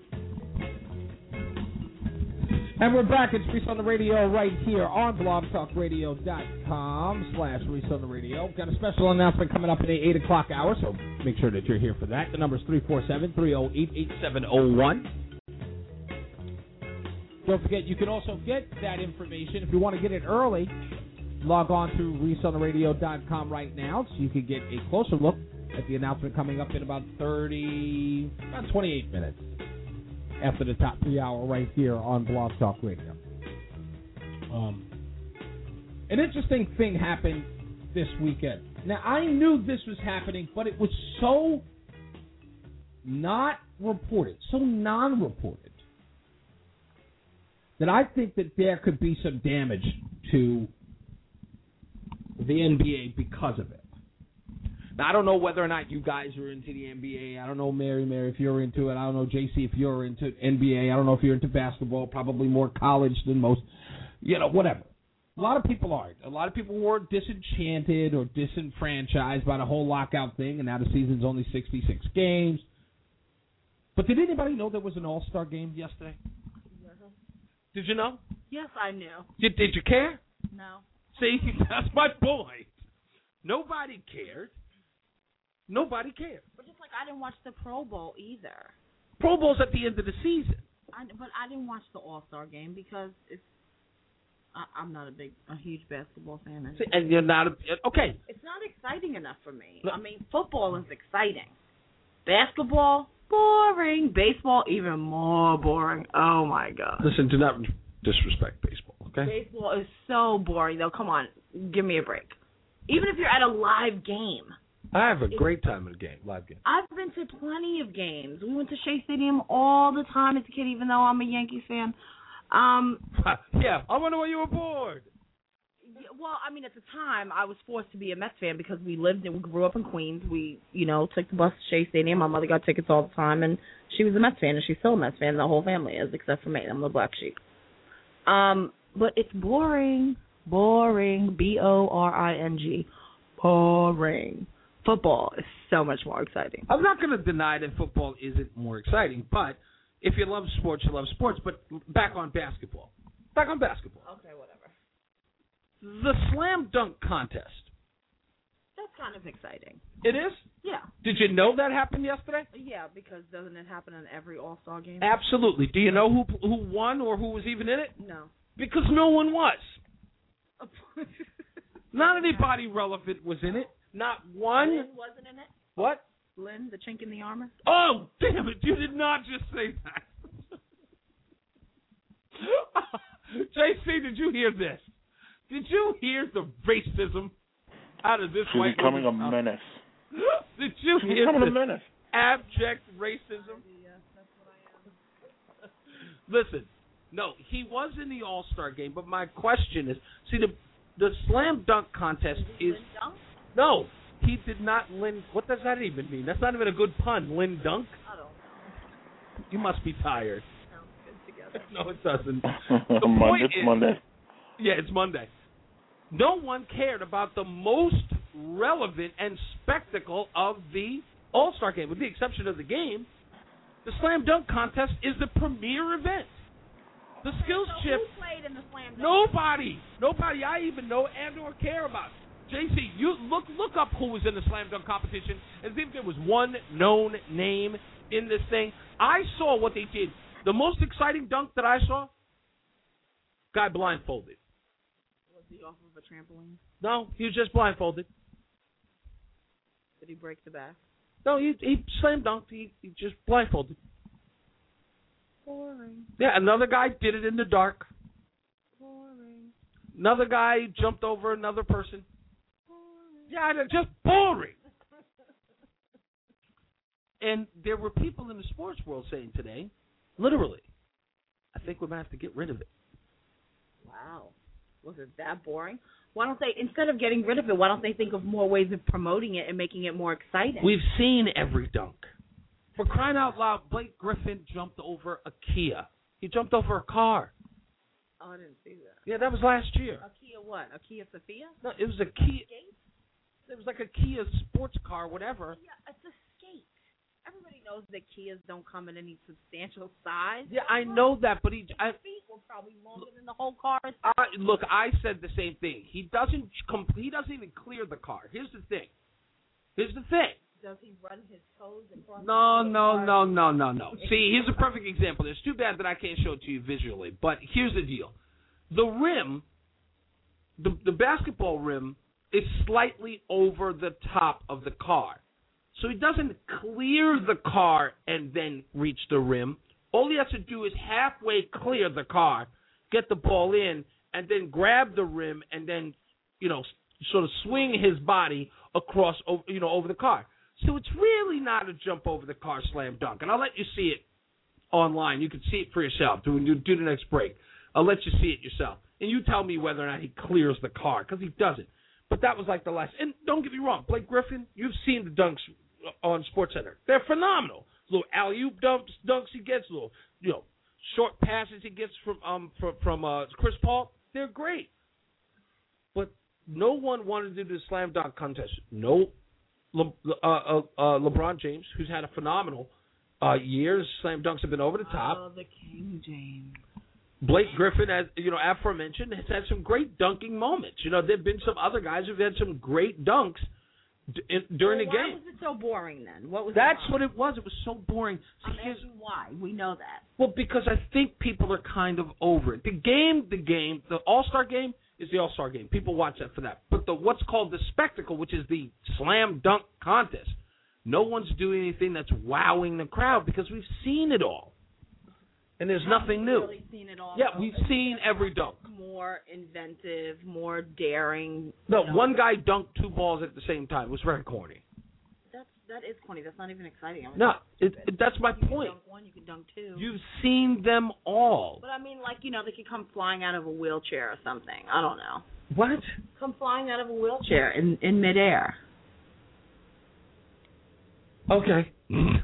[SPEAKER 11] And we're back. It's Reese on the Radio right here on blog talk radio dot com slash Reese on the Radio. Got a special announcement coming up at the eight o'clock hour, so make sure that you're here for that. The number is three four seven, three oh eight, eight seven oh one. Don't forget, you can also get that information. If you want to get it early, log on to reese on the radio dot com right now so you can get a closer look at the announcement coming up in about thirty, about twenty-eight minutes. After the top three hour right here on Blog Talk Radio. Um, an interesting thing happened this weekend. Now, I knew this was happening, but it was so not reported, so non-reported, that I think that there could be some damage to the N B A because of it. Now, I don't know whether or not you guys are into the N B A. I don't know, Mary, Mary, if you're into it. I don't know, J C, if you're into N B A. I don't know if you're into basketball. Probably more college than most. You know, whatever. A lot of people aren't. A lot of people were disenchanted or disenfranchised by the whole lockout thing, and now the season's only sixty-six games. But did anybody know there was an All-Star game yesterday?
[SPEAKER 1] Yes.
[SPEAKER 11] Did you know?
[SPEAKER 1] Yes, I knew.
[SPEAKER 11] Did, did you care?
[SPEAKER 1] No.
[SPEAKER 11] See, that's my point. Nobody cared. Nobody cared.
[SPEAKER 1] But just like I didn't watch the Pro Bowl either.
[SPEAKER 11] Pro Bowl's at the end of the season.
[SPEAKER 1] I, but I didn't watch the All-Star game because it's. I, I'm not a big, a huge basketball fan.
[SPEAKER 11] See, and you're not a, okay.
[SPEAKER 1] It's not exciting enough for me. I mean, football is exciting. Basketball, boring. Baseball, even more boring. Oh my God.
[SPEAKER 11] Listen, do not disrespect baseball. Okay.
[SPEAKER 1] Baseball is so boring, though. Come on, give me a break. Even if you're at a live game.
[SPEAKER 11] I have a great time at a game, live game.
[SPEAKER 1] I've been to plenty of games. We went to Shea Stadium all the time as a kid, even though I'm a Yankees fan. Um,
[SPEAKER 11] yeah, I wonder why you were bored.
[SPEAKER 1] Well, I mean, at the time, I was forced to be a Mets fan because we lived and we grew up in Queens. We, you know, took the bus to Shea Stadium. My mother got tickets all the time, and she was a Mets fan, and she's still a Mets fan. The whole family is, except for me. I'm the black sheep. Um, but it's boring, boring, B O R I N G, boring. Football is so much more exciting.
[SPEAKER 11] I'm not going to deny that football isn't more exciting, but if you love sports, you love sports. But back on basketball. Back on basketball.
[SPEAKER 1] Okay, whatever.
[SPEAKER 11] The slam dunk contest.
[SPEAKER 1] That's kind of exciting.
[SPEAKER 11] It is?
[SPEAKER 1] Yeah.
[SPEAKER 11] Did you know that happened yesterday?
[SPEAKER 1] Yeah, because doesn't it happen in every All-Star game?
[SPEAKER 11] Absolutely. Do you know who who won or who was even in it?
[SPEAKER 1] No.
[SPEAKER 11] Because no one was. Not anybody relevant was in it. Not one.
[SPEAKER 1] Lynn wasn't in it?
[SPEAKER 11] What?
[SPEAKER 1] Lynn, the chink in the armor?
[SPEAKER 11] Oh, damn it. You did not just say that. J C, did you hear this? Did you hear the racism out of this
[SPEAKER 3] She's
[SPEAKER 11] white
[SPEAKER 3] becoming
[SPEAKER 11] woman?
[SPEAKER 3] a menace.
[SPEAKER 2] Did you
[SPEAKER 3] He's
[SPEAKER 2] hear
[SPEAKER 3] coming a
[SPEAKER 2] this
[SPEAKER 3] minute.
[SPEAKER 2] abject racism? Listen, no, he was in the All-Star game, but my question is, see, the the slam dunk contest is no, he did not Lynn. What does that even mean? That's not even a good pun. Lynn Dunk.
[SPEAKER 1] I don't know.
[SPEAKER 2] You must be tired.
[SPEAKER 1] Sounds good together.
[SPEAKER 2] No, it doesn't.
[SPEAKER 3] The Monday, it's
[SPEAKER 2] is,
[SPEAKER 3] Monday.
[SPEAKER 2] Yeah, it's Monday. No one cared about the most relevant and spectacle of the All-Star game, with the exception of the game. The slam dunk contest is the premier event. The skills
[SPEAKER 1] so
[SPEAKER 2] chip.
[SPEAKER 1] Who played in the slam dunk?
[SPEAKER 2] Nobody, nobody I even know and or care about. J C, you look look up who was in the slam dunk competition and see if there was one known name in this thing. I saw what they did. The most exciting dunk that I saw, guy blindfolded.
[SPEAKER 1] Was he off of a trampoline?
[SPEAKER 2] No, he was just blindfolded.
[SPEAKER 1] Did he break the back?
[SPEAKER 2] No, he he slam dunked. He, he just blindfolded.
[SPEAKER 1] Boring.
[SPEAKER 2] Yeah, another guy did it in the dark.
[SPEAKER 1] Boring.
[SPEAKER 2] Another guy jumped over another person. Boring. Yeah, they're just boring. And there were people in the sports world saying today, literally, I think we might have to get rid of it.
[SPEAKER 1] Wow. Was it that boring? Why don't they, instead of getting rid of it, why don't they think of more ways of promoting it and making it more exciting?
[SPEAKER 2] We've seen every dunk. For crying out loud, Blake Griffin jumped over a Kia. He jumped over a car.
[SPEAKER 1] Oh, I didn't see that.
[SPEAKER 2] Yeah, that was last year.
[SPEAKER 1] A Kia what? A Kia Sophia?
[SPEAKER 2] No, it was a Kia. It was like a Kia sports car, whatever.
[SPEAKER 1] Yeah, it's a skate. Everybody knows that Kias don't come in any substantial size.
[SPEAKER 2] Yeah, I know that, but he. I,
[SPEAKER 1] His feet were probably longer than the whole car.
[SPEAKER 2] I, look, I said the same thing. He doesn't. Complete, he doesn't even clear the car. Here's the thing. Here's the thing.
[SPEAKER 1] Does he run his toes across
[SPEAKER 2] No,
[SPEAKER 1] the
[SPEAKER 2] no,
[SPEAKER 1] car?
[SPEAKER 2] no, no, no, no. See, here's a perfect example. It's too bad that I can't show it to you visually, but here's the deal. The rim, the, the basketball rim, is slightly over the top of the car. So he doesn't clear the car and then reach the rim. All he has to do is halfway clear the car, get the ball in, and then grab the rim and then, you know, sort of swing his body across, you know, over the car. So it's really not a jump over the car slam dunk. And I'll let you see it online. You can see it for yourself. Do, do the next break. I'll let you see it yourself. And you tell me whether or not he clears the car, because he doesn't. But that was like the last. And don't get me wrong, Blake Griffin, you've seen the dunks on SportsCenter. They're phenomenal. Little alley-oop dumps, dunks he gets, little, you know, short passes he gets from um from, from uh, Chris Paul. They're great. But no one wanted to do the slam dunk contest. No. Le, uh, uh, uh, LeBron James, who's had a phenomenal uh, year. Slam dunks have been over the top.
[SPEAKER 1] Oh, the King James.
[SPEAKER 2] Blake Griffin, as you know, aforementioned, has had some great dunking moments. You know, there've been some other guys who've had some great dunks d- in, during
[SPEAKER 1] well,
[SPEAKER 2] the
[SPEAKER 1] why
[SPEAKER 2] game.
[SPEAKER 1] Why was it so boring then? What was
[SPEAKER 2] That's
[SPEAKER 1] wrong?
[SPEAKER 2] what it was. It was so boring. See,
[SPEAKER 1] I'm asking why. We know that.
[SPEAKER 2] Well, because I think people are kind of over it. The game, the game, the All-Star game is the All-Star game. People watch that for that. But the what's called the spectacle, which is the slam dunk contest, no one's doing anything that's wowing the crowd because we've seen it all. And there's nothing new.
[SPEAKER 1] Really seen it all,
[SPEAKER 2] yeah,
[SPEAKER 1] though.
[SPEAKER 2] we've seen every dunk.
[SPEAKER 1] More inventive, more daring.
[SPEAKER 2] No,
[SPEAKER 1] you know.
[SPEAKER 2] one guy dunked two balls at the same time. It was very corny.
[SPEAKER 1] That's that is corny. That's not even exciting. I mean,
[SPEAKER 2] No, it, it, that's my
[SPEAKER 1] you
[SPEAKER 2] point.
[SPEAKER 1] Can dunk one, you can dunk two.
[SPEAKER 2] You've seen them all.
[SPEAKER 1] But I mean, like you know, they could come flying out of a wheelchair or something. I don't know.
[SPEAKER 2] What?
[SPEAKER 1] Come flying out of a wheelchair in in midair.
[SPEAKER 2] Okay.
[SPEAKER 1] I mean,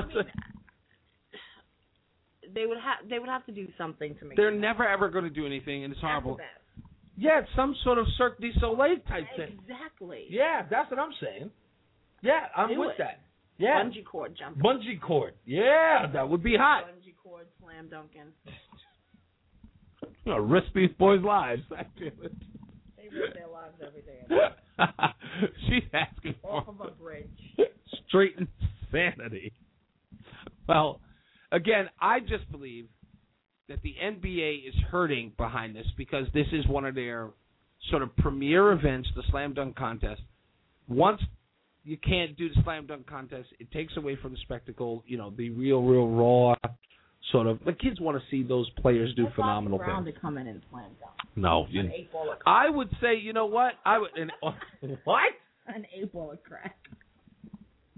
[SPEAKER 1] they would have they would have to do something to make.
[SPEAKER 2] They're
[SPEAKER 1] it
[SPEAKER 2] never ever going to do anything, and it's horrible.
[SPEAKER 1] That's
[SPEAKER 2] Yeah, it's some sort of Cirque du Soleil type thing.
[SPEAKER 1] Exactly.
[SPEAKER 2] Yeah, that's what I'm saying. Yeah, I'm
[SPEAKER 1] Do
[SPEAKER 2] with
[SPEAKER 1] it.
[SPEAKER 2] that. Yeah.
[SPEAKER 1] Bungee cord jumping.
[SPEAKER 2] Bungee cord. Yeah, that would be hot.
[SPEAKER 1] Bungee cord slam dunking.
[SPEAKER 2] You know, risk these boys' lives.
[SPEAKER 1] They risk their lives every day.
[SPEAKER 2] She's asking for
[SPEAKER 1] Off of a bridge.
[SPEAKER 2] straight insanity. Well, again, I just believe that the N B A is hurting behind this because this is one of their sort of premier events, the slam dunk contest. Once you can't do the slam dunk contest, it takes away from the spectacle, you know, the real, real raw sort of. The kids want to see those players do
[SPEAKER 1] That's
[SPEAKER 2] phenomenal
[SPEAKER 1] Brown
[SPEAKER 2] things.
[SPEAKER 1] to come in and slam dunk.
[SPEAKER 2] No, you,
[SPEAKER 1] An eight ball of
[SPEAKER 2] I would say, you know what? I would. And, what?
[SPEAKER 1] An eight ball of crack.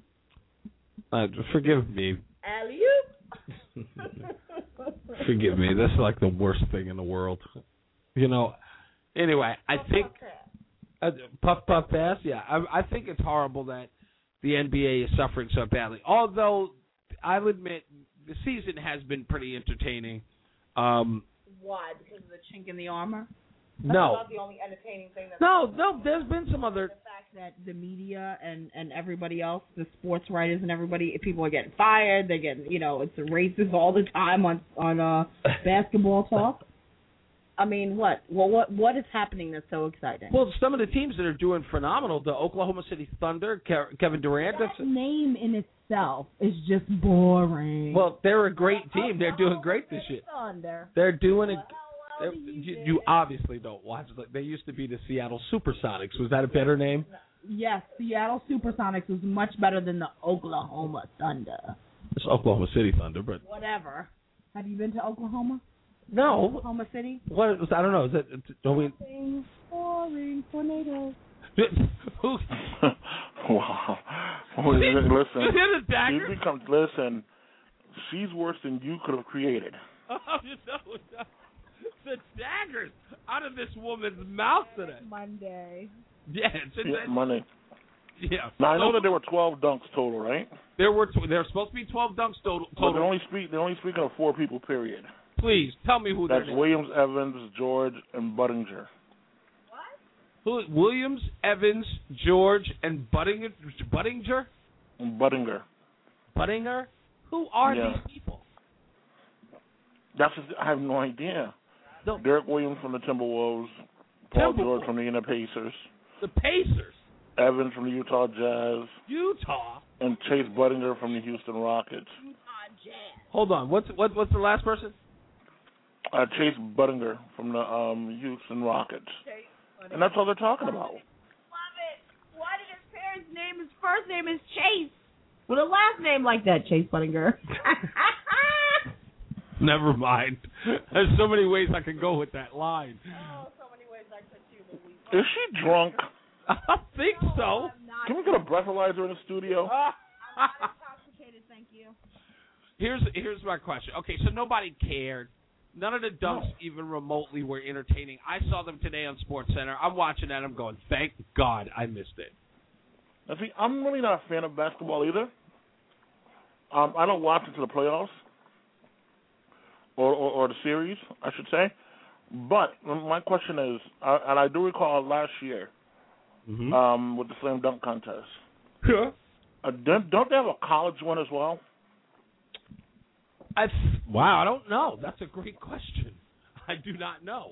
[SPEAKER 11] Uh, forgive me.
[SPEAKER 1] Alley-oop.
[SPEAKER 11] Forgive me. This is like the worst thing in the world. You know. Anyway, I think uh, puff puff pass. Yeah, I, I think it's horrible that the N B A is suffering so badly. Although I'll admit the season has been pretty entertaining. Um,
[SPEAKER 1] Why? Because of the chink in the armor? That's
[SPEAKER 11] no.
[SPEAKER 1] not the only entertaining thing. That's
[SPEAKER 11] No, no. There's been some other.
[SPEAKER 1] The fact that the media and and everybody else, the sports writers and everybody, people are getting fired. They're getting, you know, it's racist all the time on on uh, basketball talk. I mean, what? Well, what what is happening that's so exciting?
[SPEAKER 11] Well, some of the teams that are doing phenomenal. The Oklahoma City Thunder, Ke- Kevin Durant.
[SPEAKER 1] That name in itself is just boring.
[SPEAKER 11] Well, they're a great team. They're doing great this year.
[SPEAKER 1] Thunder.
[SPEAKER 11] They're doing it. You, you obviously don't watch. They used to be the Seattle Supersonics. Was that a better name?
[SPEAKER 1] Yes, Seattle Supersonics was much better than the Oklahoma Thunder.
[SPEAKER 11] It's Oklahoma City Thunder, but
[SPEAKER 1] whatever. Have you been to Oklahoma?
[SPEAKER 11] No.
[SPEAKER 1] Oklahoma City?
[SPEAKER 11] What was I don't know. Is that don't we?
[SPEAKER 1] Boring tornadoes.
[SPEAKER 3] Wow. Listen,
[SPEAKER 11] the dagger?
[SPEAKER 3] you become listen. She's worse than you could have created.
[SPEAKER 11] Oh, you know, the daggers out of this woman's mouth today.
[SPEAKER 1] Monday.
[SPEAKER 11] Yeah, it's in
[SPEAKER 3] Yeah,
[SPEAKER 11] that-
[SPEAKER 3] Monday.
[SPEAKER 11] Yeah.
[SPEAKER 3] Now I know that there were twelve dunks total, right?
[SPEAKER 11] There were tw- there were supposed to be twelve dunks total.
[SPEAKER 3] But
[SPEAKER 11] total.
[SPEAKER 3] they're only speak they're only speaking of four people. Period.
[SPEAKER 11] Please tell me who
[SPEAKER 3] That's
[SPEAKER 11] that is.
[SPEAKER 3] Williams, Evans, George, and Buttinger.
[SPEAKER 11] Who? Williams, Evans, George, and Buttinger. Buttinger.
[SPEAKER 3] And Buttinger.
[SPEAKER 11] Buttinger. Who are
[SPEAKER 3] Yeah.
[SPEAKER 11] these people?
[SPEAKER 3] That's just, I have no idea.
[SPEAKER 11] No.
[SPEAKER 3] Derek Williams from the Timberwolves, Paul
[SPEAKER 11] Timberwolves.
[SPEAKER 3] George from the Indiana Pacers,
[SPEAKER 11] The Pacers.
[SPEAKER 3] Evans from the Utah Jazz,
[SPEAKER 11] Utah.
[SPEAKER 3] and Chase Buttinger from the Houston Rockets.
[SPEAKER 11] Hold on. What's what? What's the last person?
[SPEAKER 3] Uh, Chase Buttinger from the um, Houston Rockets. And that's all they're talking about.
[SPEAKER 1] Love it. Why did his parents name his first name is Chase? With a last name like that, Chase Buttinger.
[SPEAKER 11] Never mind. There's so many ways I can go with that line.
[SPEAKER 1] Oh, so many ways I could too, but we...
[SPEAKER 3] Is she drunk?
[SPEAKER 11] I think so.
[SPEAKER 3] Can we get a breathalyzer in the studio?
[SPEAKER 1] I'm not intoxicated, thank you.
[SPEAKER 11] Here's here's my question. Okay, so nobody cared. None of the dunks
[SPEAKER 3] No.
[SPEAKER 11] even remotely were entertaining. I saw them today on SportsCenter. I'm watching that. I'm going, thank God I missed it.
[SPEAKER 3] Now, see, I'm really not a fan of basketball either. Um, I don't watch it to the playoffs or, or, or the series, I should say. But my question is, uh, and I do recall last year
[SPEAKER 11] Mm-hmm.
[SPEAKER 3] um, with the slam dunk contest.
[SPEAKER 11] Yeah.
[SPEAKER 3] Uh, don't, don't they have a college one as well?
[SPEAKER 11] I wow, I don't know. That's a great question. I do not know.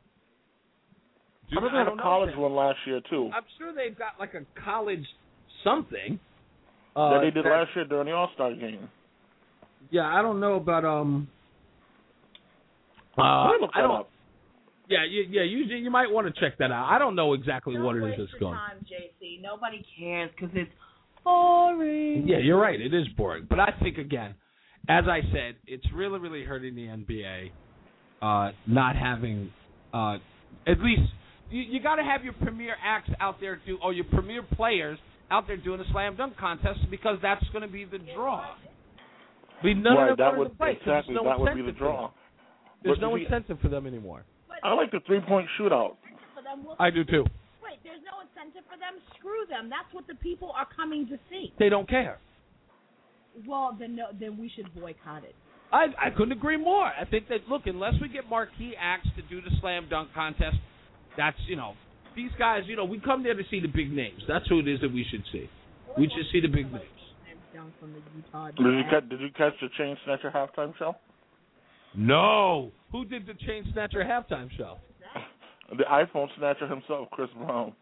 [SPEAKER 11] Do
[SPEAKER 3] I think they
[SPEAKER 11] I
[SPEAKER 3] had
[SPEAKER 11] don't
[SPEAKER 3] a
[SPEAKER 11] know
[SPEAKER 3] college
[SPEAKER 11] that.
[SPEAKER 3] one last year too.
[SPEAKER 11] I'm sure they've got like a college something. Uh,
[SPEAKER 3] that they did
[SPEAKER 11] that-
[SPEAKER 3] last year during the All-Star game.
[SPEAKER 11] Yeah, I don't know about um. Uh,
[SPEAKER 3] Let me look
[SPEAKER 11] I
[SPEAKER 3] that
[SPEAKER 11] don't.
[SPEAKER 3] up.
[SPEAKER 11] Yeah, you, yeah, you you might want to check that out. I don't know exactly
[SPEAKER 1] Don't
[SPEAKER 11] what it is
[SPEAKER 1] waste
[SPEAKER 11] that's
[SPEAKER 1] your
[SPEAKER 11] going.
[SPEAKER 1] time, J C. Nobody cares because it's boring.
[SPEAKER 11] Yeah, you're right. It is boring, but I think again, as I said, it's really really hurting the N B A, uh, not having uh, at least you, you got to have your premier acts out there do or your premier players out there doing a slam dunk contest because that's going to be the draw. I mean, none
[SPEAKER 3] right,
[SPEAKER 11] of them
[SPEAKER 3] that
[SPEAKER 11] wanted
[SPEAKER 3] would
[SPEAKER 11] to play 'cause
[SPEAKER 3] exactly
[SPEAKER 11] there's no
[SPEAKER 3] that would be
[SPEAKER 11] incentive
[SPEAKER 3] the
[SPEAKER 11] for them.
[SPEAKER 3] draw.
[SPEAKER 11] There's
[SPEAKER 3] But
[SPEAKER 11] no
[SPEAKER 3] you see,
[SPEAKER 11] incentive for them anymore.
[SPEAKER 3] I like the three-point shootout.
[SPEAKER 1] For them, we'll-
[SPEAKER 11] I do too.
[SPEAKER 1] Wait, there's no incentive for them? Screw them. That's what the people are coming to see.
[SPEAKER 11] They don't care.
[SPEAKER 1] Well, then no, then we should boycott it.
[SPEAKER 11] I I couldn't agree more. I think that look, unless we get marquee acts to do the slam dunk contest, that's you know these guys. You know we come there to see the big names. That's who it is that we should see. We should see the big names.
[SPEAKER 1] Down from the Utah
[SPEAKER 3] Did you
[SPEAKER 1] Jazz.
[SPEAKER 3] catch, did you catch the Chain Snatcher halftime show?
[SPEAKER 11] No. Who did the Chain Snatcher halftime show?
[SPEAKER 3] The iPhone snatcher himself, Chris Brown.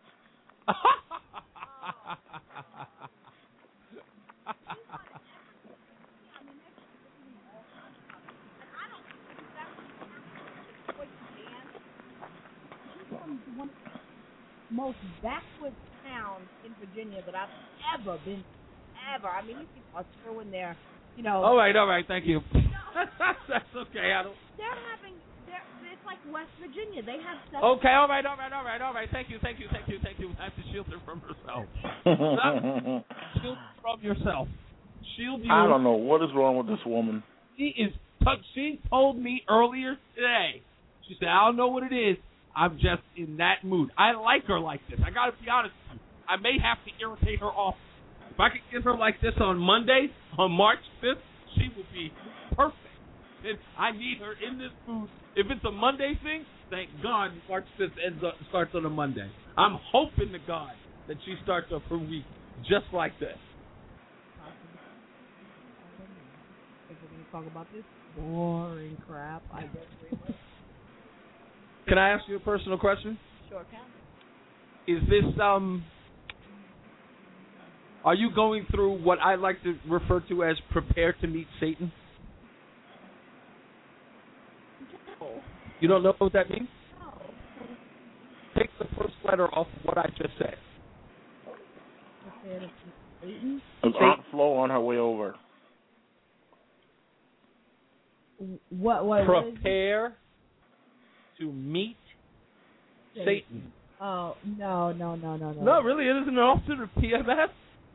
[SPEAKER 1] One of the most backward towns in Virginia that I've ever been, ever. I mean, these people are screwing their, you know.
[SPEAKER 11] All right, all right, thank you. That's okay. I don't.
[SPEAKER 1] They're having, they're, it's like West Virginia. They have stuff.
[SPEAKER 11] Okay, all right, all right, all right, all right. Thank you, thank you, thank you, thank you. I have to shield her from herself. Shield her from yourself.
[SPEAKER 2] Shield you.
[SPEAKER 3] I don't know what is wrong with this woman.
[SPEAKER 2] She is. She told me earlier today. She said, "I don't know what it is. I'm just in that mood. I like her like this. I got to be honest with you. I may have to irritate her off. If I could get her like this on Monday, on March fifth, she will be perfect. And I need her in this mood. If it's a Monday thing, thank God March fifth ends up, starts on a Monday. I'm hoping to God that she starts off her week just like this."
[SPEAKER 1] We're going to talk about this boring crap. I guess.
[SPEAKER 2] Can I ask you a personal question?
[SPEAKER 1] Sure can.
[SPEAKER 2] Is this um? Are you going through what I like to refer to as prepare to meet Satan?
[SPEAKER 1] No.
[SPEAKER 2] You don't know what that means?
[SPEAKER 1] No.
[SPEAKER 2] Take the first letter off of what I just said.
[SPEAKER 1] Prepare to meet Satan?
[SPEAKER 3] Is Aunt Flo on her way over?
[SPEAKER 1] What? What?
[SPEAKER 2] Prepare to meet Satan. Satan.
[SPEAKER 1] Oh no no no no no.
[SPEAKER 2] No, really, it isn't an alternate P M S.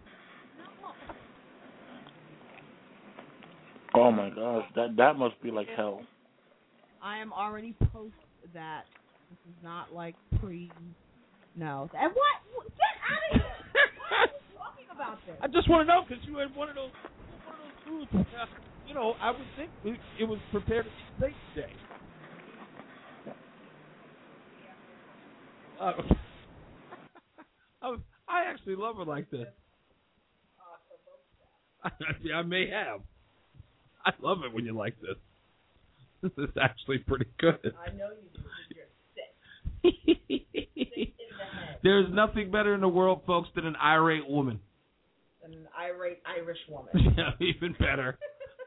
[SPEAKER 3] Oh my gosh, that that must be like hell.
[SPEAKER 1] I am already post that. This is not like pre. No. And what? Get out of here! What are you talking about this?
[SPEAKER 2] I just want to know because you had one of those one of those foods. Uh, you know, I would think it, it was prepared to be Satan's Day. Uh, I, I actually love her like this. I, I may have. I love it when you like this. This is actually pretty good.
[SPEAKER 1] I know you do. You're sick. Sick in the head.
[SPEAKER 2] There's nothing better in the world, folks, than an irate woman.
[SPEAKER 1] An irate Irish woman.
[SPEAKER 2] Yeah, even better.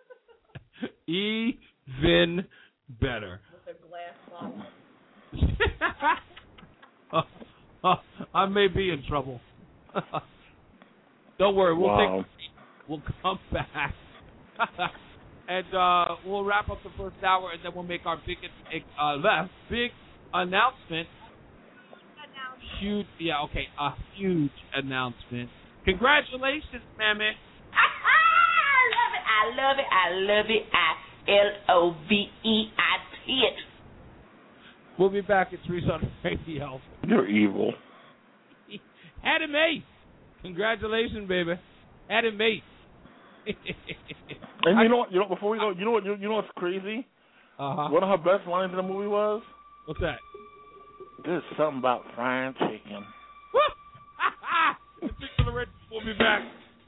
[SPEAKER 2] Even better.
[SPEAKER 1] With a glass bottle.
[SPEAKER 2] Uh, uh, I may be in trouble. Don't worry, we'll
[SPEAKER 3] wow.
[SPEAKER 2] take. We'll come back, and uh, we'll wrap up the first hour, and then we'll make our big, uh, left big announcement. Huge, yeah, okay, a huge announcement. Congratulations, Mammy.
[SPEAKER 27] I love it. I love it. I love it. I L O V E. I T it.
[SPEAKER 2] We'll be back at Reese on Radio.
[SPEAKER 3] You're evil.
[SPEAKER 2] Adam Ace. Congratulations, baby. Adam Ace.
[SPEAKER 3] And you know what? You know before we go, you know what? You, you know what's crazy?
[SPEAKER 2] Uh-huh.
[SPEAKER 3] One of her best lines in the movie was,
[SPEAKER 2] "What's that?"
[SPEAKER 3] There's something about frying chicken.
[SPEAKER 2] We'll be back.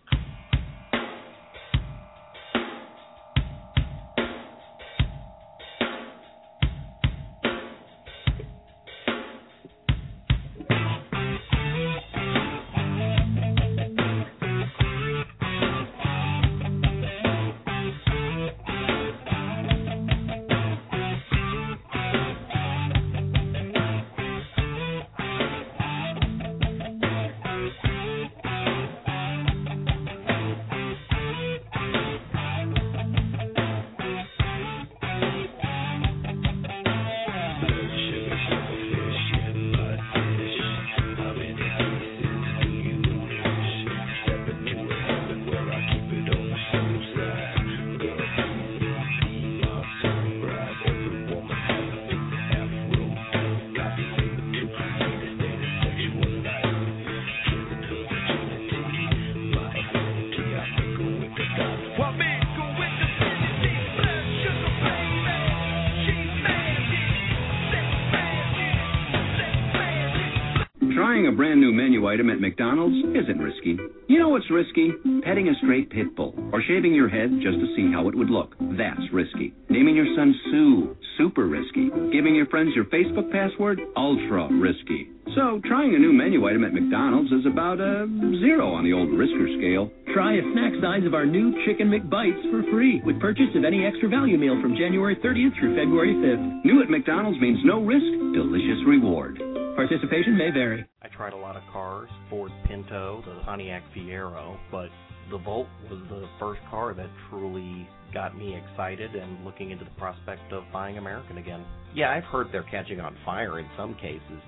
[SPEAKER 4] Trying a brand new menu item at McDonald's isn't risky. You know what's risky? Petting a stray pit bull or shaving your head just to see how it would look. That's risky. Naming your son Sue, super risky. Giving your friends your Facebook password, ultra risky. So trying a new menu item at McDonald's is about a zero on the old risker scale.
[SPEAKER 5] Try a snack size of our new Chicken McBites for free with purchase of any extra value meal from January thirtieth through February fifth.
[SPEAKER 4] New at McDonald's means no risk, delicious reward.
[SPEAKER 5] Participation may vary.
[SPEAKER 17] I tried a lot of cars, Ford Pinto, the Pontiac Fiero, but the Volt was the first car that truly got me excited and looking into the prospect of buying American again. Yeah, I've heard they're catching on fire in some cases,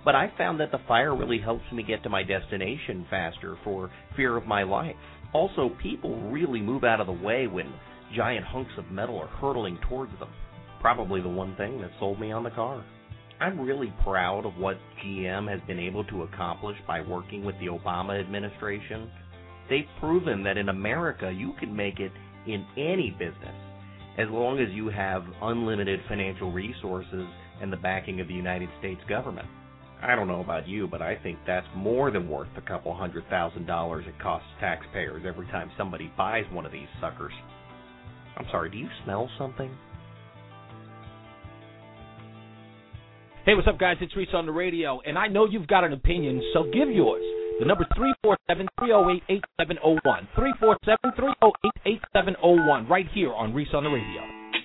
[SPEAKER 17] But I found that the fire really helps me get to my destination faster for fear of my life. Also, people really move out of the way when giant hunks of metal are hurtling towards them. Probably the one thing that sold me on the car. I'm really proud of what G M has been able to accomplish by working with the Obama administration. They've proven that in America you can make it in any business as long as you have unlimited financial resources and the backing of the United States government. I don't know about you, but I think that's more than worth the couple hundred thousand dollars it costs taxpayers every time somebody buys one of these suckers. I'm sorry, do you smell something?
[SPEAKER 2] Hey, what's up, guys? It's Reese on the radio, and I know you've got an opinion, so give yours. The number's three four seven, three oh eight, eight seven oh one. three four seven, three oh eight, eight seven oh one, right here on Reese on the radio.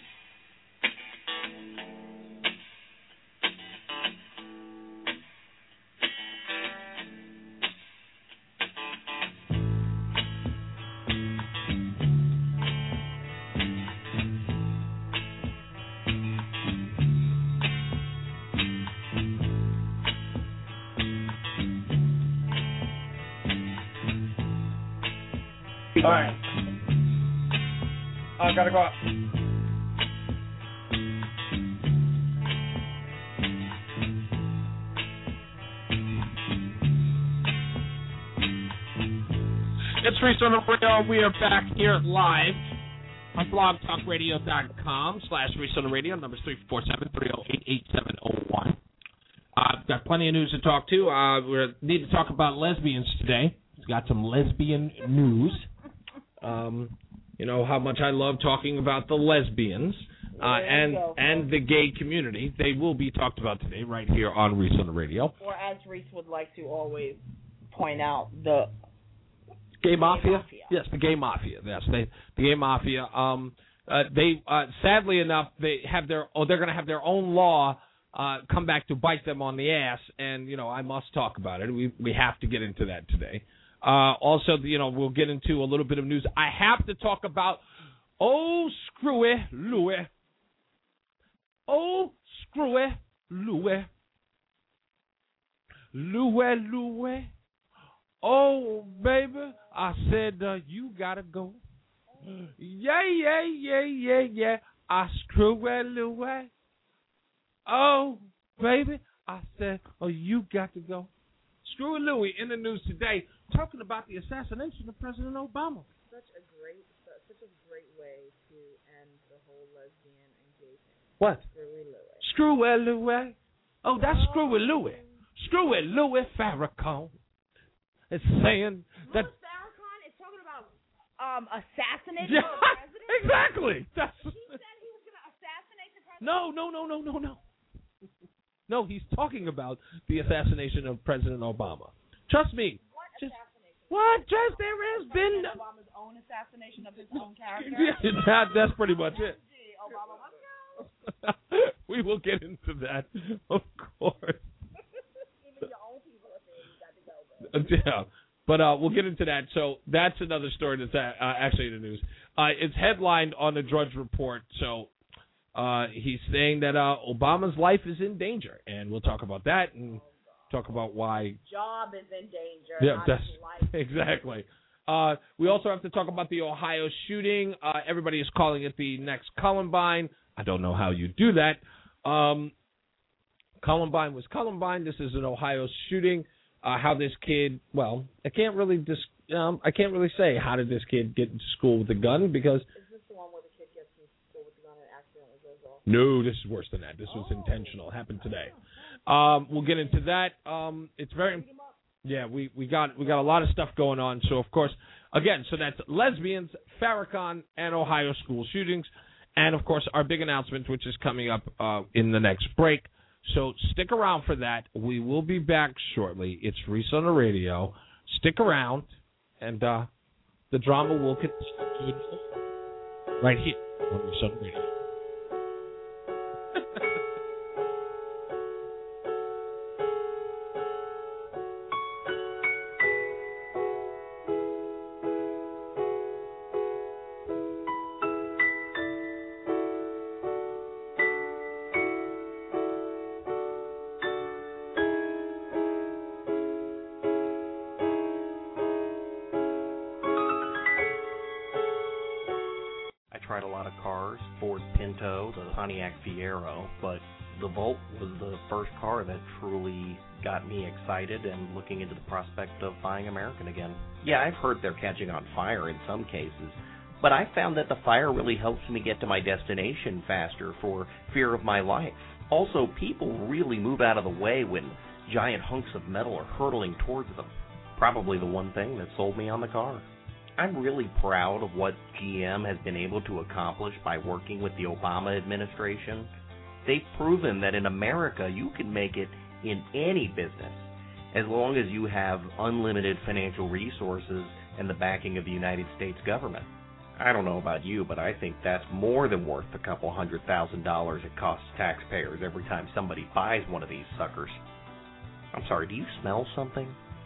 [SPEAKER 11] All right. I gotta go out. It's Reese on the radio. We are back here live on blog talk radio dot com slash Reese on the radio. Number's three four seven, three oh eight, eight seven oh one. I've got plenty of news to talk to. Uh, we need to talk about lesbians today. We've got some lesbian news. Um, you know how much I love talking about the lesbians uh, and
[SPEAKER 1] go,
[SPEAKER 2] and the gay community. They will be talked about today right here on Reese on the radio.
[SPEAKER 1] Or as Reese would like to always point out, the
[SPEAKER 2] Gay mafia?
[SPEAKER 1] mafia.
[SPEAKER 2] Yes, the gay mafia. Yes, they, the gay mafia. Um, uh, they uh, sadly enough, they have their oh, they're going to have their own law uh, come back to bite them on the ass, and you know I must talk about it. We we have to get into that today. Uh, also, you know, we'll get into a little bit of news. I have to talk about oh screwy Louis. Oh screwy Louis. Louis Louis. Oh, baby, I said, uh, you gotta go. Yeah, yeah, yeah, yeah, yeah. I screw well away. Oh, baby, I said, oh, you got to go. Screw Louie in the news today, talking about the assassination of President Obama.
[SPEAKER 1] Such a great, such a great way to end the whole lesbian and gay thing.
[SPEAKER 2] What?
[SPEAKER 1] Screwy Louie.
[SPEAKER 2] Screw well Louie. Oh, that's oh. Screwy Louie. Screwy Louie Farrakhan. It's saying that
[SPEAKER 1] Louis Farrakhan is talking about um, assassinating
[SPEAKER 2] yeah,
[SPEAKER 1] the president.
[SPEAKER 2] Exactly. That's
[SPEAKER 1] he said he was going to assassinate the president.
[SPEAKER 2] No, no, no, no, no, no. No, he's talking about the assassination of President Obama. Trust me.
[SPEAKER 1] What
[SPEAKER 2] just,
[SPEAKER 1] assassination?
[SPEAKER 2] What? Just there has been
[SPEAKER 1] Obama's own assassination of his own character.
[SPEAKER 2] Yeah, that, that's pretty much it.
[SPEAKER 1] Obama, let's go.
[SPEAKER 2] We will get into that, of course. Yeah, but uh, we'll get into that. So that's another story that's uh, actually in the news. Uh, it's headlined on the Drudge Report. So uh, he's saying that uh, Obama's life is in danger, and we'll talk about that and talk about why.
[SPEAKER 1] Job is in danger.
[SPEAKER 2] Yeah,
[SPEAKER 1] not
[SPEAKER 2] that's
[SPEAKER 1] his life.
[SPEAKER 2] exactly. Uh, we also have to talk about the Ohio shooting. Uh, everybody is calling it the next Columbine. I don't know how you do that. Um, Columbine was Columbine. This is an Ohio shooting. Uh, how this kid, well, I can't really dis- um, I can't really say how did this kid get into school with a gun because.
[SPEAKER 1] Is this the one where the kid gets into school with a gun and accidentally goes off?
[SPEAKER 2] No, this is worse than that. This was oh. intentional. It happened today. Um, we'll get into that. Um, it's very, yeah. We, we got we got a lot of stuff going on. So of course, again, so that's lesbians, Farrakhan, and Ohio school shootings, and of course our big announcement, which is coming up uh, in the next break. So stick around for that. We will be back shortly. It's Reese on the radio. Stick around, and uh, the drama will continue right here on Reese on the radio.
[SPEAKER 17] tried a lot of cars, Ford Pinto, the Pontiac Fiero, but the Volt was the first car that truly got me excited and looking into the prospect of buying American again. Yeah, I've heard they're catching on fire in some cases, but I found that the fire really helps me get to my destination faster for fear of my life. Also, people really move out of the way when giant hunks of metal are hurtling towards them. Probably the one thing that sold me on the car. I'm really proud of what G M has been able to accomplish by working with the Obama administration. They've proven that in America you can make it in any business as long as you have unlimited financial resources and the backing of the United States government. I don't know about you, but I think that's more than worth the couple hundred thousand dollars it costs taxpayers every time somebody buys one of these suckers. I'm sorry, do you smell something?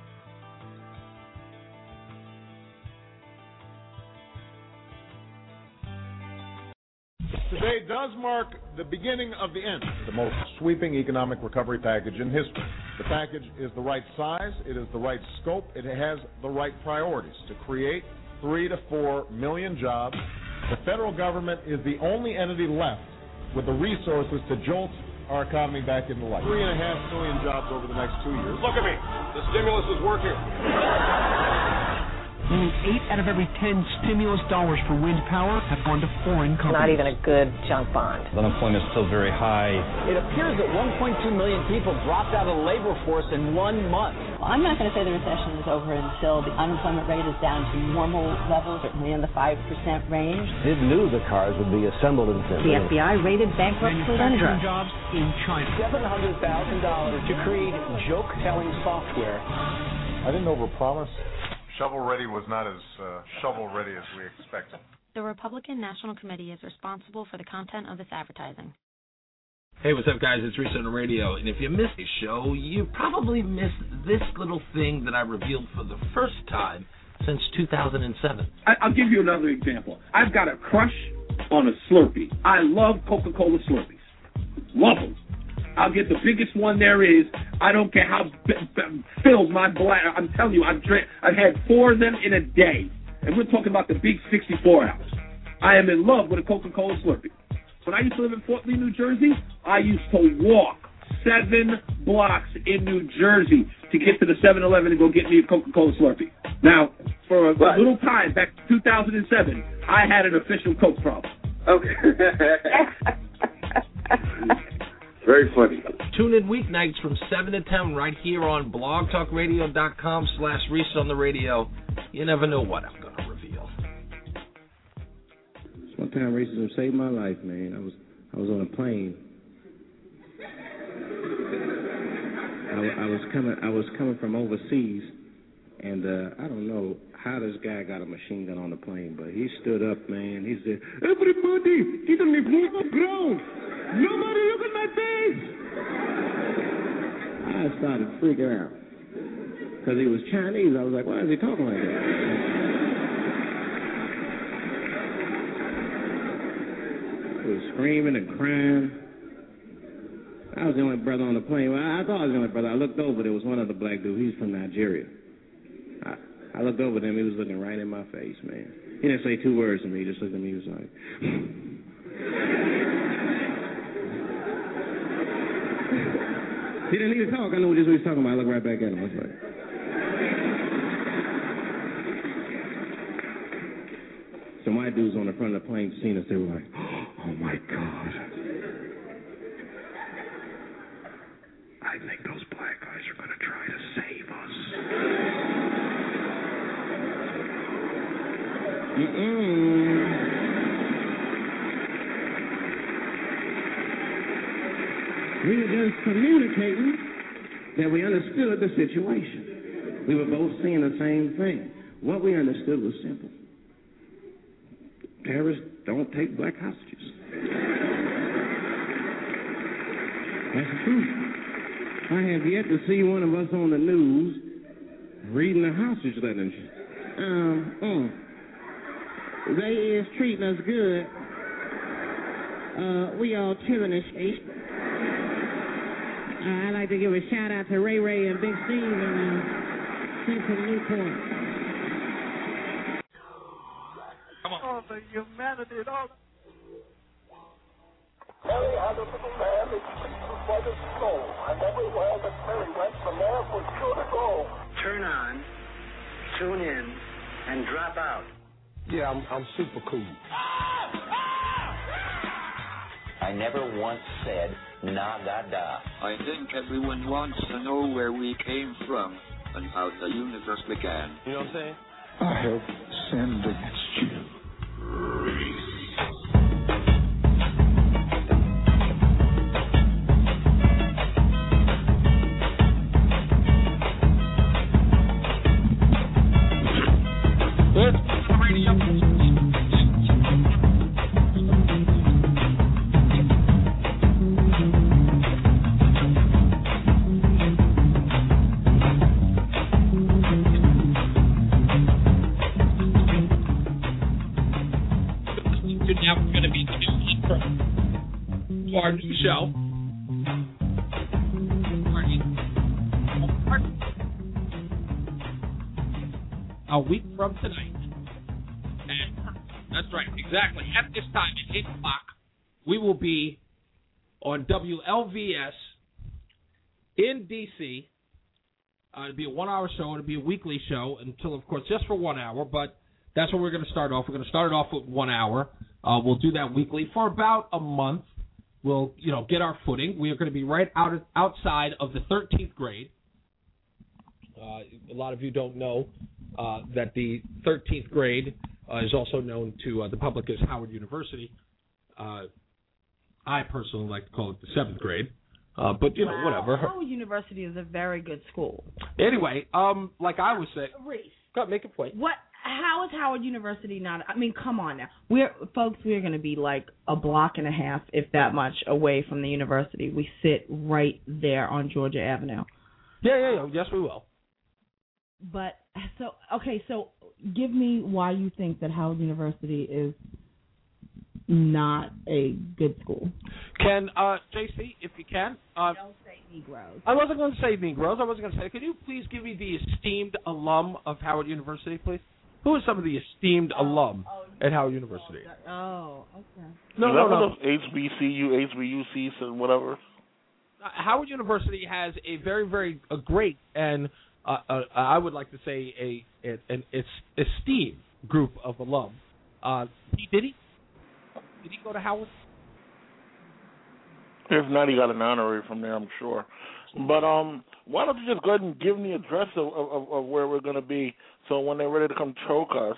[SPEAKER 6] Today does mark the beginning of the end. The most sweeping economic recovery package in history. The package is the right size, it is the right scope, it has the right priorities to create three to four million jobs. The federal government is the only entity left with the resources to jolt our economy back into life. Three and a half million jobs over the next two years.
[SPEAKER 8] Look at me. The stimulus is working.
[SPEAKER 10] Meaning eight out of every ten stimulus dollars for wind power have gone to foreign companies.
[SPEAKER 18] Not even a good junk bond.
[SPEAKER 20] Unemployment is still very high.
[SPEAKER 21] It appears that one point two million people dropped out of the labor force in one month.
[SPEAKER 22] Well, I'm not going to say the recession is over until the unemployment rate is down to normal levels, certainly in the five percent range.
[SPEAKER 24] Did knew the cars would be assembled in
[SPEAKER 22] The F B I raided bankrupt Solyndra.
[SPEAKER 10] Jobs in China.
[SPEAKER 21] seven hundred thousand dollars to create joke-telling software.
[SPEAKER 6] I didn't overpromise.
[SPEAKER 28] Shovel-ready was not as uh, shovel-ready as we expected.
[SPEAKER 29] The Republican National Committee is responsible for the content of this advertising.
[SPEAKER 2] Hey, what's up, guys? It's Reese on the radio. And if you missed the show, you probably missed this little thing that I revealed for the first time since two thousand seven.
[SPEAKER 30] I, I'll give you another example. I've got a crush on a Slurpee. I love Coca-Cola Slurpees. Love them. I'll get the biggest one there is. I don't care how b- b- filled my bladder. I'm telling you, I've drank, I've had four of them in a day. And we're talking about the big sixty-four ounce. I am in love with a Coca-Cola Slurpee. When I used to live in Fort Lee, New Jersey, I used to walk seven blocks in New Jersey to get to the seven eleven and go get me a Coca-Cola Slurpee. Now, for a right. little time, back in two thousand seven, I had an official Coke problem.
[SPEAKER 28] Okay.
[SPEAKER 30] Very funny.
[SPEAKER 2] Tune in weeknights from seven to ten right here on blogtalkradio.com slash Reese on the radio. You never know what I'm going to reveal.
[SPEAKER 31] One time racism saved my life, man. I was I was on a plane. I, I was coming I was coming from overseas, and uh, I don't know how this guy got a machine gun on the plane, but he stood up, man. He said, "Everybody, get on the ground. Nobody look at my face." I started freaking out because he was Chinese. I was like, why is he talking like that? He was screaming and crying. I was the only brother on the plane. Well, I thought I was the only brother. I looked over. There was one other black dude. He's from Nigeria. I, I looked over at him. He was looking right in my face, man. He didn't say two words to me. He just looked at me. He was like... He didn't need to talk. I knew just what he was talking about. I looked right back at him. I was like... Some white dudes on the front of the plane seen us. They were like, oh, my God. I think those black guys are going to try to save us. Mm-mm. We were just communicating that we understood the situation. We were both seeing the same thing. What we understood was simple. Terrorists don't take black hostages. That's the truth. I have yet to see one of us on the news reading a hostage letter. Um, mm. They is treating us good. Uh, we all chilling and shit. Uh, I'd like to give a shout out to Ray Ray and Big Steve and uh, Central Newport.
[SPEAKER 28] Come on.
[SPEAKER 32] All the humanity and all the...
[SPEAKER 7] had a little lamb that sleeps by the stove, and everywhere that Mary went, the lamb was sure to go.
[SPEAKER 24] Turn on, tune in, and drop out.
[SPEAKER 9] Yeah, I'm, I'm super cool.
[SPEAKER 12] I never once said na-da-da.
[SPEAKER 13] I think everyone wants to know where we came from and how the universe began.
[SPEAKER 9] You know what I'm saying?
[SPEAKER 13] I have sinned against you.
[SPEAKER 11] Now we're going to be the new intro to our new show. A week from tonight. And that's right, exactly. At this time, at eight o'clock, we will be on W L V S in D C. Uh, it'll be a one-hour show. It'll be a weekly show until, of course, just for one hour. But that's what we're going to start off. We're going to start it off with one hour. Uh, we'll do that weekly for about a month. We'll, you know, get our footing. We are going to be right out of, outside of the thirteenth grade. Uh, a lot of you don't know uh, that the thirteenth grade uh, is also known to uh, the public as Howard University. Uh, I personally like to call it the seventh grade. Uh, but, you know,
[SPEAKER 1] wow.
[SPEAKER 11] whatever.
[SPEAKER 1] Howard University is a very good school.
[SPEAKER 11] Anyway, um, like I was saying.
[SPEAKER 1] Reese.
[SPEAKER 11] Go, make a point.
[SPEAKER 1] What? How is Howard University not? I mean, come on now. We're folks. We're going to be like a block and a half, if that much, away from the university. We sit right there on Georgia Avenue.
[SPEAKER 11] Yeah, yeah, yeah. Yes, we will.
[SPEAKER 1] But so okay, so give me why you think that Howard University is not a good school.
[SPEAKER 11] Can uh, J C, if you can, uh,
[SPEAKER 1] don't say Negroes.
[SPEAKER 11] I wasn't going to say Negroes. I wasn't going to say. Could you please give me the esteemed alum of Howard University, please? Who are some of the esteemed oh, alum oh, at Howard University?
[SPEAKER 1] Oh, okay.
[SPEAKER 11] No,
[SPEAKER 3] Is
[SPEAKER 11] no,
[SPEAKER 3] that
[SPEAKER 11] no.
[SPEAKER 3] H B C U, H B U C, and whatever.
[SPEAKER 11] Uh, Howard University has a very, very a great and uh, uh, I would like to say a, a an it's esteemed group of alum. Uh, did he? Did he go to Howard?
[SPEAKER 3] If not, he got an honorary from there, I'm sure. But um, why don't you just go ahead and give me the address of, of, of where we're going to be, so when they're ready to come choke us.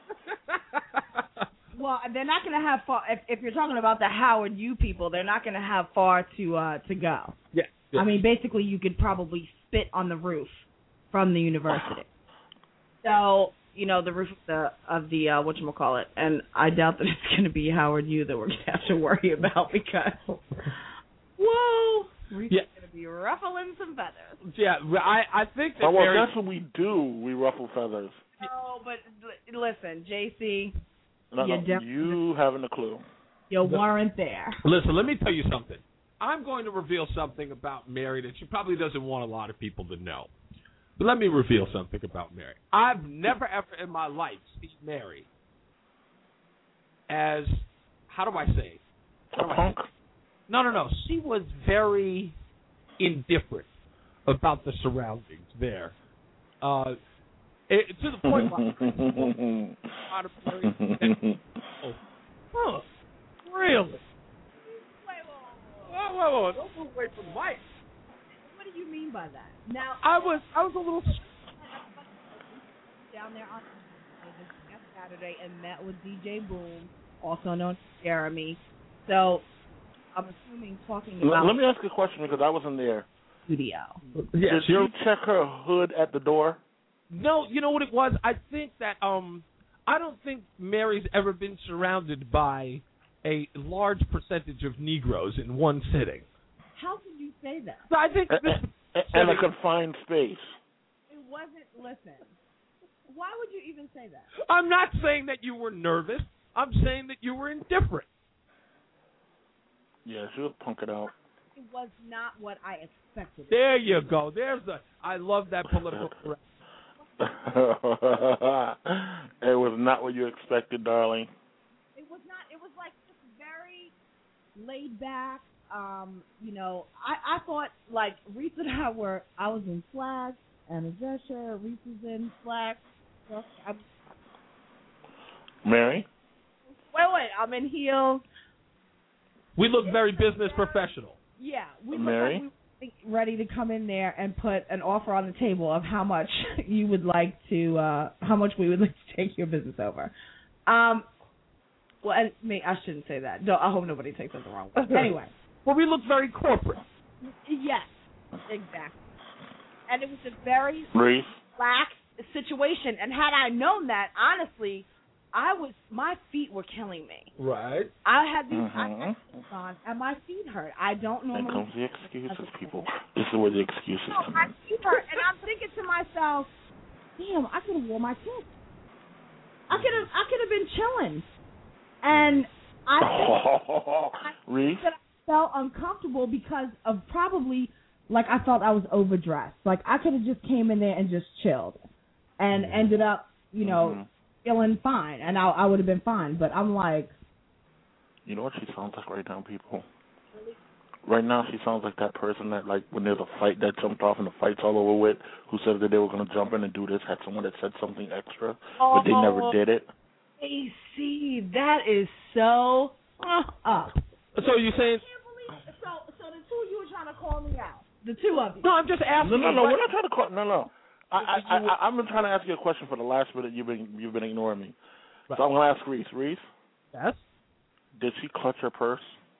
[SPEAKER 1] Well, they're not going to have far. If, if you're talking about the Howard U people, they're not going to have far to uh, to go.
[SPEAKER 11] Yeah, yeah.
[SPEAKER 1] I mean, basically, you could probably spit on the roof from the university. So, you know, the roof of the of the uh, whatchamacallit, and I doubt that it's going to be Howard U that we're going to have to worry about because, whoa, we're
[SPEAKER 11] yeah.
[SPEAKER 1] going to be ruffling some feathers.
[SPEAKER 11] Yeah, I I think that.
[SPEAKER 3] Oh, well,
[SPEAKER 11] Mary...
[SPEAKER 3] that's what we do. We ruffle feathers.
[SPEAKER 1] No, but listen, J C.
[SPEAKER 3] No,
[SPEAKER 1] you,
[SPEAKER 3] no, you haven't a clue.
[SPEAKER 1] You weren't there.
[SPEAKER 11] Listen, let me tell you something. I'm going to reveal something about Mary that she probably doesn't want a lot of people to know. But let me reveal something about Mary. I've never, ever in my life seen Mary as, how do I say?
[SPEAKER 3] A punk?
[SPEAKER 11] No, no, no. She was very indifferent about the surroundings there. Uh, it, to the point where out of Mary. Oh, huh, really? Wait, whoa, whoa, whoa! Don't move away from the mic.
[SPEAKER 1] What do you mean by that? Now
[SPEAKER 11] I was, I was a little
[SPEAKER 1] down there on this Saturday and met with D J Boom, also known as Jeremy. So I'm assuming talking about.
[SPEAKER 3] Let me ask you a question because I wasn't there.
[SPEAKER 1] Studio.
[SPEAKER 3] Yes, Did you check her hood at the door?
[SPEAKER 11] No, you know what it was? I think that um, I don't think Mary's ever been surrounded by a large percentage of Negroes in one sitting.
[SPEAKER 1] How could you say that?
[SPEAKER 11] So I think this
[SPEAKER 3] and a confined space.
[SPEAKER 1] It wasn't. Listen, why would you even say that?
[SPEAKER 11] I'm not saying that you were nervous. I'm saying that you were indifferent.
[SPEAKER 3] Yeah, she was punking out.
[SPEAKER 1] It was not what I expected.
[SPEAKER 11] There you go. There's the. I love that political correct.
[SPEAKER 3] It was not what you expected, darling.
[SPEAKER 1] It was not. It was like just very laid back. um, you know, I, I thought, like, Reese and I were, I was in slacks and a dress shirt. Reese was in slacks. So I'm,
[SPEAKER 3] Mary?
[SPEAKER 1] wait, wait, I'm in heels.
[SPEAKER 2] We look very business professional.
[SPEAKER 1] Yeah, we
[SPEAKER 3] Mary?
[SPEAKER 1] look like we were ready to come in there and put an offer on the table of how much you would like to, uh, how much we would like to take your business over. Um, well, and me, I shouldn't say that. No, I hope nobody takes that the wrong way. Anyway.
[SPEAKER 2] Well, we look very corporate.
[SPEAKER 1] Yes, exactly. And it was a very
[SPEAKER 3] Reese?
[SPEAKER 1] lax situation. And had I known that, honestly, I was, my feet were killing me.
[SPEAKER 2] Right.
[SPEAKER 1] I had these
[SPEAKER 3] Mm-hmm.
[SPEAKER 1] I had these on, and my feet hurt. I don't
[SPEAKER 3] There
[SPEAKER 1] normally.
[SPEAKER 3] comes the excuses, people. This is where the excuses
[SPEAKER 1] No,
[SPEAKER 3] come
[SPEAKER 1] my
[SPEAKER 3] in.
[SPEAKER 1] feet hurt, and I'm thinking to myself, damn, I could have worn my kicks. I could have, I could have been chilling. And I, I
[SPEAKER 3] Reese?
[SPEAKER 1] that I felt uncomfortable because of probably, like, I thought I was overdressed. Like, I could have just came in there and just chilled and mm-hmm. ended up, you know, mm-hmm. feeling fine. And I, I would have been fine. But I'm like.
[SPEAKER 3] You know what she sounds like right now, people? Right now she sounds like that person that, like, when there's a fight that jumped off and the fight's all over with, who said that they were going to jump in and do this, had someone that said something extra,
[SPEAKER 1] oh.
[SPEAKER 3] but they never did it.
[SPEAKER 1] A C, that is so uh, up.
[SPEAKER 2] So you're saying?
[SPEAKER 1] I can't believe it. So, so the two of you are trying to call me out. The two of you.
[SPEAKER 2] No, I'm just asking.
[SPEAKER 3] No, no, no.
[SPEAKER 2] What?
[SPEAKER 3] We're not trying to call. No, no. I, I, I, I've been trying to ask you a question for the last minute. You've been, you've been ignoring me. Right. So I'm going to ask Reese. Reese.
[SPEAKER 2] Yes.
[SPEAKER 3] Did she clutch her purse?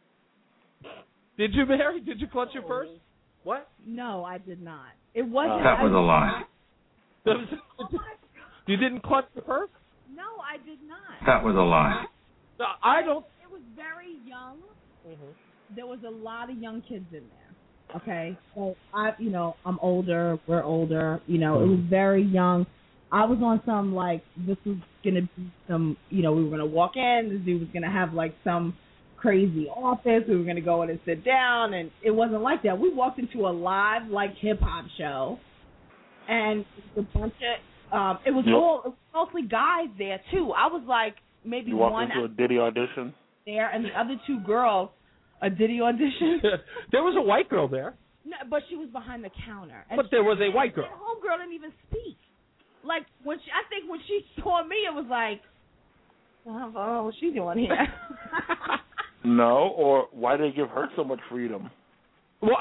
[SPEAKER 2] Did you, Mary? Did you clutch your purse? What?
[SPEAKER 1] No, I did not. It wasn't.
[SPEAKER 4] Uh, that was a lie.
[SPEAKER 1] Oh
[SPEAKER 2] you didn't clutch the purse?
[SPEAKER 1] No, I did not.
[SPEAKER 4] That was a lie.
[SPEAKER 2] No, I don't.
[SPEAKER 1] It was very young. Mm-hmm. There was a lot of young kids in there. Okay, so I, you know, I'm older. We're older. You know, mm-hmm. it was very young. I was on some like this was gonna be some. You know, we were gonna walk in. This dude was gonna have like some crazy office. We were gonna go in and sit down, and it wasn't like that. We walked into a live like hip hop show, and a bunch of. Um, it was yep. all it was mostly guys there too. I was like maybe
[SPEAKER 3] you walked
[SPEAKER 1] one
[SPEAKER 3] into a Diddy audition
[SPEAKER 1] there, and the other two girls a Diddy audition.
[SPEAKER 2] There was a white girl there.
[SPEAKER 1] No, but she was behind the counter. And
[SPEAKER 2] but there was a white girl.
[SPEAKER 1] That homegirl didn't even speak. Like when she, I think when she saw me, it was like, oh, what's she doing here?
[SPEAKER 3] No, or why did they give her so much freedom?
[SPEAKER 2] Well.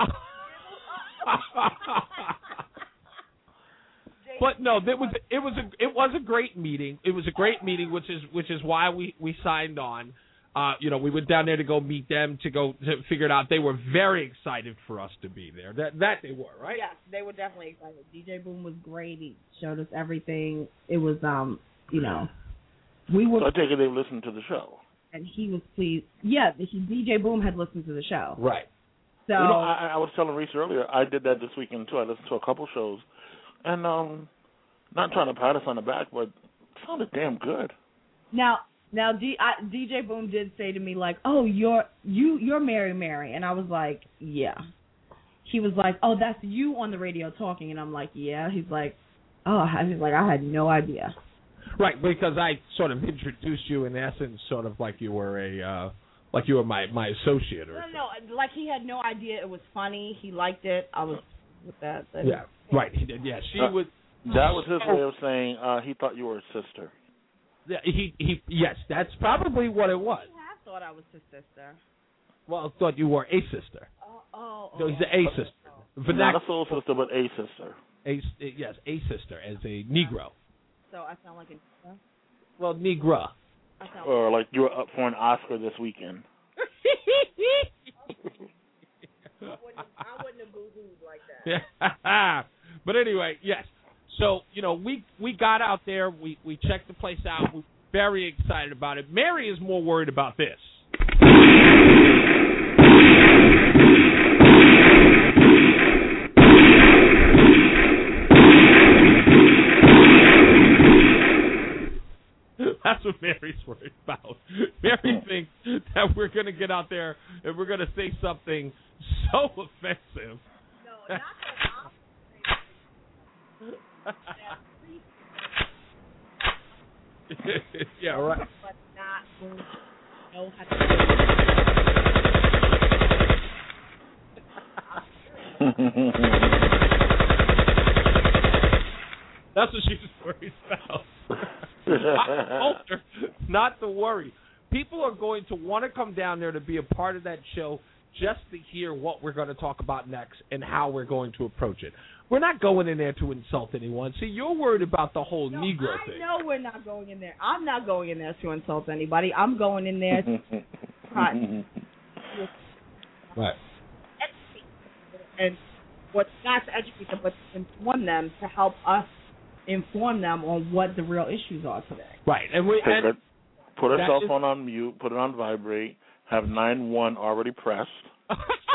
[SPEAKER 2] But no, it was it was a it was a great meeting. It was a great meeting, which is which is why we, we signed on. Uh, you know, we went down there to go meet them to go to figure it out. They were very excited for us to be there. That that they were, right?
[SPEAKER 1] Yes, they were definitely excited. D J Boom was great. He showed us everything. It was um, you know, we were.
[SPEAKER 3] So I take it they listened to the show.
[SPEAKER 1] And he was pleased. Yeah, he, D J Boom had listened to the show.
[SPEAKER 2] Right.
[SPEAKER 1] So
[SPEAKER 3] you know, I, I was telling Reese earlier. I did that this weekend too. I listened to a couple shows. And um, not trying to pat us on the back, but it sounded damn good.
[SPEAKER 1] Now, now, D, I, D J Boom did say to me like, "Oh, you're you, you're Mary, Mary," and I was like, "Yeah." He was like, "Oh, that's you on the radio talking," and I'm like, "Yeah." He's like, "Oh," he's like, "I had no idea."
[SPEAKER 2] Right, because I sort of introduced you in essence, sort of like you were a, uh, like you were my, my associate or.
[SPEAKER 1] No, no, no, like he had no idea it was funny. He liked it. I was with that. that
[SPEAKER 2] yeah. Right, he did. Yeah, she
[SPEAKER 3] uh,
[SPEAKER 2] was.
[SPEAKER 3] That was his way of saying uh, he thought you were his sister.
[SPEAKER 2] Yeah, he he. Yes, that's probably what it was.
[SPEAKER 1] I have thought I was his sister.
[SPEAKER 2] Well, I thought you were a sister.
[SPEAKER 1] Oh, oh,
[SPEAKER 2] so he's
[SPEAKER 1] oh,
[SPEAKER 2] a
[SPEAKER 1] oh,
[SPEAKER 2] sister.
[SPEAKER 1] oh.
[SPEAKER 2] But
[SPEAKER 3] not a soul sister, but a sister.
[SPEAKER 2] A yes, a sister as a Negro.
[SPEAKER 1] So I sound like a Negro.
[SPEAKER 2] Well, Negro.
[SPEAKER 3] Or like you were up for an Oscar this weekend.
[SPEAKER 1] I wouldn't, I wouldn't have boo-hooed like that.
[SPEAKER 2] Yeah. But anyway, yes. So, you know, we we got out there. We, we checked the place out. We're very excited about it. Mary is more worried about this. That's what Mary's worried about. Mary thinks that we're going to get out there and we're going to say something so offensive.
[SPEAKER 1] No, not that
[SPEAKER 2] yeah, right.
[SPEAKER 1] But not when you know how
[SPEAKER 2] That's what she's worried about. I told her not to worry. People are going to want to come down there to be a part of that show just to hear what we're going to talk about next and how we're going to approach it. We're not going in there to insult anyone. See, you're worried about the whole
[SPEAKER 1] no,
[SPEAKER 2] Negro
[SPEAKER 1] I
[SPEAKER 2] thing.
[SPEAKER 1] know we're not going in there. I'm not going in there to insult anybody. I'm going in there to try.
[SPEAKER 2] Right.
[SPEAKER 1] And what not to educate them, but to inform them, to help us inform them on what the real issues are today.
[SPEAKER 2] Right. And we and
[SPEAKER 3] it, put her cell
[SPEAKER 2] is,
[SPEAKER 3] phone on mute, put it on vibrate, have nine one already pressed.
[SPEAKER 1] I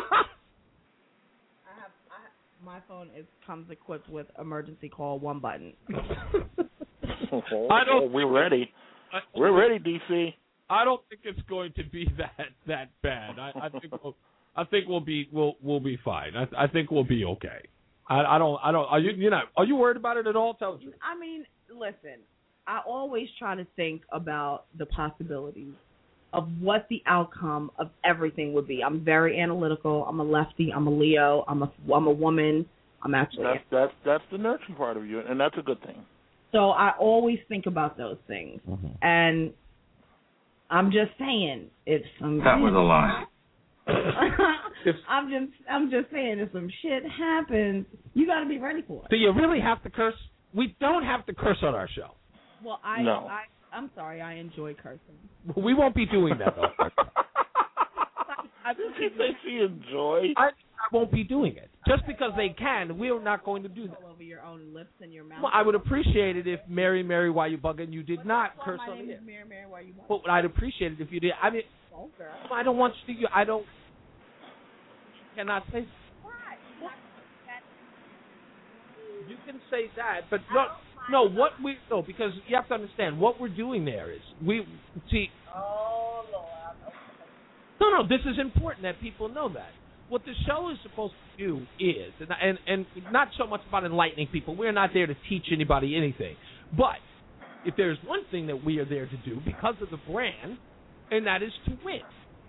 [SPEAKER 1] have, I have my phone is comes equipped with emergency call one button.
[SPEAKER 3] oh,
[SPEAKER 2] I don't.
[SPEAKER 3] We're ready. I, we're ready, D C.
[SPEAKER 2] I don't think it's going to be that that bad. I, I think we'll, I think we'll be we'll we'll be fine. I, I think we'll be okay. I, I don't I don't are you you know are you worried about it at all? Tell me.
[SPEAKER 1] I mean, listen. I always try to think about the possibilities of what the outcome of everything would be. I'm very analytical. I'm a lefty. I'm a Leo. I'm a I'm a woman. I'm actually
[SPEAKER 3] that's that's that's the nurturing part of you, and that's a good thing.
[SPEAKER 1] So I always think about those things, mm-hmm. and I'm just saying if some
[SPEAKER 13] that was a lie.
[SPEAKER 1] I'm just I'm just saying if some shit happens, you got to be ready for it.
[SPEAKER 2] Do you really have to curse? We don't have to curse on our show.
[SPEAKER 1] Well, I,
[SPEAKER 3] no.
[SPEAKER 1] I I'm sorry, I enjoy cursing.
[SPEAKER 2] We won't be doing that though.
[SPEAKER 3] I think she enjoy.
[SPEAKER 2] I, I won't be doing it just because they can. We're not going to do that.
[SPEAKER 1] All over your own lips and your mouth.
[SPEAKER 2] Well, I would appreciate it if Mary, Mary, why you bugging? You did not
[SPEAKER 1] well,
[SPEAKER 2] curse
[SPEAKER 1] my
[SPEAKER 2] on
[SPEAKER 1] name
[SPEAKER 2] the
[SPEAKER 1] is Mary, Mary, why you bugging?
[SPEAKER 2] Well, I'd appreciate it if you did. I mean,
[SPEAKER 1] oh, girl.
[SPEAKER 2] I don't want you to. I don't. You cannot say.
[SPEAKER 1] Why?
[SPEAKER 2] You can say that, but no. No, what we no because you have to understand what we're doing there is we see.
[SPEAKER 1] Oh Lord.
[SPEAKER 2] No, no, this is important that people know that. What the show is supposed to do is, and and, and not so much about enlightening people. We're not there to teach anybody anything. But if there's one thing that we are there to do because of the brand, and that is to win.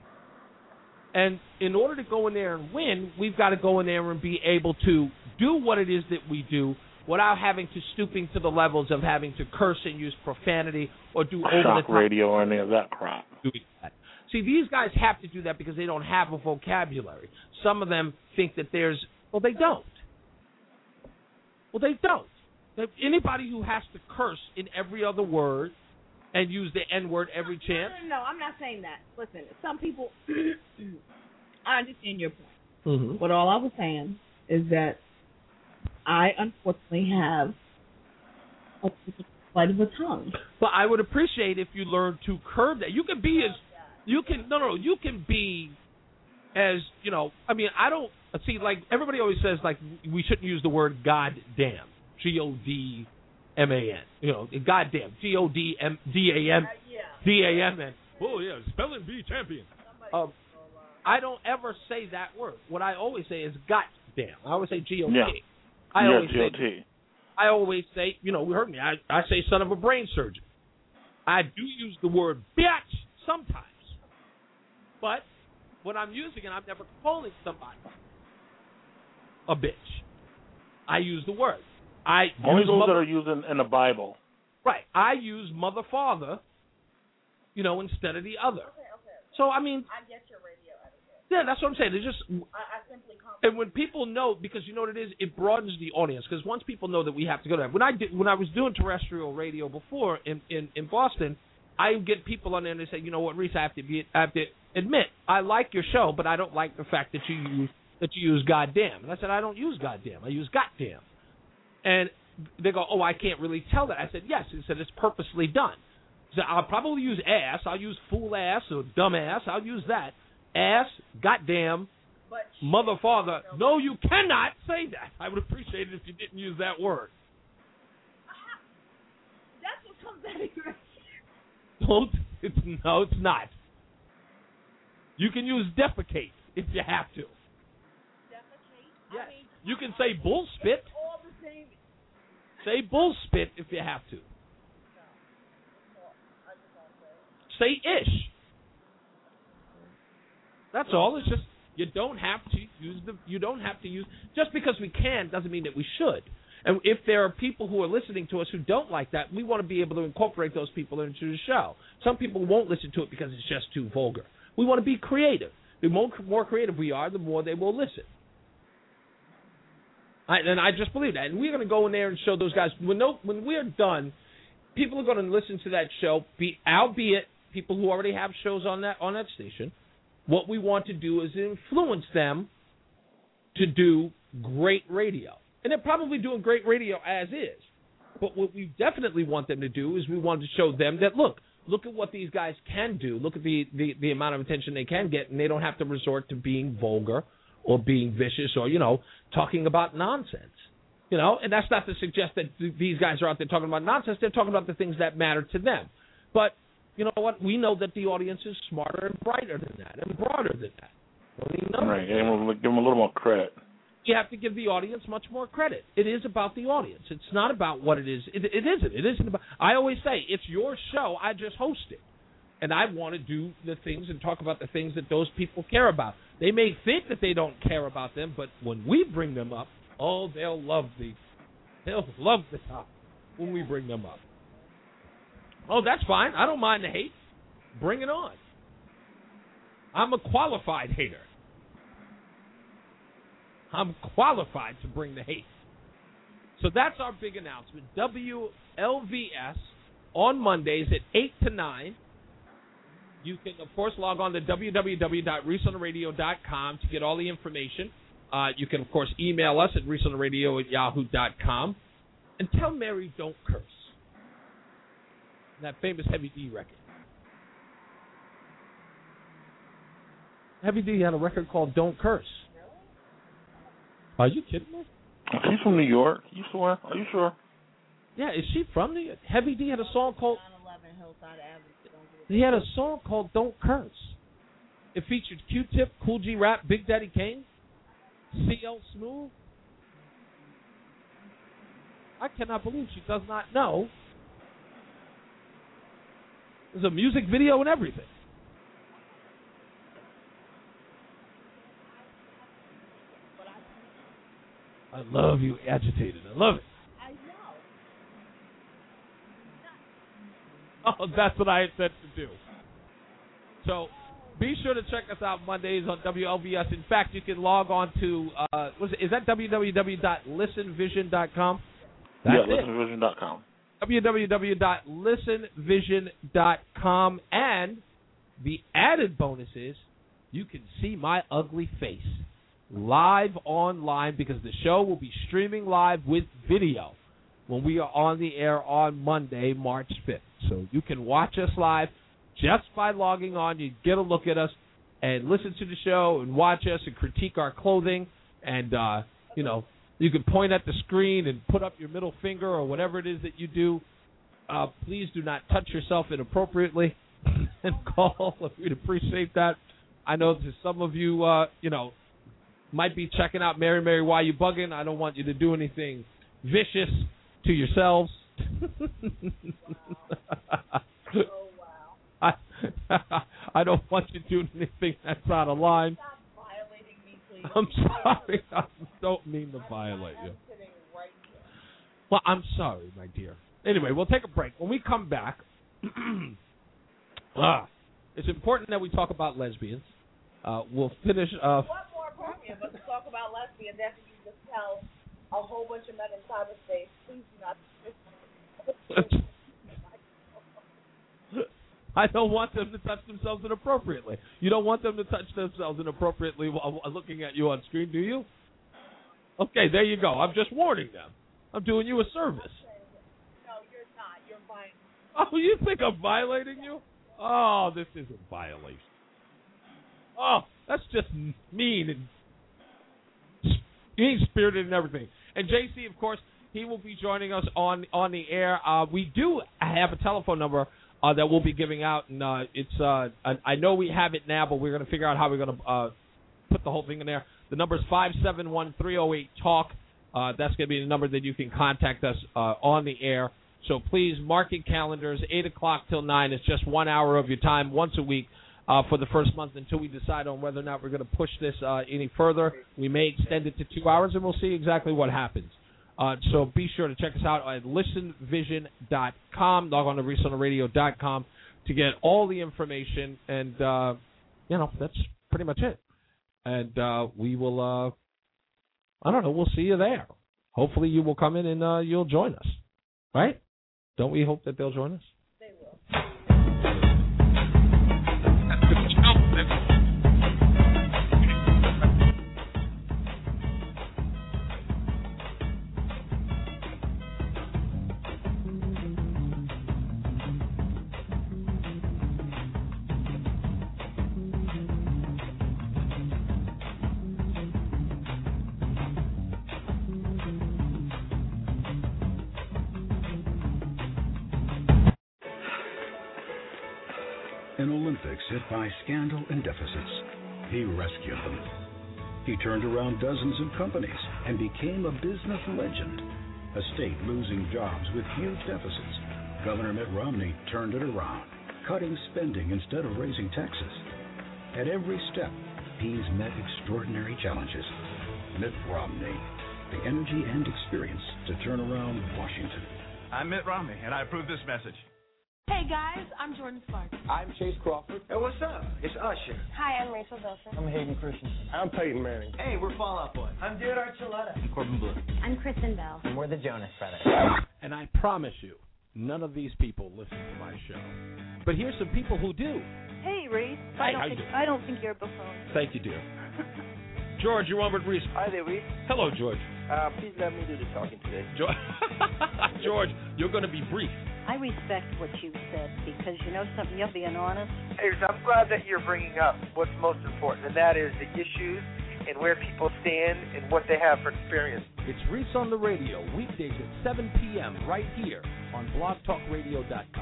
[SPEAKER 2] And in order to go in there and win, we've got to go in there and be able to do what it is that we do without having to stooping to the levels of having to curse and use profanity or do over the top
[SPEAKER 3] radio or any of that crap.
[SPEAKER 2] See, these guys have to do that because they don't have a vocabulary. Some of them think that there's, well, they don't. Well, they don't. Anybody who has to curse in every other word and use the N-word every chance.
[SPEAKER 1] No, no, no, I'm not saying that. Listen, some people, I understand your point.
[SPEAKER 2] Mm-hmm.
[SPEAKER 1] But all I was saying is that I unfortunately have a slight of a tongue.
[SPEAKER 2] But I would appreciate if you learned to curb that. You can be as you can no no you can be as you know. I mean I don't see like everybody always says like we shouldn't use the word goddamn. G O D M A N. You know, goddamn. G O D M D A M D A M N. Oh yeah, spelling bee champion. Um, I don't ever say that word. What I always say is goddamn. I always say G O D.
[SPEAKER 3] Yeah.
[SPEAKER 2] I
[SPEAKER 3] yeah,
[SPEAKER 2] always
[SPEAKER 3] G O T.
[SPEAKER 2] say, I always say, you know, we heard me. I, I say son of a brain surgeon. I do use the word bitch sometimes, but when I'm using it, I'm never calling somebody a bitch. I use the word. I
[SPEAKER 3] only
[SPEAKER 2] use
[SPEAKER 3] those
[SPEAKER 2] mother,
[SPEAKER 3] that are used in, in the Bible.
[SPEAKER 2] Right. I use mother father, you know, instead of the other.
[SPEAKER 1] Okay, okay.
[SPEAKER 2] So I mean,
[SPEAKER 1] I get your radio etiquette.
[SPEAKER 2] Yeah, that's what I'm saying. It's just.
[SPEAKER 1] I, I simply.
[SPEAKER 2] And when people know, because you know what it is, it broadens the audience. Because once people know that we have to go to that. When I did, when I was doing terrestrial radio before in, in, in Boston, I would get people on there and they say, you know what, Reese, I have to be, I have to admit, I like your show, but I don't like the fact that you use that you use goddamn. And I said, I don't use goddamn. I use goddamn. And they go, oh, I can't really tell that. I said, yes. He said it's purposely done. So I'll probably use ass. I'll use fool ass or dumb ass. I'll use that. Ass, goddamn.
[SPEAKER 1] But
[SPEAKER 2] mother, father, no, you cannot say that. I would appreciate it if you didn't use that word.
[SPEAKER 1] That's what comes out of your
[SPEAKER 2] Don't. It's no, it's not. You can use defecate if you have to.
[SPEAKER 1] Defecate?
[SPEAKER 2] Yes.
[SPEAKER 1] I mean,
[SPEAKER 2] you can say bull spit.
[SPEAKER 1] It's all the same.
[SPEAKER 2] Say bull spit if you have to.
[SPEAKER 1] No. I just won't say it.
[SPEAKER 2] Say ish. That's all. It's just You don't have to use the. You don't have to use just because we can doesn't mean that we should. And if there are people who are listening to us who don't like that, we want to be able to incorporate those people into the show. Some people won't listen to it because it's just too vulgar. We want to be creative. The more, more creative we are, the more they will listen. I, and I just believe that. And we're going to go in there and show those guys. When, no, when we're done, people are going to listen to that show, be, albeit people who already have shows on that on that station. What we want to do is influence them to do great radio. And they're probably doing great radio as is. But what we definitely want them to do is we want to show them that, look, look at what these guys can do. Look at the, the, the amount of attention they can get, and they don't have to resort to being vulgar or being vicious or, you know, talking about nonsense. You know, and that's not to suggest that th- these guys are out there talking about nonsense. They're talking about the things that matter to them. But, you know what? We know that the audience is smarter and brighter than that and broader than that. We know
[SPEAKER 3] right. Give them, give them a little more credit.
[SPEAKER 2] You have to give the audience much more credit. It is about the audience. It's not about what it is. It, it isn't. It isn't about. I always say it's your show. I just host it, and I want to do the things and talk about the things that those people care about. They may think that they don't care about them, but when we bring them up, oh, they'll love the, they'll love the topic when we bring them up. Oh, that's fine. I don't mind the hate. Bring it on. I'm a qualified hater. I'm qualified to bring the hate. So that's our big announcement. W L V S on Mondays at eight to nine. You can, of course, log on to w w w dot reese on the radio dot com to get all the information. Uh, you can, of course, email us at reese on the radio at yahoo dot com. And tell Mary don't curse. That famous Heavy D record. Heavy D had a record called Don't Curse. Are you kidding me?
[SPEAKER 3] She's from New York. You swear? Are you sure?
[SPEAKER 2] Yeah, is she from New York? Heavy D had a song called... He had a song called Don't Curse. It featured Q-Tip, Cool G Rap, Big Daddy Kane, C L Smooth. I cannot believe she does not know. There's a music video and everything. I love you agitated. I love it.
[SPEAKER 1] I know.
[SPEAKER 2] Oh, that's what I had said to do. So be sure to check us out Mondays on W L V S. In fact, you can log on to, uh, was it, is that w w w dot listen vision dot com? That's
[SPEAKER 3] yeah, listen vision dot com.
[SPEAKER 2] w w w dot listen vision dot com. And the added bonus is you can see my ugly face live online because the show will be streaming live with video when we are on the air on Monday, March fifth. So you can watch us live just by logging on. You get a look at us and listen to the show and watch us and critique our clothing. And, uh, you know, you can point at the screen and put up your middle finger or whatever it is that you do. Uh, please do not touch yourself inappropriately and call. We'd appreciate that. I know that some of you, uh, you know, might be checking out Mary Mary Why You Bugging. I don't want you to do anything vicious to yourselves.
[SPEAKER 1] Oh, wow.
[SPEAKER 2] I, I don't want you doing anything that's out of line.
[SPEAKER 1] Stop violating me, please.
[SPEAKER 2] I'm sorry. I don't mean to violate you.
[SPEAKER 1] Right,
[SPEAKER 2] well, I'm sorry, my dear. Anyway, we'll take a break. When we come back, ah, it's important that we talk about lesbians. Uh, we'll finish. Uh,
[SPEAKER 1] what more appropriate but to talk about lesbians after you just tell a whole bunch of men in cyberspace, please do not.
[SPEAKER 2] I don't want them to touch themselves inappropriately. You don't want them to touch themselves inappropriately while looking at you on screen, do you? Okay, there you go. I'm just warning them. I'm doing you a service.
[SPEAKER 1] No, you're not. You're violating.
[SPEAKER 2] Oh, you think I'm violating you? Oh, this isn't violation. Oh, that's just mean and mean-spirited and everything. And J C, of course, he will be joining us on on the air. Uh, we do have a telephone number uh, that we'll be giving out, and uh, it's uh, I know we have it now, but we're going to figure out how we're going to uh, put the whole thing in there. The number is five seven one, three oh eight, talk. Uh, that's going to be the number that you can contact us uh, on the air. So please mark your calendars. eight o'clock till nine. It's just one hour of your time once a week.
[SPEAKER 11] uh, for the first month until we decide on whether or not we're going to push this uh, any further. We may extend it to two hours, and we'll see exactly what happens. Uh, so be sure to check us out at listen vision dot com. Log on to reese on the radio dot com to get all the information, and, uh, you know, that's pretty much it. And uh, we will, uh, I don't know, we'll see you there. Hopefully you will come in and uh, you'll join us, right? Don't we hope that they'll join us?
[SPEAKER 1] They will.
[SPEAKER 4] An Olympics hit by scandal and deficits, he rescued them. He turned around dozens of companies and became a business legend. A state losing jobs with huge deficits. Governor Mitt Romney turned it around, cutting spending instead of raising taxes. At every step, he's met extraordinary challenges. Mitt Romney, the energy and experience to turn around Washington.
[SPEAKER 5] I'm Mitt Romney, and I approve this message.
[SPEAKER 14] Hey guys, I'm Jordan Sparks.
[SPEAKER 15] I'm Chase Crawford.
[SPEAKER 14] Hey, what's up? It's Usher. Hi, I'm Rachel Bilson.
[SPEAKER 15] I'm Hayden Christensen. I'm Peyton Manning.
[SPEAKER 14] Hey, we're Fall Out Boy.
[SPEAKER 15] I'm Jared Archuleta.
[SPEAKER 14] I'm Corbin Bleu. I'm Kristen Bell.
[SPEAKER 15] And we're the Jonas Brothers.
[SPEAKER 11] And I promise you, none of these people listen to my show. But here's some people who do.
[SPEAKER 16] Hey, Reese.
[SPEAKER 11] Hi,
[SPEAKER 16] I don't
[SPEAKER 11] how
[SPEAKER 16] think
[SPEAKER 11] you doing?
[SPEAKER 16] I don't think you're a buffoon.
[SPEAKER 11] Thank you, dear. George, you're on with Reese.
[SPEAKER 16] Hi there, Reese.
[SPEAKER 11] Hello, George.
[SPEAKER 16] Uh, please let me do the talking today.
[SPEAKER 11] George, George you're going to be brief.
[SPEAKER 16] I respect what you said because you know something, you're being honest.
[SPEAKER 17] Hey, I'm glad that you're bringing up what's most important, and that is the issues and where people stand and what they have for experience.
[SPEAKER 11] It's Reese on the Radio, weekdays at seven p.m. right here on blog talk radio dot com.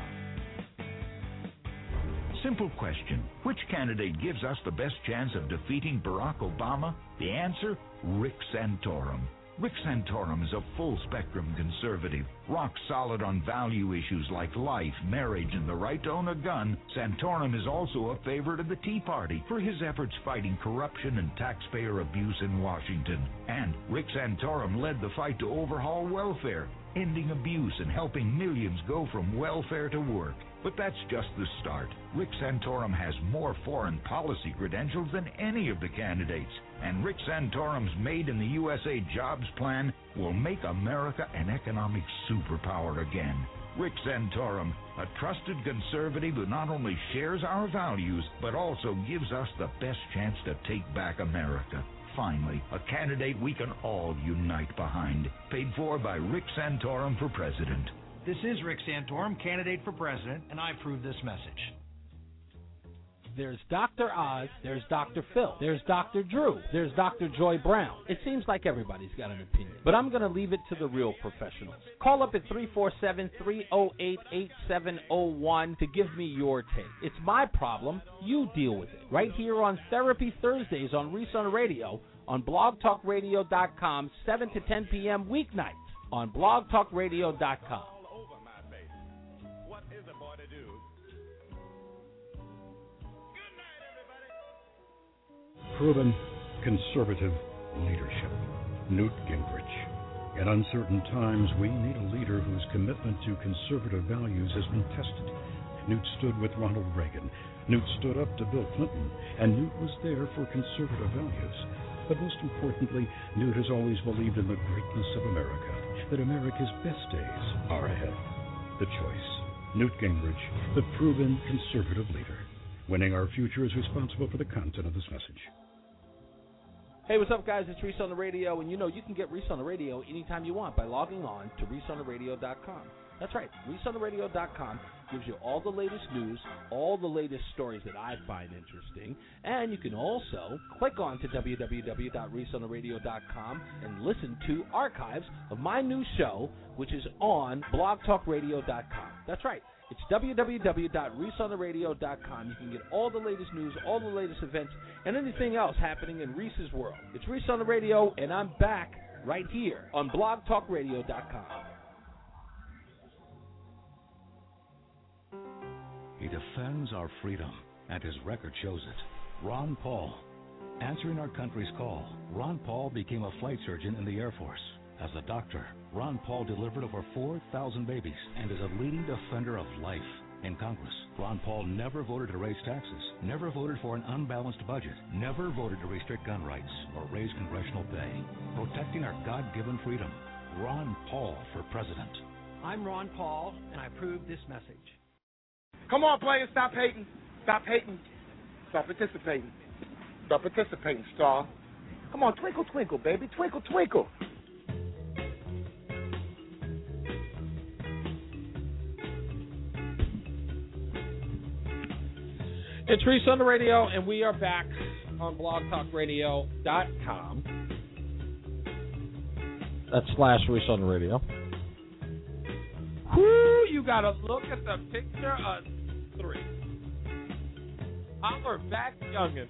[SPEAKER 19] Simple question. Which candidate gives us the best chance of defeating Barack Obama? The answer, Rick Santorum. Rick Santorum is a full-spectrum conservative, rock-solid on value issues like life, marriage, and the right to own a gun. Santorum is also a favorite of the Tea Party for his efforts fighting corruption and taxpayer abuse in Washington. And Rick Santorum led the fight to overhaul welfare, ending abuse and helping millions go from welfare to work. But that's just the start. Rick Santorum has more foreign policy credentials than any of the candidates. And Rick Santorum's Made in the U S A jobs plan will make America an economic superpower again. Rick Santorum, a trusted conservative who not only shares our values, but also gives us the best chance to take back America. Finally, a candidate we can all unite behind. Paid for by Rick Santorum for president.
[SPEAKER 23] This is Rick Santorum, candidate for president, and I approve this message.
[SPEAKER 11] There's Doctor Oz, there's Doctor Phil, there's Doctor Drew, there's Doctor Joy Brown. It seems like everybody's got an opinion, but I'm going to leave it to the real professionals. Call up at three four seven, three oh eight, eight seven oh one to give me your take. It's my problem, you deal with it. Right here on Therapy Thursdays on Reese on the Radio on blog talk radio dot com, seven to ten p.m. weeknights on blog talk radio dot com.
[SPEAKER 4] Proven conservative leadership. Newt Gingrich. In uncertain times, we need a leader whose commitment to conservative values has been tested. Newt stood with Ronald Reagan. Newt stood up to Bill Clinton. And Newt was there for conservative values. But most importantly, Newt has always believed in the greatness of America, that America's best days are ahead. The choice. Newt Gingrich, the proven conservative leader. Winning our future is responsible for the content of this message.
[SPEAKER 11] Hey, what's up, guys? It's Reese on the Radio, and you know you can get Reese on the Radio anytime you want by logging on to reese on the radio dot com. That's right, reese on the radio dot com gives you all the latest news, all the latest stories that I find interesting, and you can also click on to w w w dot reese on the radio dot com and listen to archives of my new show, which is on blog talk radio dot com. That's right. It's w w w dot reese on the radio dot com. You can get all the latest news, all the latest events, and anything else happening in Reese's world. It's Reese on the Radio, and I'm back right here on blog talk radio dot com.
[SPEAKER 4] He defends our freedom and his record shows it. Ron Paul. Answering our country's call, Ron Paul became a flight surgeon in the Air Force. As a doctor, Ron Paul delivered over four thousand babies and is a leading defender of life. In Congress, Ron Paul never voted to raise taxes, never voted for an unbalanced budget, never voted to restrict gun rights or raise congressional pay. Protecting our God-given freedom. Ron Paul for president.
[SPEAKER 6] I'm Ron Paul, and I approve this message.
[SPEAKER 30] Come on, players, stop hating. Stop hating. Stop participating. Stop participating, Star. Come on, twinkle, twinkle, baby. Twinkle, twinkle.
[SPEAKER 2] It's Reese on the radio, and we are back on blog talk radio dot com. That's slash Reese on the radio. Whoo, you got to look at the picture of three. Holler back, youngin'.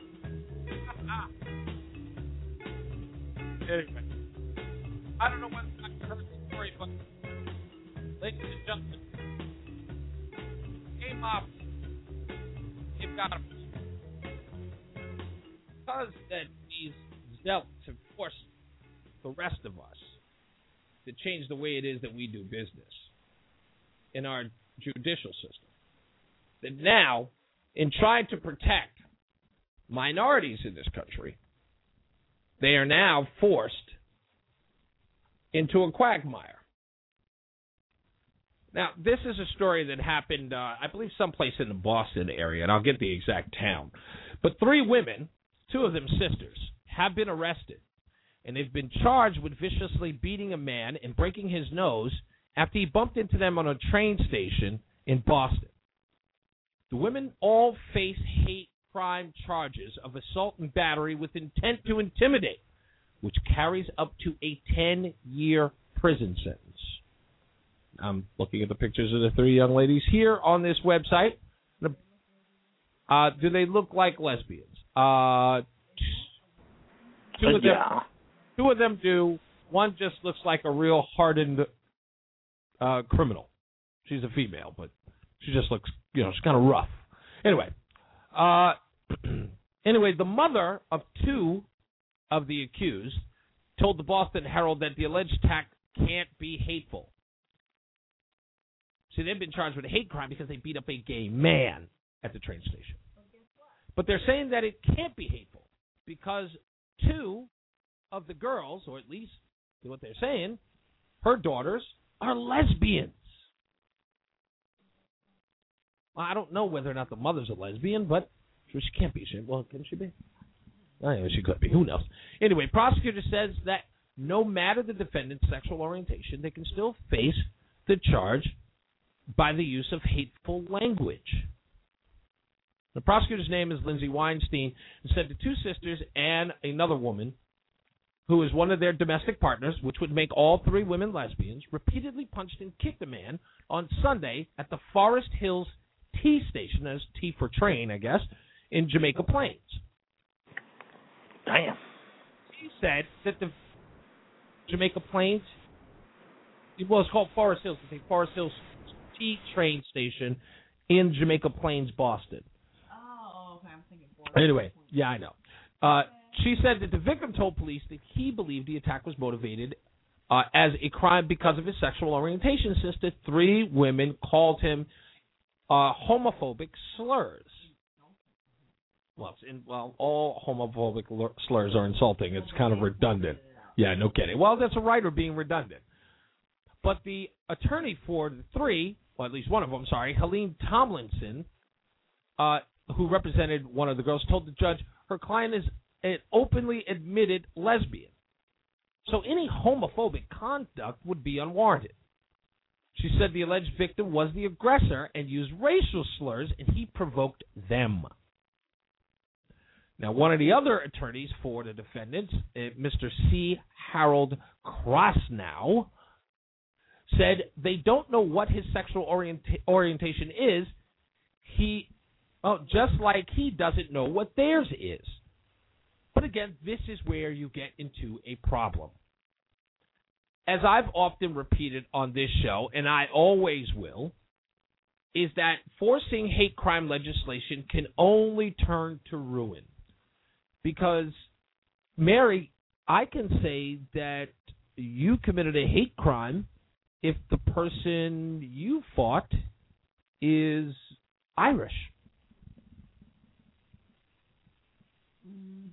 [SPEAKER 2] Anyway, I don't know when I heard the story, but ladies and gentlemen, came up. You've got to, because that these zealots have forced the rest of us to change the way it is that we do business in our judicial system. That now, in trying to protect minorities in this country, they are now forced into a quagmire. Now, this is a story that happened, uh, I believe, someplace in the Boston area, and I'll get the exact town. But three women, two of them sisters, have been arrested, and they've been charged with viciously beating a man and breaking his nose after he bumped into them on a train station in Boston. The women all face hate crime charges of assault and battery with intent to intimidate, which carries up to a ten-year prison sentence. I'm looking at the pictures of the three young ladies here on this website. Uh, do they look like lesbians? Uh, two of them,
[SPEAKER 3] yeah.
[SPEAKER 2] two of them do. One just looks like a real hardened uh, criminal. She's a female, but she just looks, you know, she's kind of rough. Anyway, uh, anyway, the mother of two of the accused told the Boston Herald that the alleged attack can't be hateful. See, they've been charged with a hate crime because they beat up a gay man at the train station. But they're saying that it can't be hateful because two of the girls, or at least what they're saying, her daughters, are lesbians. Well, I don't know whether or not the mother's a lesbian, but she can't be. Well, can she be? Anyway, she could be. Who knows? Anyway, prosecutor says that no matter the defendant's sexual orientation, they can still face the charge by the use of hateful language. The prosecutor's name is Lindsay Weinstein, and said the two sisters and another woman, who is one of their domestic partners, which would make all three women lesbians, repeatedly punched and kicked a man on Sunday at the Forest Hills T station, that's T for train, I guess, in Jamaica Plains.
[SPEAKER 3] Damn.
[SPEAKER 2] He said that the Jamaica Plains, well, it's called Forest Hills, it's a Forest Hills T train station in Jamaica Plains, Boston.
[SPEAKER 1] Oh, okay. I'm thinking Forest.
[SPEAKER 2] Anyway, yeah, I know. Uh, she said that the victim told police that he believed the attack was motivated uh, as a crime because of his sexual orientation, since the three women called him uh, homophobic slurs. Well, it's in, well, all homophobic slurs are insulting. It's kind of redundant. Yeah, no kidding. Well, that's a writer being redundant. But the attorney for the three, well, at least one of them, sorry, Helene Tomlinson, uh, who represented one of the girls, told the judge her client is an openly admitted lesbian. So any homophobic conduct would be unwarranted. She said the alleged victim was the aggressor and used racial slurs, and he provoked them. Now, one of the other attorneys for the defendants, uh, Mister C. Harold Krasnow, said they don't know what his sexual orienta- orientation is. He, oh, just like he doesn't know what theirs is. But again, this is where you get into a problem. As I've often repeated on this show, and I always will, is that forcing hate crime legislation can only turn to ruin. Because, Mary, I can say that you committed a hate crime if the person you fought is Irish.
[SPEAKER 1] Mm.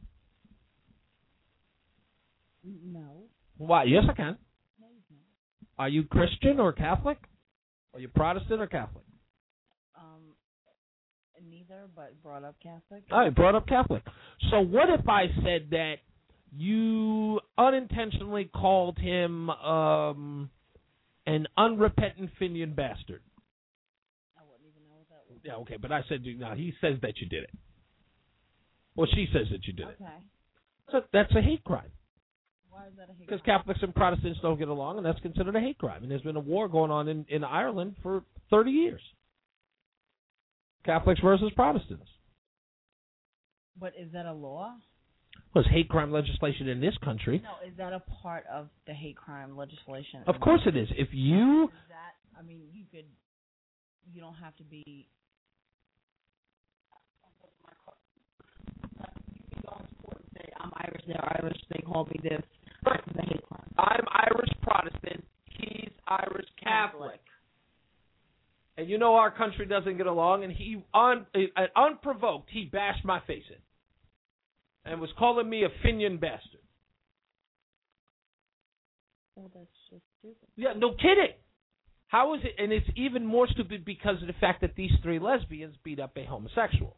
[SPEAKER 1] No.
[SPEAKER 2] Why? Yes, I can.
[SPEAKER 1] No, you can't.
[SPEAKER 2] Are you Christian or Catholic? Are you Protestant or Catholic?
[SPEAKER 1] Um, neither, but brought up Catholic.
[SPEAKER 2] I brought up Catholic. So what if I said that you unintentionally called him um, an unrepentant Finian bastard?
[SPEAKER 1] I wouldn't even know what that was.
[SPEAKER 2] Yeah, okay, but I said, no, he says that you did it. Well, she says that you did it.
[SPEAKER 1] Okay.
[SPEAKER 2] So that's a hate crime.
[SPEAKER 1] Why is that a hate
[SPEAKER 2] Because
[SPEAKER 1] crime?
[SPEAKER 2] Catholics and Protestants don't get along, and that's considered a hate crime. And there's been a war going on in, in Ireland for thirty years. Catholics versus Protestants.
[SPEAKER 1] But is that a law?
[SPEAKER 2] Well, there's hate crime legislation in this country.
[SPEAKER 1] No, is that a part of the hate crime legislation?
[SPEAKER 2] Of course it is. If you...
[SPEAKER 1] Is that, I mean, you could, you don't have to be... I'm Irish, they're Irish, they call me this.
[SPEAKER 2] Right.
[SPEAKER 1] It's a hate crime.
[SPEAKER 2] I'm Irish Protestant, he's Irish Catholic. And you know our country doesn't get along, and he, un, uh, unprovoked, he bashed my face in. And was calling me a Finian bastard.
[SPEAKER 1] Well, that's just stupid.
[SPEAKER 2] Yeah, no kidding. How is it? And it's even more stupid because of the fact that these three lesbians beat up a homosexual.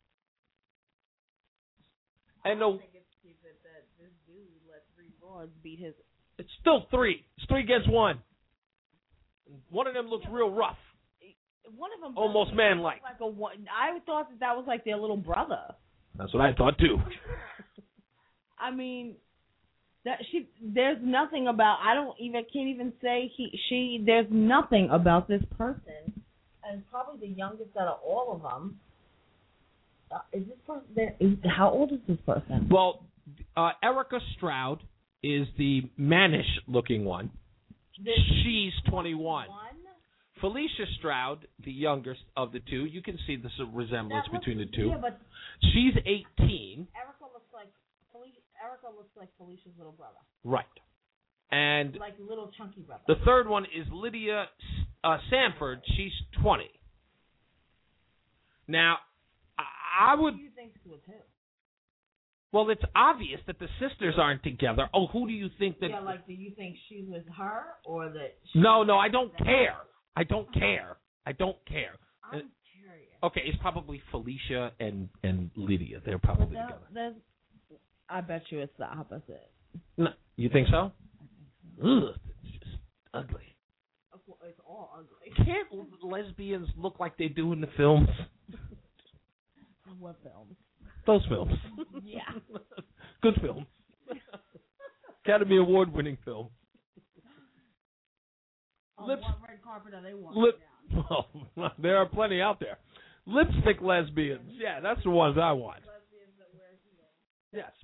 [SPEAKER 2] And no,
[SPEAKER 1] I think it's stupid that this dude let three broads beat his...
[SPEAKER 2] it's still three. It's three against one. One of them looks real rough.
[SPEAKER 1] One of them...
[SPEAKER 2] Almost man-like.
[SPEAKER 1] Like a one, I thought that that was like their little brother.
[SPEAKER 2] That's what I thought, too.
[SPEAKER 1] I mean... That she, there's nothing about, I don't even, can't even say he, she, there's nothing about this person, and probably the youngest out of all of them. Uh, is this person, is, how old is this person?
[SPEAKER 2] Well, uh, Erica Stroud is the mannish-looking one.
[SPEAKER 1] This
[SPEAKER 2] She's twenty-one.
[SPEAKER 1] one?
[SPEAKER 2] Felicia Stroud, the youngest of the two, you can see the resemblance
[SPEAKER 1] That looks-
[SPEAKER 2] between the two.
[SPEAKER 1] Yeah, but
[SPEAKER 2] She's eighteen.
[SPEAKER 1] Erica looks like, Felicia, Erica looks like Felicia's little brother.
[SPEAKER 2] Right. And
[SPEAKER 1] Like little chunky brother.
[SPEAKER 2] the third one is Lydia uh, Sanford. She's twenty. Now, I, I would...
[SPEAKER 1] Who do you think's with who?
[SPEAKER 2] Well, it's obvious that the sisters aren't together. Oh, who do you think that...
[SPEAKER 1] Yeah, like, do you think she's with her, or that... She
[SPEAKER 2] No, no, I don't care. I don't care. I don't care.
[SPEAKER 1] I'm curious.
[SPEAKER 2] Okay, it's probably Felicia and, and Lydia. They're probably
[SPEAKER 1] That,
[SPEAKER 2] together.
[SPEAKER 1] that's, I bet you it's the opposite.
[SPEAKER 2] No, you think so? Ugh, it's just ugly.
[SPEAKER 1] It's all ugly.
[SPEAKER 2] Can't lesbians look like they do in the films?
[SPEAKER 1] What films?
[SPEAKER 2] Those films.
[SPEAKER 1] Yeah.
[SPEAKER 2] Good film. Academy Award-winning film.
[SPEAKER 1] On
[SPEAKER 2] Lips-
[SPEAKER 1] what red carpet are they walking
[SPEAKER 2] Lip-
[SPEAKER 1] down?
[SPEAKER 2] Well, there are plenty out there. Lipstick lesbians. Yeah, that's the ones I want.
[SPEAKER 1] Lesbians that wear heels.
[SPEAKER 2] Yes.